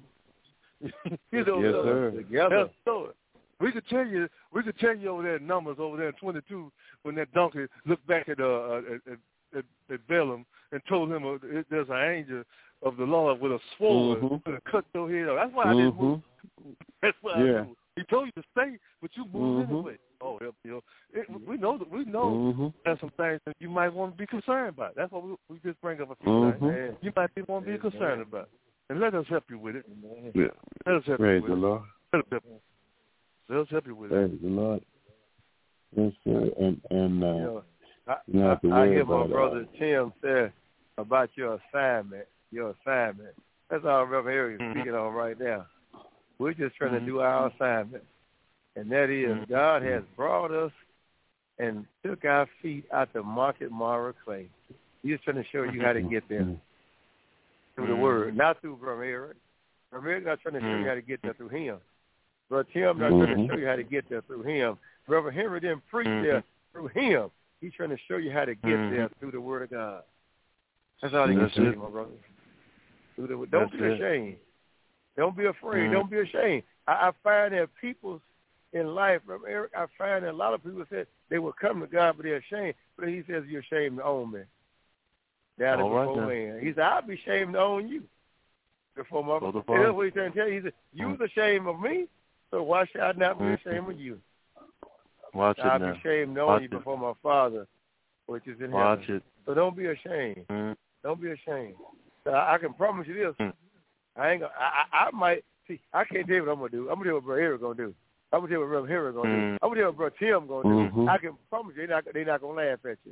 you know, yes, so, sir. Together. So, we could tell you, we could tell you over there in Numbers over there in twenty-two when that donkey looked back at uh at, at, at Balaam and told him uh, there's an angel of the Lord with a sword mm-hmm. to cut your head off. That's why mm-hmm. I didn't move. That's why yeah. I moved. He told you to stay, but you moved mm-hmm. anyway. Oh, you know, it, we know that we know mm-hmm. there's some things that you might want to be concerned about. That's why we, we just bring up a few mm-hmm. things you might want to be concerned about, and let us help you with it. Yeah. Let us help Praise you with the it. Lord. Let us help you. Let us help you with Praise it. the Lord. Yes, sir. And and uh, you know, I, you don't have to I, worry I hear about my brother it. Tim say about your assignment. Your assignment. That's all Reverend Harry is mm-hmm. speaking on right now. We're just trying mm-hmm. to do our assignment, and that is mm-hmm. God has brought us and took our feet out the market Mara clay. He's trying to show you how to get there mm-hmm. through the Word, not through Reverend Eric. Reverend Eric not trying to show mm-hmm. you how to get there through him. Brother Tim not mm-hmm. trying to show you how to get there through him. Reverend Henry didn't preach mm-hmm. there through him. He's trying to show you how to get mm-hmm. there through the Word of God. That's all he can show you, my brother. Through the, don't That's be it. ashamed. Don't be afraid. Mm-hmm. Don't be ashamed. I, I find that people in life, Reverend Eric, I find that a lot of people said they will come to God, but they're ashamed. But he says, you're ashamed to own me. Down all before right, man. He said, I'll be ashamed to own you. Before my Father. That's what he's trying to tell you. He said, you was ashamed of me, so why should I not be ashamed of you? Watch I'll it now. be ashamed knowing Watch you it. before my Father, which is in Watch heaven. it. So don't be ashamed. Mm-hmm. Don't be ashamed. So I, I can promise you this. Mm-hmm. I ain't gonna, I, I, I might, see, I can't tell you what I'm going to do. I'm going to tell you what Brother Harry going to do. I'm going to tell you what Brother Harry going to mm-hmm. do. I'm going to tell you what Brother Tim going to do. Mm-hmm. I can promise you they're not, they're not going to laugh at you.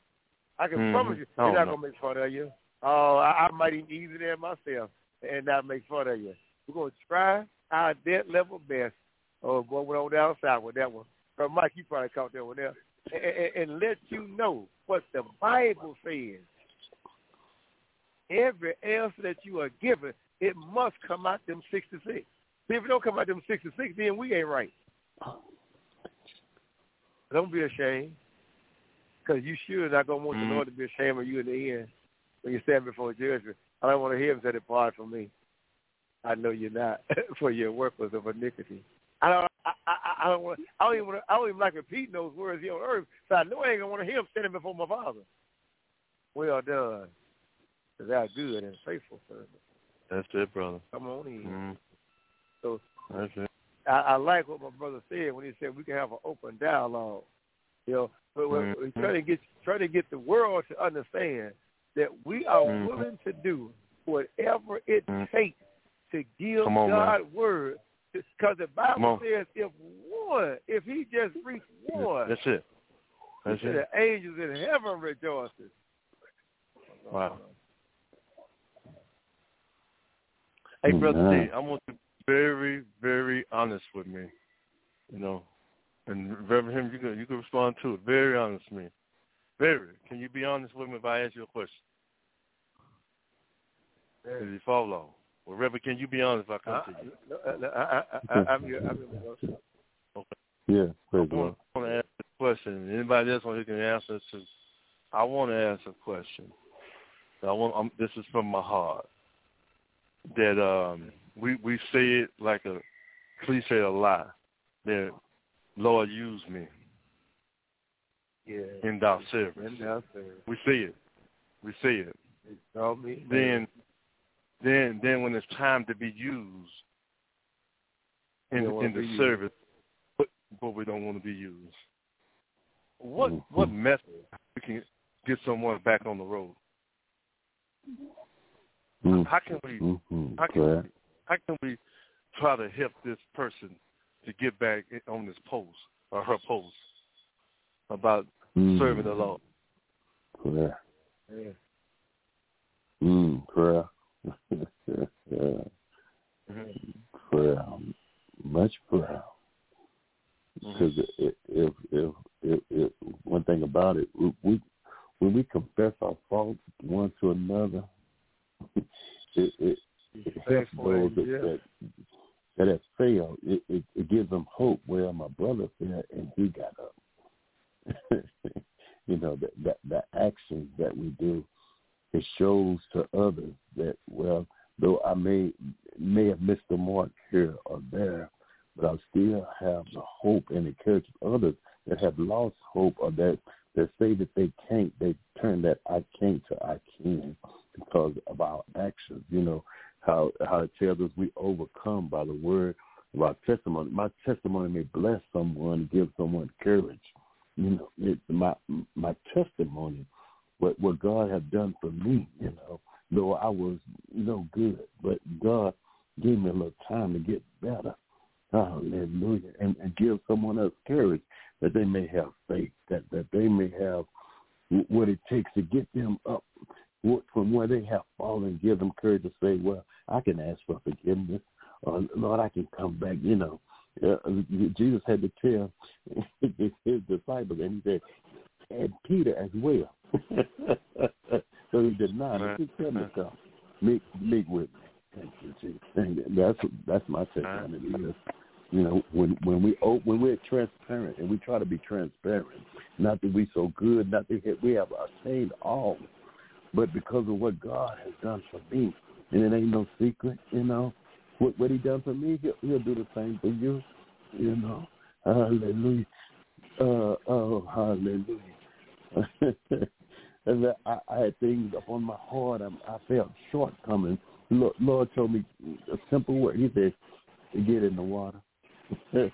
I can mm-hmm. promise you they're not going to make fun of you. Oh, I, I might even ease it in myself and not make fun of you. We're going to try our dead level best. Oh, boy, went on down south with that one. But Mike, you probably caught that one there. And, and, and let you know what the Bible says. Every answer that you are given, it must come out them sixty-six. See, if it don't come out them sixty-six, then we ain't right. Don't be ashamed, because you sure not going to want mm-hmm. the Lord to be ashamed of you in the end when you stand before judgment. I don't want to hear him say, depart from me. I know you're not, for your workers of iniquity. I don't. I, I, I don't want. I don't even. Want to, I don't even like repeating those words here on earth. So I know I ain't gonna want to hear him standing before my Father. Well done, because thou good and faithful servant. That's it, brother. Come on in. Mm-hmm. So that's it. I, I like what my brother said when he said we can have an open dialogue. You know, but mm-hmm. we're trying to get trying to get the world to understand that we are mm-hmm. willing to do whatever it mm-hmm. takes to give on, God's man. word. Because the Bible says if one, if he just reached one, that's it. That's it. The angels in heaven rejoices. Wow. Hey, Brother D, I want you to be very, very honest with me. You know, and Reverend Him, you can you can respond to it. Very honest with me. Very. Can you be honest with me if I ask you a question? Did you follow? Well, Reverend, can you be honest if I come uh, to you? No, no, I, I, I, I'm here. I'm here. Okay. Yeah. I want, I want to ask a question. Anybody else who can answer to? I want to ask a question. I want. I'm, this is from my heart. That um, we we say it like a cliche, a lie. That Lord, use me. Yeah. In Thou service. In Thou service. We say it. We say it. Me, then. Then, then, when it's time to be used in, in the service, but, but we don't want to be used. What mm-hmm. what method we can get someone back on the road? Mm-hmm. How can we mm-hmm. how can we, how can we try to help this person to get back on this post or her post about mm-hmm. serving the Lord? Prayer. Yeah. Mm, prayer. yeah. mm-hmm. Prayer, much prayer. Because mm-hmm. if, if, if, if, if one thing about it, we, we when we confess our faults one to another, it it, it helps those that, yeah. that that have failed. It, it, it gives them hope. Well, my brother fell and he got up. you know that that the actions that we do. It shows to others that, well, though I may may have missed the mark here or there, but I still have the hope and encourage others that have lost hope or that, that say that they can't. They turn that I can't to I can because of our actions. You know, how, how it tells us we overcome by the word of our testimony. My testimony may bless someone, give someone courage. You know, it's my my testimony. What what God had done for me, you know, though I was no good, but God gave me a little time to get better. Hallelujah. And, and give someone else courage that they may have faith, that, that they may have what it takes to get them up from where they have fallen, give them courage to say, well, I can ask for forgiveness. Or, Lord, I can come back, you know. Uh, Jesus had to tell his, his disciples, and he said, and Peter as well. So he did not. He said, "Tell me, come, meet, meet with me." Thank you, Jesus. And that's that's my take on it. Because, you know, when when we when we're transparent and we try to be transparent, not that we so good, not that we have attained all, but because of what God has done for me, and it ain't no secret, you know. What what He done for me, He'll, he'll do the same for you, you know. Hallelujah. Uh, oh, hallelujah. And I, I had things up on my heart. I, I felt shortcomings. Lord, Lord told me a simple word. He said, "Get in the water." Get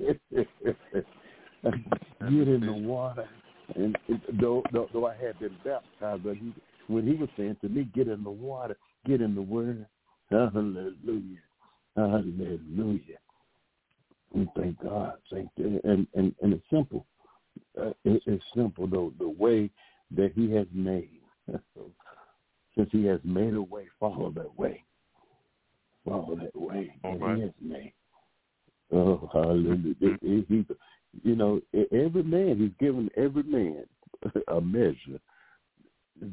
in the water. And though, though, though I had been baptized, but he, when he was saying to me, "Get in the water, get in the word," hallelujah, hallelujah. We thank God. Thank you. And and and it's simple. Uh, it, it's simple though. The way that He has made, since He has made a way, follow that way. Follow that way that right. He has made. Oh, hallelujah! It, it, he's, you know, every man, He's given every man a measure.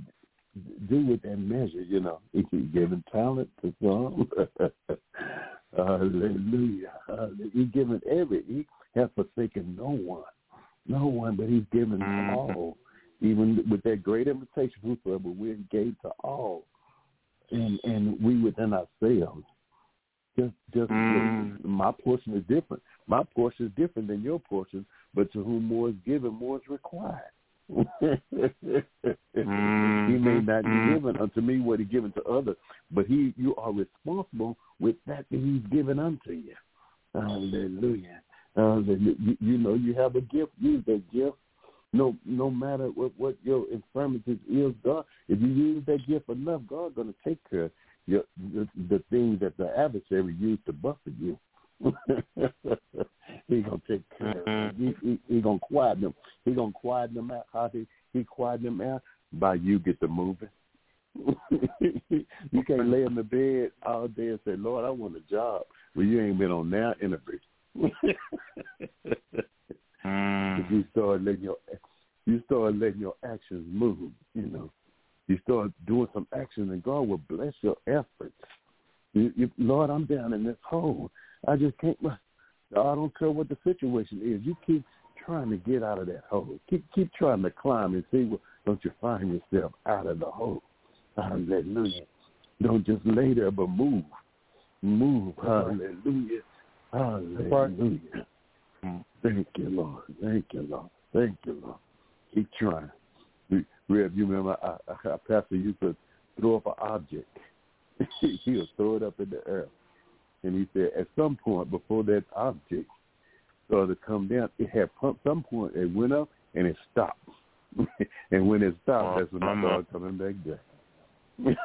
Do with that measure, you know. He's given talent to some. Hallelujah. Hallelujah. He's given every, he has forsaken no one. No one, but he's given mm-hmm. all. Even with that great invitation, whosoever we gave to all. And and we within ourselves. Just just mm-hmm. my portion is different. My portion is different than your portion, but to whom more is given, more is required. mm-hmm. He may not be given unto me what he given to others, but he you are responsible with that that he's given unto you. Hallelujah. Hallelujah. You, you know you have a gift, use that gift. No no matter what, what your infirmities is, God, if you use that gift enough, God's gonna take care of your the, the things that the adversary used to buffet you. He's gonna take care of them. He, he, he gonna quiet them. He gonna quiet them out. How he he quiet them out? By you get to moving. You can't lay in the bed all day and say, Lord, I want a job. Well, you ain't been on that interview. If you start letting your you start letting your actions move, you know. You start doing some action, and God will bless your efforts. You, you, Lord, I'm down in this hole. I just can't. I don't care what the situation is. You keep trying to get out of that hole. Keep keep trying to climb and see. Well, don't you find yourself out of the hole? Hallelujah. Don't just lay there, but move. Move. Hallelujah. Hallelujah. Thank you, Lord. Thank you, Lord. Thank you, Lord. Keep trying. Rev, you remember our, our pastor used to throw up an object. He'll throw it up in the air. And he said at some point before that object started to come down, it had pumped some point, it went up and it stopped. And when it stopped, that's when I started coming back down.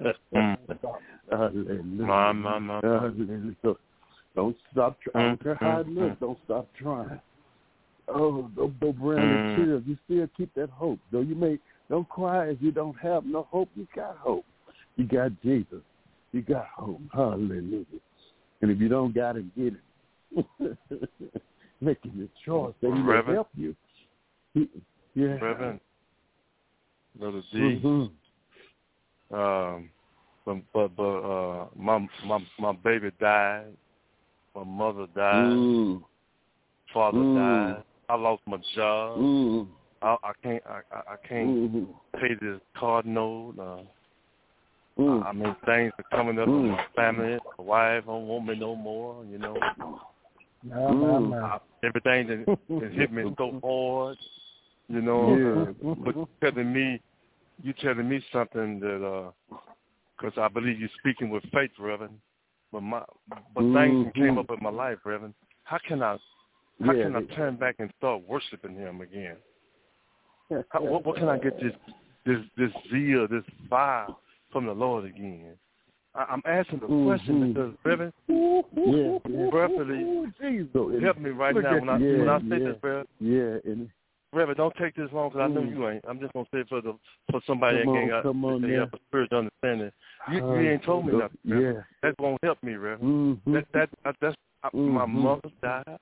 Hallelujah. Hallelujah. So don't stop trying. I don't care how it looks. Don't stop trying. Oh, don't, don't bring mm. the tears. You still keep that hope. Though you may don't cry if you don't have no hope. You got hope. You got Jesus. You got hope. Hallelujah. And if you don't got it, get it. Making the choice that he will help you. He, yeah. Reverend, Brother D. Mm-hmm. Um, but but, but uh, my my my baby died. My mother died. Mm. Father mm. died. I lost my job. Mm. I, I can't. I, I can't mm. pay this card note. Uh, mm. I, I mean, things are coming up mm. in my family. My wife don't want me no more. You know. No, no, no. I, everything that, that hit me so hard. You know. Yeah. But you telling me, you telling me something that, because uh, I believe you're speaking with faith, Reverend. But my, but mm. things came up in my life, Reverend. How can I? How yeah, can I turn back and start worshiping him again? How, what, what can I get this this this zeal, this fire from the Lord again? I, I'm asking the mm-hmm. question because, Reverend, yeah, yeah. prayerfully, help me right now when I yeah, when I say yeah, this, Reverend. Yeah, and Reverend, don't take this long because mm. I know you ain't. I'm just gonna say it for the for somebody come that ain't on, got they have a spiritual understanding. You, uh, you ain't told me nothing. Reverend. Yeah, that won't help me, Reverend. Mm-hmm. That that I, that's I, mm-hmm. my mother died.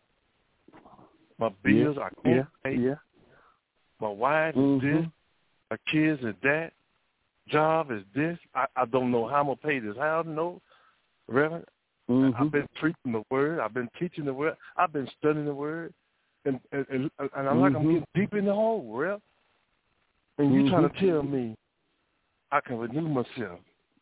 My bills yeah, I can't yeah, pay. Yeah. My wife mm-hmm. is this. My kids is that. Job is this. I, I don't know how I'm going to pay this. I don't know. Reverend, mm-hmm. I've been preaching the word. I've been teaching the word. I've been studying the word. And and, and, and I'm mm-hmm. like I'm getting deep in the hole, Reverend. And you mm-hmm. trying to tell me I can renew myself.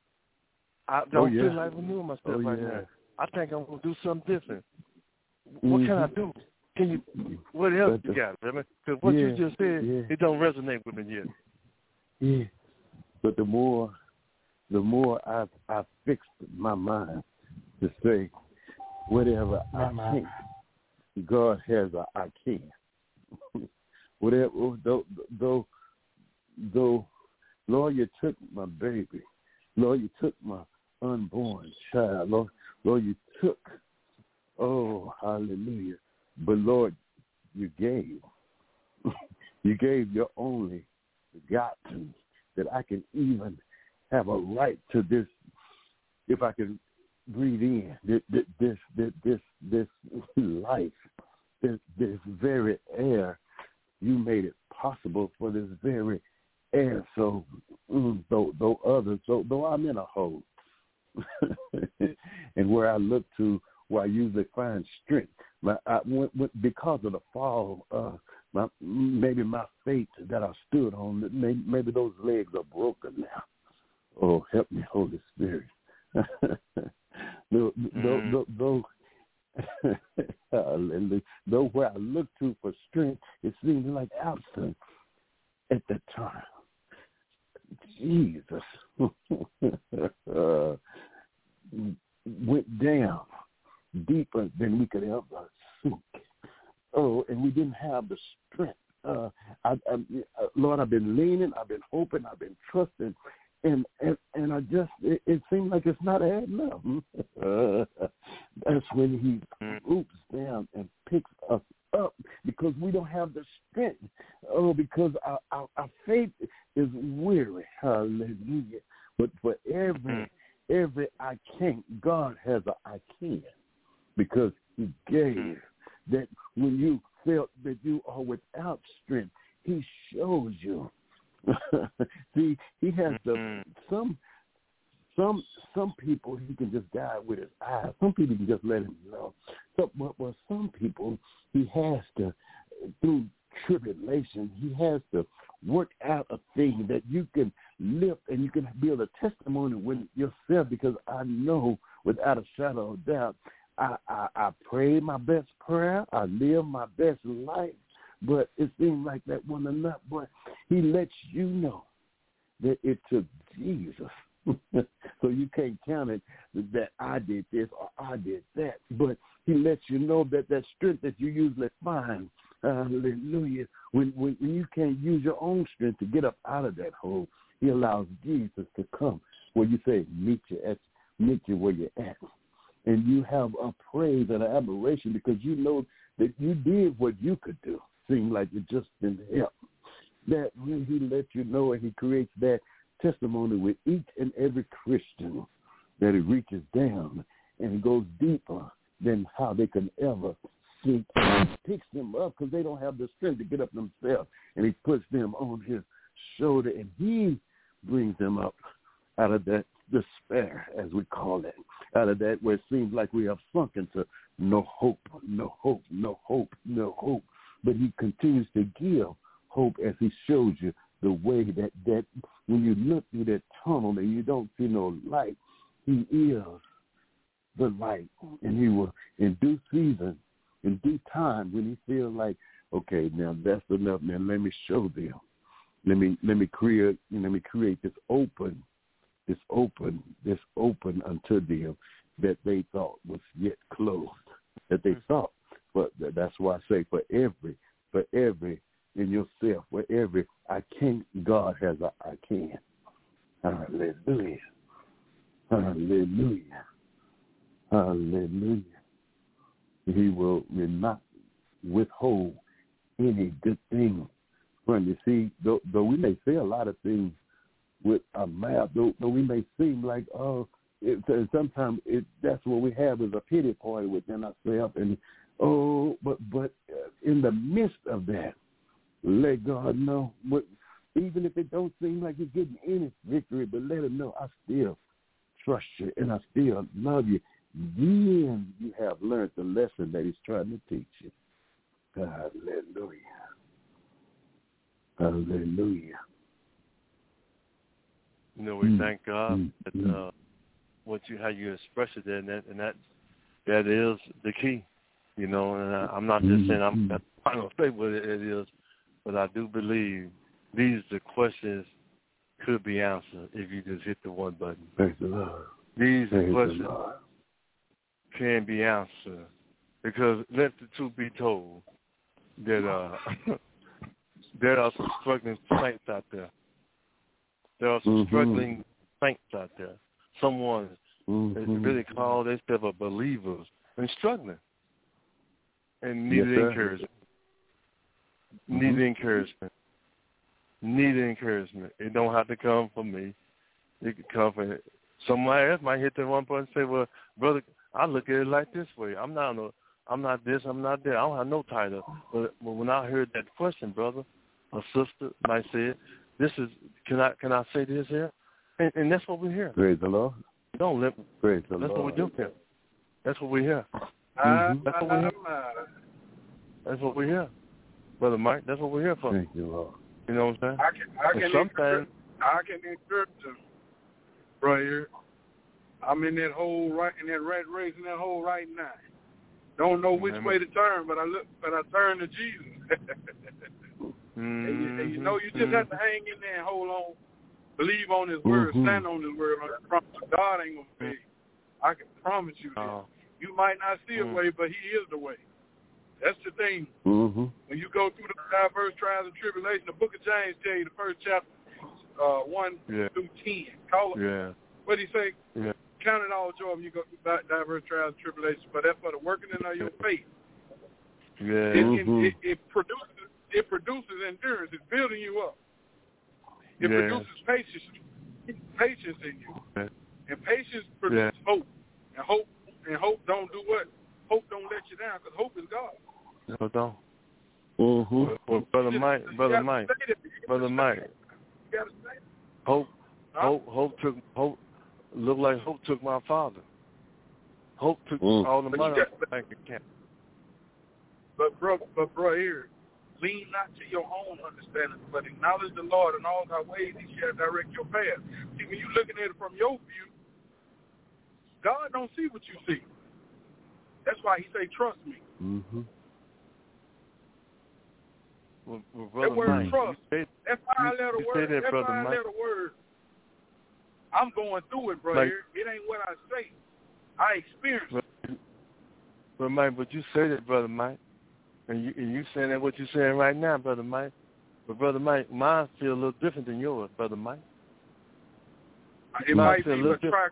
I don't oh, yeah. feel like renewing myself oh, right yeah. now. I think I'm going to do something different. Mm-hmm. What can I do? Can you? What else but, you got, Reverend? Because what yeah, you just said, yeah. it don't resonate with me yet. Yeah, but the more, the more I I fixed my mind to say, whatever my I mind. can, God has a I can. Whatever, though, though, though, Lord, you took my baby. Lord, you took my unborn child. Lord, Lord, you took. Oh, hallelujah. But, Lord, you gave. You gave your only begotten that I can even have a right to this, if I can breathe in this, this, this, this, this life, this, this very air. You made it possible for this very air. So, mm, though, though others, so though I'm in a hole, and where I look to where I usually find strength. My, I went, went, because of the fall, uh, my, maybe my faith that I stood on, maybe, maybe those legs are broken now. Oh, help me, Holy Spirit. though, mm. though, though, though where I look to for strength, it seems like absent at the time. Jesus uh, went down deeper than we could ever sink. Oh, and we didn't have the strength. Uh, I, I, Lord, I've been leaning, I've been hoping, I've been trusting, and and, and I just, it, it seems like it's not adding up. Uh, that's when he swoops down and picks us up because we don't have the strength. Oh, because our, our, our faith is weary. Hallelujah. But for every, every I can't, God has a I can, because he gave that when you felt that you are without strength, he shows you. See, he has the some some some people he can just guide with his eyes. Some people can just let him know. So, but, but some people he has to, through tribulation, he has to work out a thing that you can lift and you can build a testimony with yourself. Because I know without a shadow of doubt, I, I, I pray my best prayer, I live my best life, but it seems like that one enough. But he lets you know that it took Jesus. So you can't count it that I did this or I did that. But he lets you know that that strength that you usually find, hallelujah, when, when, when you can't use your own strength to get up out of that hole, he allows Jesus to come where you say, meet you at meet you where you're at. And you have a praise and an admiration because you know that you did what you could do. Seemed like it just didn't help. That when he lets you know and he creates that testimony with each and every Christian, that it reaches down and it goes deeper than how they can ever sink. And he picks them up because they don't have the strength to get up themselves. And he puts them on his shoulder and he brings them up out of that despair, as we call it, out of that where it seems like we have sunk into no hope, no hope, no hope, no hope. But he continues to give hope as he shows you the way that, that when you look through that tunnel and you don't see no light, he is the light. And he will, in due season, in due time, when he feels like, okay, now that's enough, man, let me show them. Let me let me create let me create this open, this open, this open unto them that they thought was yet closed, that they thought. But that's why I say for every, for every in yourself, for every I can't, God has a I can. Hallelujah. Hallelujah. Hallelujah. He will not withhold any good thing from you. See, though, though we may say a lot of things with our mouth, though, though we may seem like, oh, it, sometimes it, that's what we have is a pity party within ourselves. And, oh, but but uh, in the midst of that, let God know, but even if it don't seem like you're getting any victory, but let him know I still trust you and I still love you. Then you have learned the lesson that he's trying to teach you. Hallelujah. Hallelujah. You know, we mm. thank God mm. that uh, what you how you express it there, and that and that, that is the key. You know, and I, I'm not just mm. saying I'm not going to say what it is, but I do believe these the questions could be answered if you just hit the one button. Thank the Lord. These Thank questions the Lord. Can be answered because let the truth be told that uh, there are some struggling saints out there. There are some mm-hmm. struggling saints out there. Someone mm-hmm. that really call themselves a believers and struggling and need yes, encouragement. Mm-hmm. Need encouragement. Need encouragement. It don't have to come from me. It can come from somebody else. Might hit that one point and say, "Well, brother, I look at it like this way. I'm not no, I'm not this. I'm not that. I don't have no title." But, but when I heard that question, brother, a sister might say, "This is can I can I say this here?" And, and that's what we're here. Praise the Lord. Don't let. Praise the that's Lord. what we do here. That's what we hear. Mm-hmm. That's what we hear. That's what we hear, Brother Mike. That's what we're here for. Thank you, Lord. You know what I'm saying? I can, I can, sometimes I can encourage them right here. I'm in that hole right in that rat race in that hole right now. Don't know which way to turn, but I look, but I turn to Jesus. mm-hmm. and, you, and you know, you just have to hang in there and hold on, believe on His word, mm-hmm. stand on His word. God ain't gonna fail. I can promise you this. Oh. You might not see a mm-hmm. way, but He is the way. That's the thing. Mm-hmm. When you go through the diverse trials and tribulation, the Book of James tell you the first chapter, uh, one yeah. through ten. Call it. Yeah. What do you say? Yeah. Count it all joy when you go through diverse trials and tribulations, but that's for the working of your faith. Yeah. It, mm-hmm. it, it, it produces it produces endurance. It's building you up. It yeah. produces patience, patience in you, yeah. and patience produces yeah. hope. And hope and hope don't do what? Hope don't let you down, because hope is God. No, don't. Mm-hmm. Well, brother just, Mike, brother Mike, brother Mike. You gotta say it. Hope, huh? hope, hope took hope. Looked like hope took my father. Hope took mm. all the money got, out of the bank account. But bro, but bro, here, lean not to your own understanding, but acknowledge the Lord in all thy ways; He shall direct your path. See, when you're looking at it from your view, God don't see what you see. That's why He say, "Trust me." Mm-hmm. Well, well, that word Mike, trust, say, that five-letter word, that, that five-letter word. I'm going through it, bro. Like, it ain't what I say. I experience it. But, but Mike, but you say that, brother Mike, and you and you saying that what you're saying right now, brother Mike. But brother Mike, mine feel a little different than yours, brother Mike. It mine might feel be, a little but try different.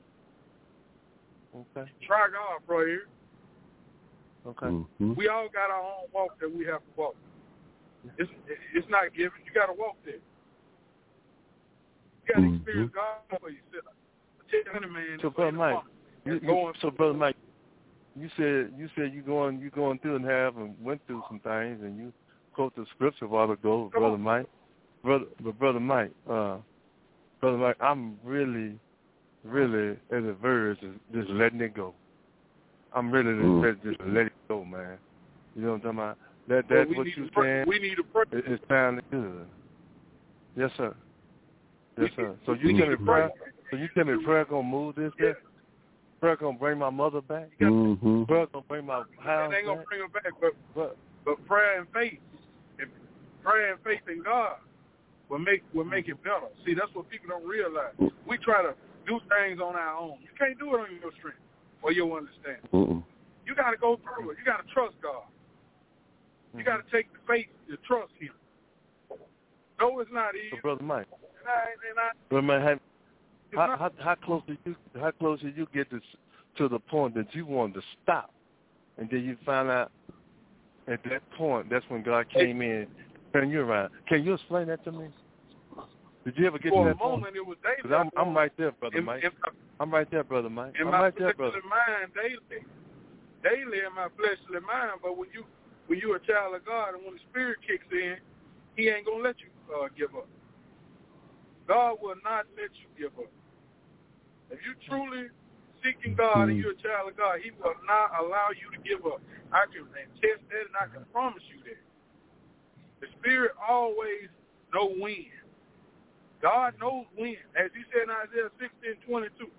God. Okay. Try God, bro. Here. Okay. Mm-hmm. We all got our own walk that we have to walk. It's it's not given. You got to walk there. You got to mm-hmm. experience God for yourself. Tell him, man. So brother Mike, you, you, so brother Mike, you said you said you going you going through and have and went through some things, and you quote the scripture a while ago, Come brother on. Mike. Brother, but brother Mike, uh, brother Mike, I'm really, really at the verge of just letting it go. I'm really mm. just, just let it go, man. You know what I'm talking about? That well, that's what you're saying. We need a prayer. It, it sounds good. Yes, sir. Yes, we, sir. So we you tell me prayer. Pray. So you tell me prayer gonna move this? Yeah. Prayer gonna bring my mother back? Mm-hmm. Prayer gonna bring my house It ain't gonna back? bring her back, but But, but prayer and faith, and prayer and faith in God will make will make it better. See, that's what people don't realize. We try to do things on our own. You can't do it on your strength or your understanding. Mm-mm. You got to go through it. You got to trust God. You got to take the faith to trust Him. No, it's not easy. so brother Mike, And I, and I, brother Mike, have, how, not, how how close did you how close did you get to to the point that you wanted to stop, and then you found out at that point that's when God came in, and turned you around. Can you explain that to me? Did you ever get for to a that moment, point? it was daily. Because I'm I'm right there, brother in, Mike. in my, I'm right there, brother Mike. in I'm my right there, fleshly brother. mind, daily, daily in my fleshly mind. But when you when you're a child of God and when the Spirit kicks in, He ain't gonna let you uh, give up. God will not let you give up. If you truly seeking God and you're a child of God, He will not allow you to give up. I can attest that, and I can promise you that. The Spirit always knows when. God knows when. As He said in Isaiah sixteen twenty-two,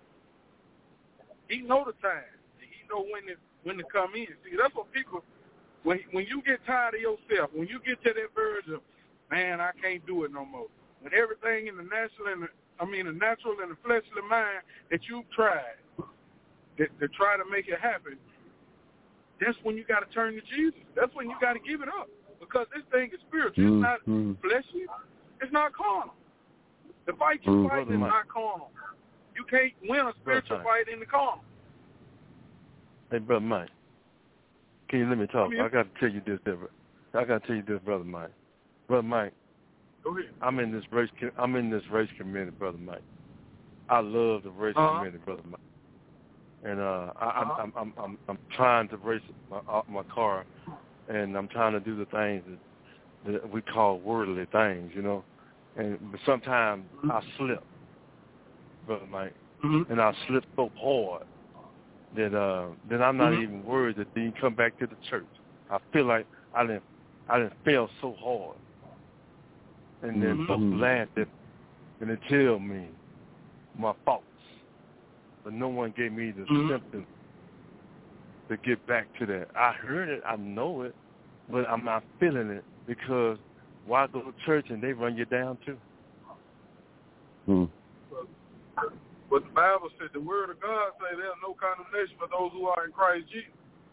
He know the time. He know when to when to come in. See, that's what people. When when you get tired of yourself, when you get to that verge of, man, I can't do it no more. When everything in the natural and the, I mean the natural and the fleshly mind that you've tried to, to try to make it happen, that's when you got to turn to Jesus. That's when you got to give it up, because this thing is spiritual. It's not mm-hmm. fleshly. It's not carnal. The fight you're mm-hmm. fighting is not carnal. You can't win a spiritual fight in the carnal. Hey, brother Mike, can you let me talk? I, mean, I got to tell you this, I got to tell you this, brother Mike. Brother Mike, go ahead. I'm in this race. I'm in this race community, brother Mike. I love the race uh-huh. community, brother Mike. And uh, I, uh-huh. I'm, I'm I'm I'm I'm trying to race my my car, and I'm trying to do the things that, that we call worldly things, you know. And but sometimes mm-hmm. I slip, brother Mike, mm-hmm. and I slip so hard that uh, then I'm not mm-hmm. even worried that they can come back to the church. I feel like I didn't, I didn't fail so hard, and then mm-hmm. folks laugh at, and they tell me my faults, but no one gave me the mm-hmm. symptoms to get back to that. I heard it, I know it, but I'm not feeling it because why go to church and they run you down too? Hmm. But, but the Bible said, the word of God say there's no condemnation for those who are in Christ Jesus.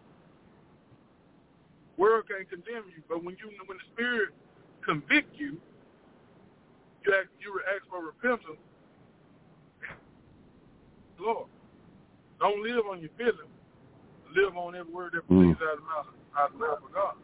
World can't condemn you, but when you when the Spirit convict you, you ask, you ask for repentance. Lord, don't live on your feelings. Live on every word that proceeds mm. out of the mouth, out of the mouth of God.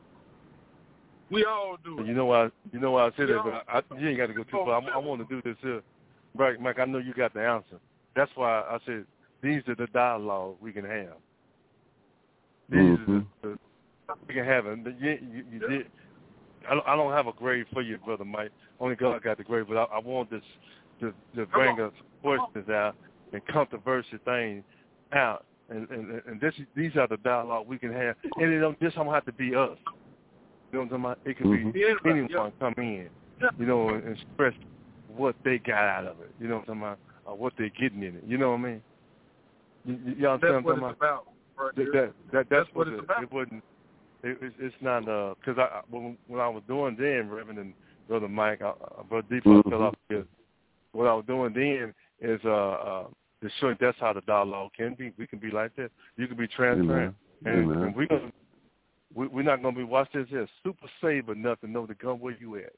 We all do it. You know why? You know why I said that? But I, I, you ain't got to go too far. I, I want to do this here, right, Mike? I know you got the answer. That's why I said these are the dialogue we can have. These mm-hmm. are the, the we can have it. You, you, you did. I don't, I don't have a grade for you, Brother Mike. Only God got the grade, but I, I want this to, to bring us questions out and controversial things out. And, and, and this, these are the dialogue we can have. And it don't, this don't have to be us. You know what I'm talking about? It could mm-hmm. be anyone come in, you know, and express what they got out of it. You know what I'm talking about? Or what they're getting in it. You know what I mean? You, you understand what I'm talking about? Right that, that, that, that's, that's what what it's it, about. It wasn't. It, it's, it's not because uh, I when, when I was doing then, Reverend and Brother Mike, I, Brother Deep, mm-hmm. I fell off because what I was doing then is uh, uh, to show that's how the dialogue can be. We can be like that. You can be transparent, Amen. and, Amen. and we gonna, we, we're not gonna be watch this here super saved enough to know to come where you at.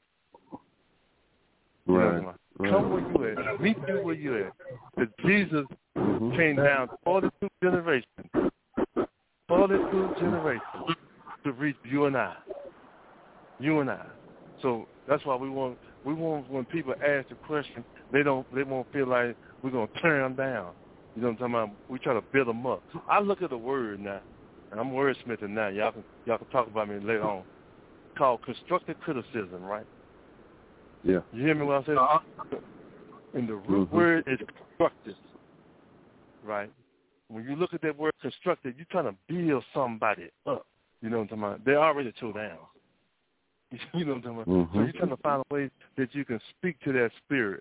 You right. know, right. Come where you at. Meet you where you at. Because Jesus mm-hmm. came down forty-two generations, forty-two generations. To reach you and I, you and I. So that's why we want we want when people ask the question, they don't they won't feel like we're gonna turn them down. You know what I'm talking about? We try to build them up. I look at the word now, and I'm wordsmithing now. Y'all can y'all can talk about me later on. It's called constructive criticism, right? Yeah. You hear me when I say? Uh-huh. And the root mm-hmm. word is constructive, right? When you look at that word constructive, you're trying to build somebody up. You know what I'm talking about? They're already tore down. You know what I'm talking about? Mm-hmm. So you're trying to find a way that you can speak to that spirit.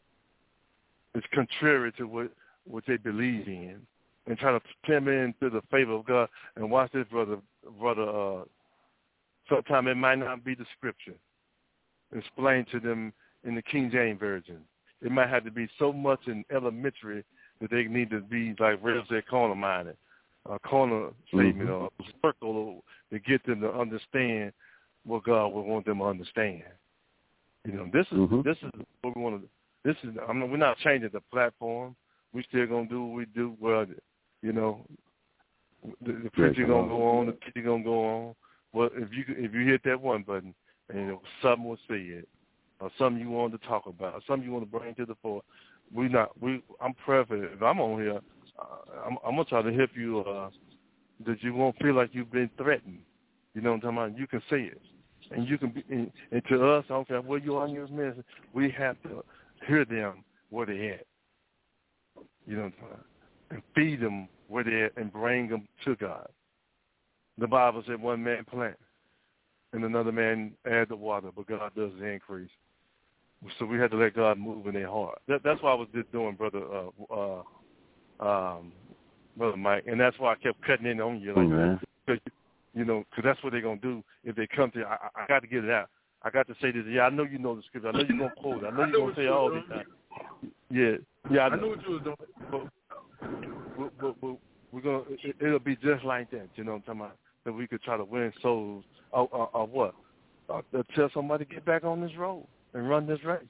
It's contrary to what, what they believe in, and try to turn them into the favor of God. And watch this, brother. Brother, uh, sometimes it might not be the scripture. Explain to them in the King James Version. It might have to be so much in elementary that they need to be, like Rev said, corner-minded. A corner statement mm-hmm. or a circle to get them to understand what God would want them to understand. You know, this is mm-hmm. this is what we want to. This is. I mean, we're not changing the platform. We still gonna do what we do. Well, you know, the, the preacher gonna go on. The teacher gonna go on. Well, if you if you hit that one button and it was something was said, or something you wanted to talk about, or something you want to bring to the fore, we not. We. I'm praying. If I'm on here. Uh, I'm, I'm going to try to help you uh, that you won't feel like you've been threatened. You know what I'm talking about? You can say it. And you can be, and, and to us, I don't care where you are in your ministry, we have to hear them where they're at. You know what I'm talking about? And feed them where they're at and bring them to God. The Bible said one man plant and another man add the water, but God does the increase. So we have to let God move in their heart. That, that's what I was just doing, Brother uh, uh, Um, Brother Mike, and that's why I kept cutting in on you, like, mm-hmm. you know, because that's what they're gonna do if they come to. I, I got to get it out. I got to say this. Yeah, I know you know the scripture. I know you're gonna quote it. I know you're gonna say all this time. Yeah, yeah, I know. I knew what you was doing. But, but, but, but we're gonna. It, it'll be just like that. You know what I'm talking about? That we could try to win souls. Or, or, or what? Or, or tell somebody to get back on this road and run this race.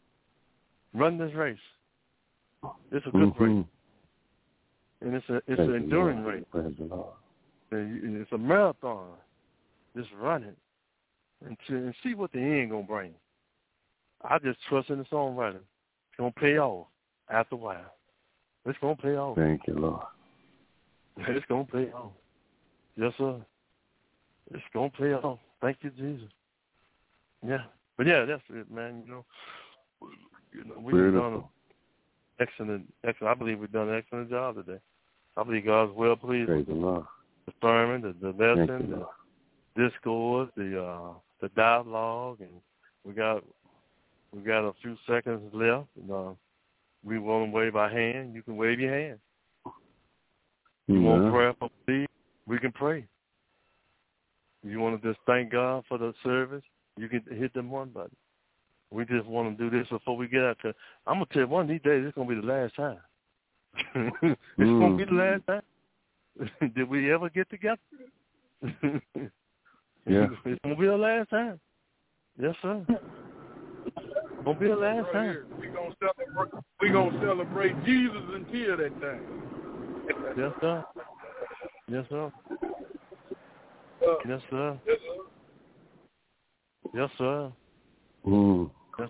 Run this race. It's a good mm-hmm. race. And it's a it's an enduring race. It's a marathon. Just run it and, to, and see what the end gonna bring. I just trust in the songwriter. It's gonna pay off after a while. It's gonna pay off. Thank you, Lord. It's gonna pay off. Yes, sir. It's gonna pay off. Thank you, Jesus. Yeah, but yeah, that's it, man. You know, you know we've done an excellent, excellent. I believe we've done an excellent job today. I believe God's well pleased Praise with the Lord. the sermon, the, the lesson, you, the discourse, the uh, the dialogue, and we got we got a few seconds left. And, uh, we want to wave our hand. You can wave your hand. You yeah. want prayer for me? We can pray. You want to just thank God for the service? You can hit them one button. We just want to do this before we get out. Cause I'm going to tell you, one of these days, it's going to be the last time. it's mm. going to be the last time. Did we ever get together? yeah. It's going to be the last time. Yes, sir. It's going to be the last right time. We're going to celebrate, we gonna celebrate Jesus until that time. Yes, sir. Yes, sir. Uh, yes, sir. Yes, sir. Yes, sir. Mm. Yes.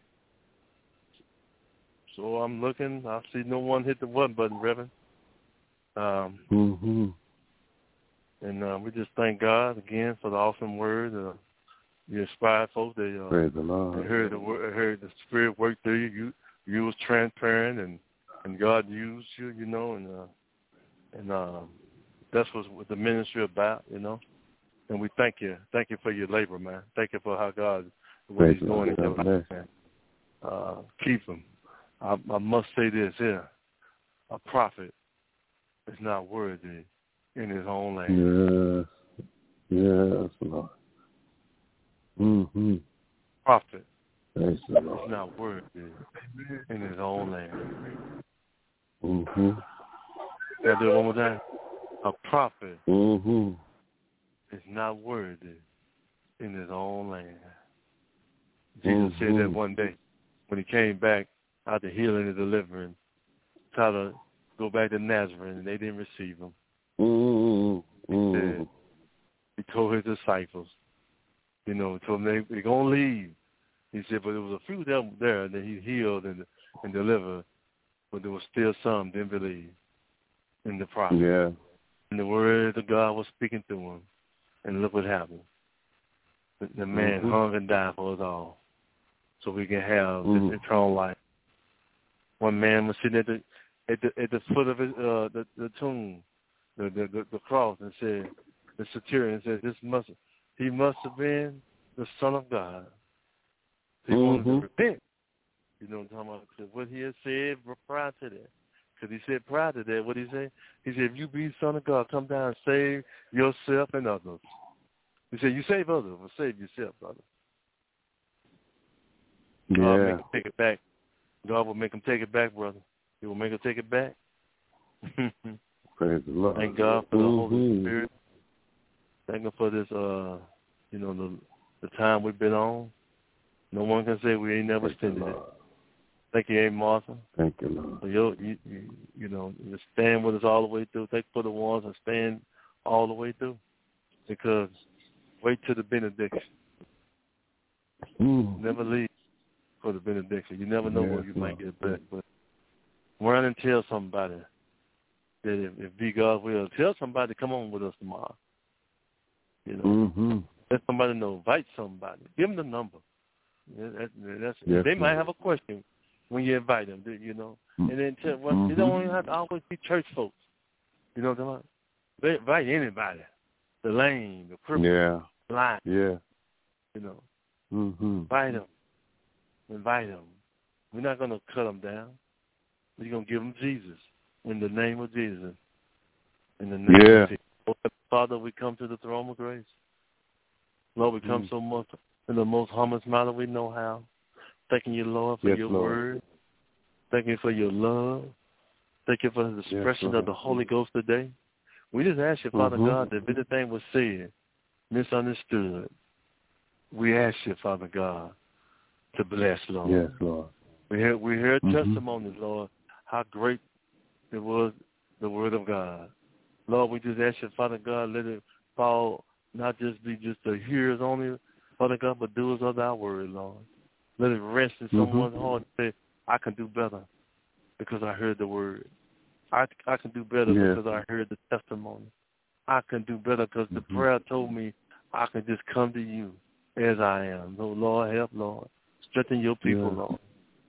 So I'm looking. I see no one hit the one button, Reverend. Um, mm-hmm. And uh, we just thank God again for the awesome word. Uh, you inspired folks. They, uh, Praise the Lord. They heard the word, heard the Spirit work through you. You, you was transparent, and, and God used you. You know, and uh, and uh, that's what the ministry about. You know. And we thank you. Thank you for your labor, man. Thank you for how God, what Praise he's doing in your life, man. Uh, keep him. I, I must say this here. A prophet is not worthy in his own land. Yes. Yes, Lord. Mm-hmm. Prophet Praise the Lord. is not worthy in his own land. Mm-hmm. Can I do it one more time? A prophet mm-hmm. is not worthy in his own land. Jesus mm-hmm. said that one day when he came back after healing and delivering, tried to go back to Nazareth, and they didn't receive him. Mm-hmm. He said, he told his disciples, you know, told them they, they're going to leave. He said, but there was a few of them there that he healed and, and delivered, but there was still some didn't believe in the prophet. Yeah. And the word of God was speaking to him. And look what happened. The, the man mm-hmm. hung and died for us all, so we can have mm-hmm. this eternal life. One man was sitting at the at the at the foot of his, uh, the the tomb, the, the the the cross, and said, the centurion said, "This must he must have been the Son of God." He mm-hmm. wanted to repent. You know what I'm talking about? What he had said prior to that. Because he said prior to that, what did he say? He said, if you be the Son of God, come down and save yourself and others. He said, you save others, but save yourself, brother. Yeah. God will make him take it back. God will make him take it back, brother. He will make him take it back. Praise the Lord. Thank God for the mm-hmm. Holy Spirit. Thank him for this, uh, you know, the the time we've been on. No one can say we ain't never extended it. Thank you, Aunt Martha. Thank you, Lord. So you, you, you, you know, you stand with us all the way through. Thank you for the ones that stand all the way through. Because wait till the benediction. Mm. Never leave for the benediction. You never know yes, when you Lord. might get back. But run and tell somebody that if, if be God's will, tell somebody to come on with us tomorrow. You know, mm-hmm. let somebody know. Invite somebody. Give them the number. That, that's, yes, they might Lord. have a question when you invite them, you know. Mm-hmm. And then tell, well, you don't even have to always be church folks. You know what I'm talking about? They invite anybody. The lame, the crippled, yeah. the blind. Yeah. You know. Mm-hmm. Invite them. Invite them. We're not going to cut them down. We're going to give them Jesus in the name of Jesus. In the name yeah. of Jesus. Lord, Father, we come to the throne of grace. Lord, we come mm. so much in the most humblest manner we know how. Thanking you, Lord, for yes, your Lord. word. Thank you for your love. Thank you for the expression yes, of the Holy Ghost today. We just ask you, Father mm-hmm. God, that if anything was said, misunderstood, we ask you, Father God, to bless, Lord. Yes, Lord. We heard, we heard mm-hmm. testimonies, Lord, how great it was, the word of God. Lord, we just ask you, Father God, let it fall, not just be just the hearers only, Father God, but doers of thy word, Lord. Let it rest in someone's mm-hmm. heart and say, I can do better because I heard the word. I, I can do better yes. because I heard the testimony. I can do better because mm-hmm. the prayer told me I can just come to you as I am. Oh, Lord, help, Lord. Strengthen your people, yes. Lord.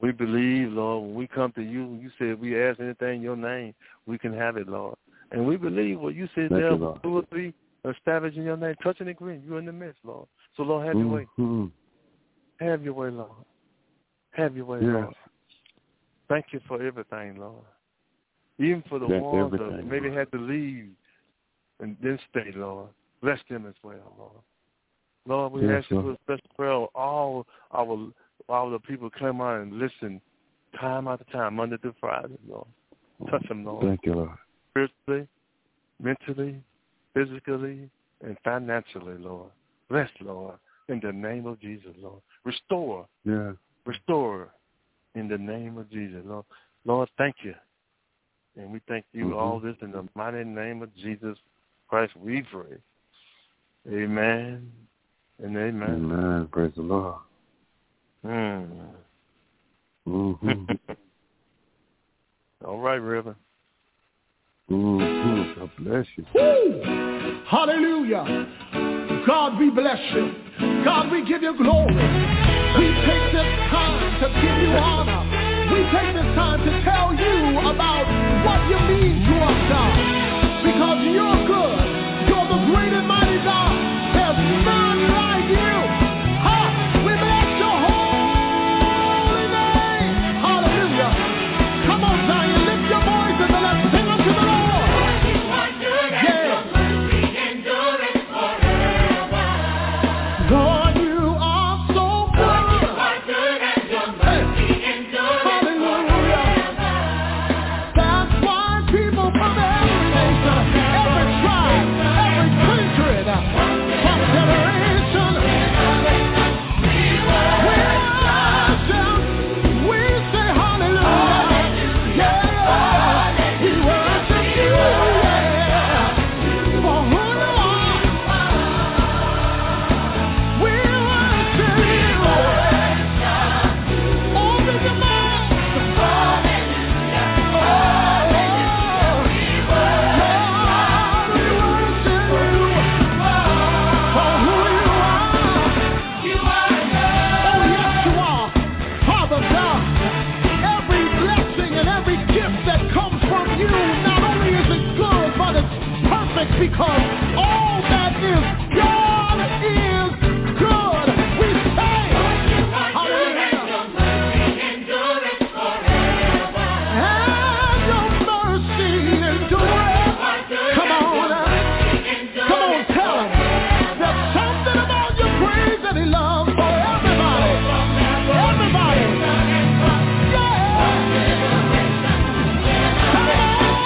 We believe, Lord, when we come to you, you said we ask anything in your name, we can have it, Lord. And we believe what you said there, two or three established in your name, touching and agreeing. You're in the midst, Lord. So, Lord, have your mm-hmm. way. Have your way, Lord. Have your way, yes. Lord. Thank you for everything, Lord. Even for the That's ones that maybe Lord. had to leave and then stay, Lord. Bless them as well, Lord. Lord, we yes, ask you for a special prayer. All our all the people come on and listen time after time, Monday through Friday, Lord. Touch them, Lord. Thank you, Lord. Spiritually, mentally, physically, and financially, Lord. Bless, Lord, in the name of Jesus, Lord. Restore. Yeah. Restore in the name of Jesus, Lord. Lord, thank you. And we thank you mm-hmm. all this in the mighty name of Jesus Christ, we pray. Amen and amen. Amen. Praise the Lord. Mm. Mm-hmm. All right, Reverend. Mm-hmm. God bless you. Woo! Hallelujah. God, we bless you. God, we give you glory. We take this time to give you honor. We take this time to tell you about what you mean to us, God. Because you're good. You're the great and mighty God. There's none like you. Ha! We bless your holy name. Hallelujah. Come on, Zion, lift your voices and let's sing unto the Lord. Yeah. Lord, you are so good. Hey. Hallelujah. That's why people from every nation, every tribe, every kindred, from generation, we worship, we say hallelujah. Yeah, we worship you, yeah, for who you are. We worship you. Open your mouth. Because all that is God is good. We say, hallelujah. And your mercy endureth. Come on, come on, tell him. There's something about your praise that he loves for everybody. Everybody. Yeah. Come on.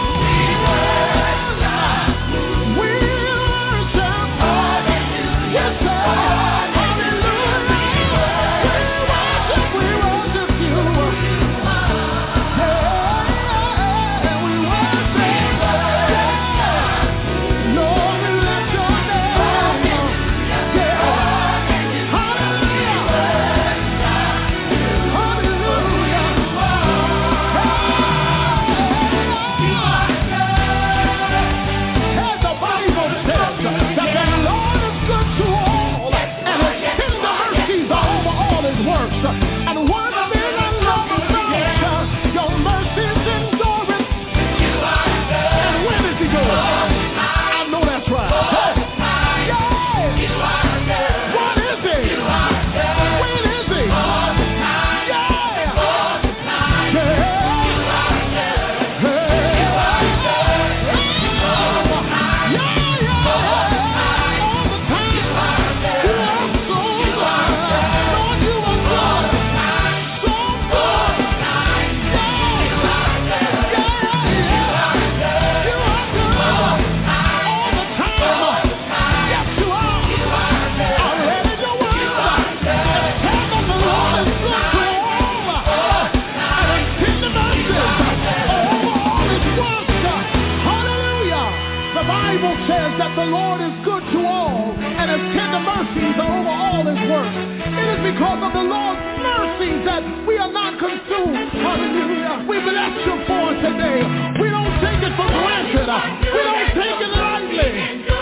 The Lord is good to all, and his tender mercies are over all his works. It is because of the Lord's mercies that we are not consumed. Hallelujah. We bless you for it today. We don't take it for granted. We don't take it lightly.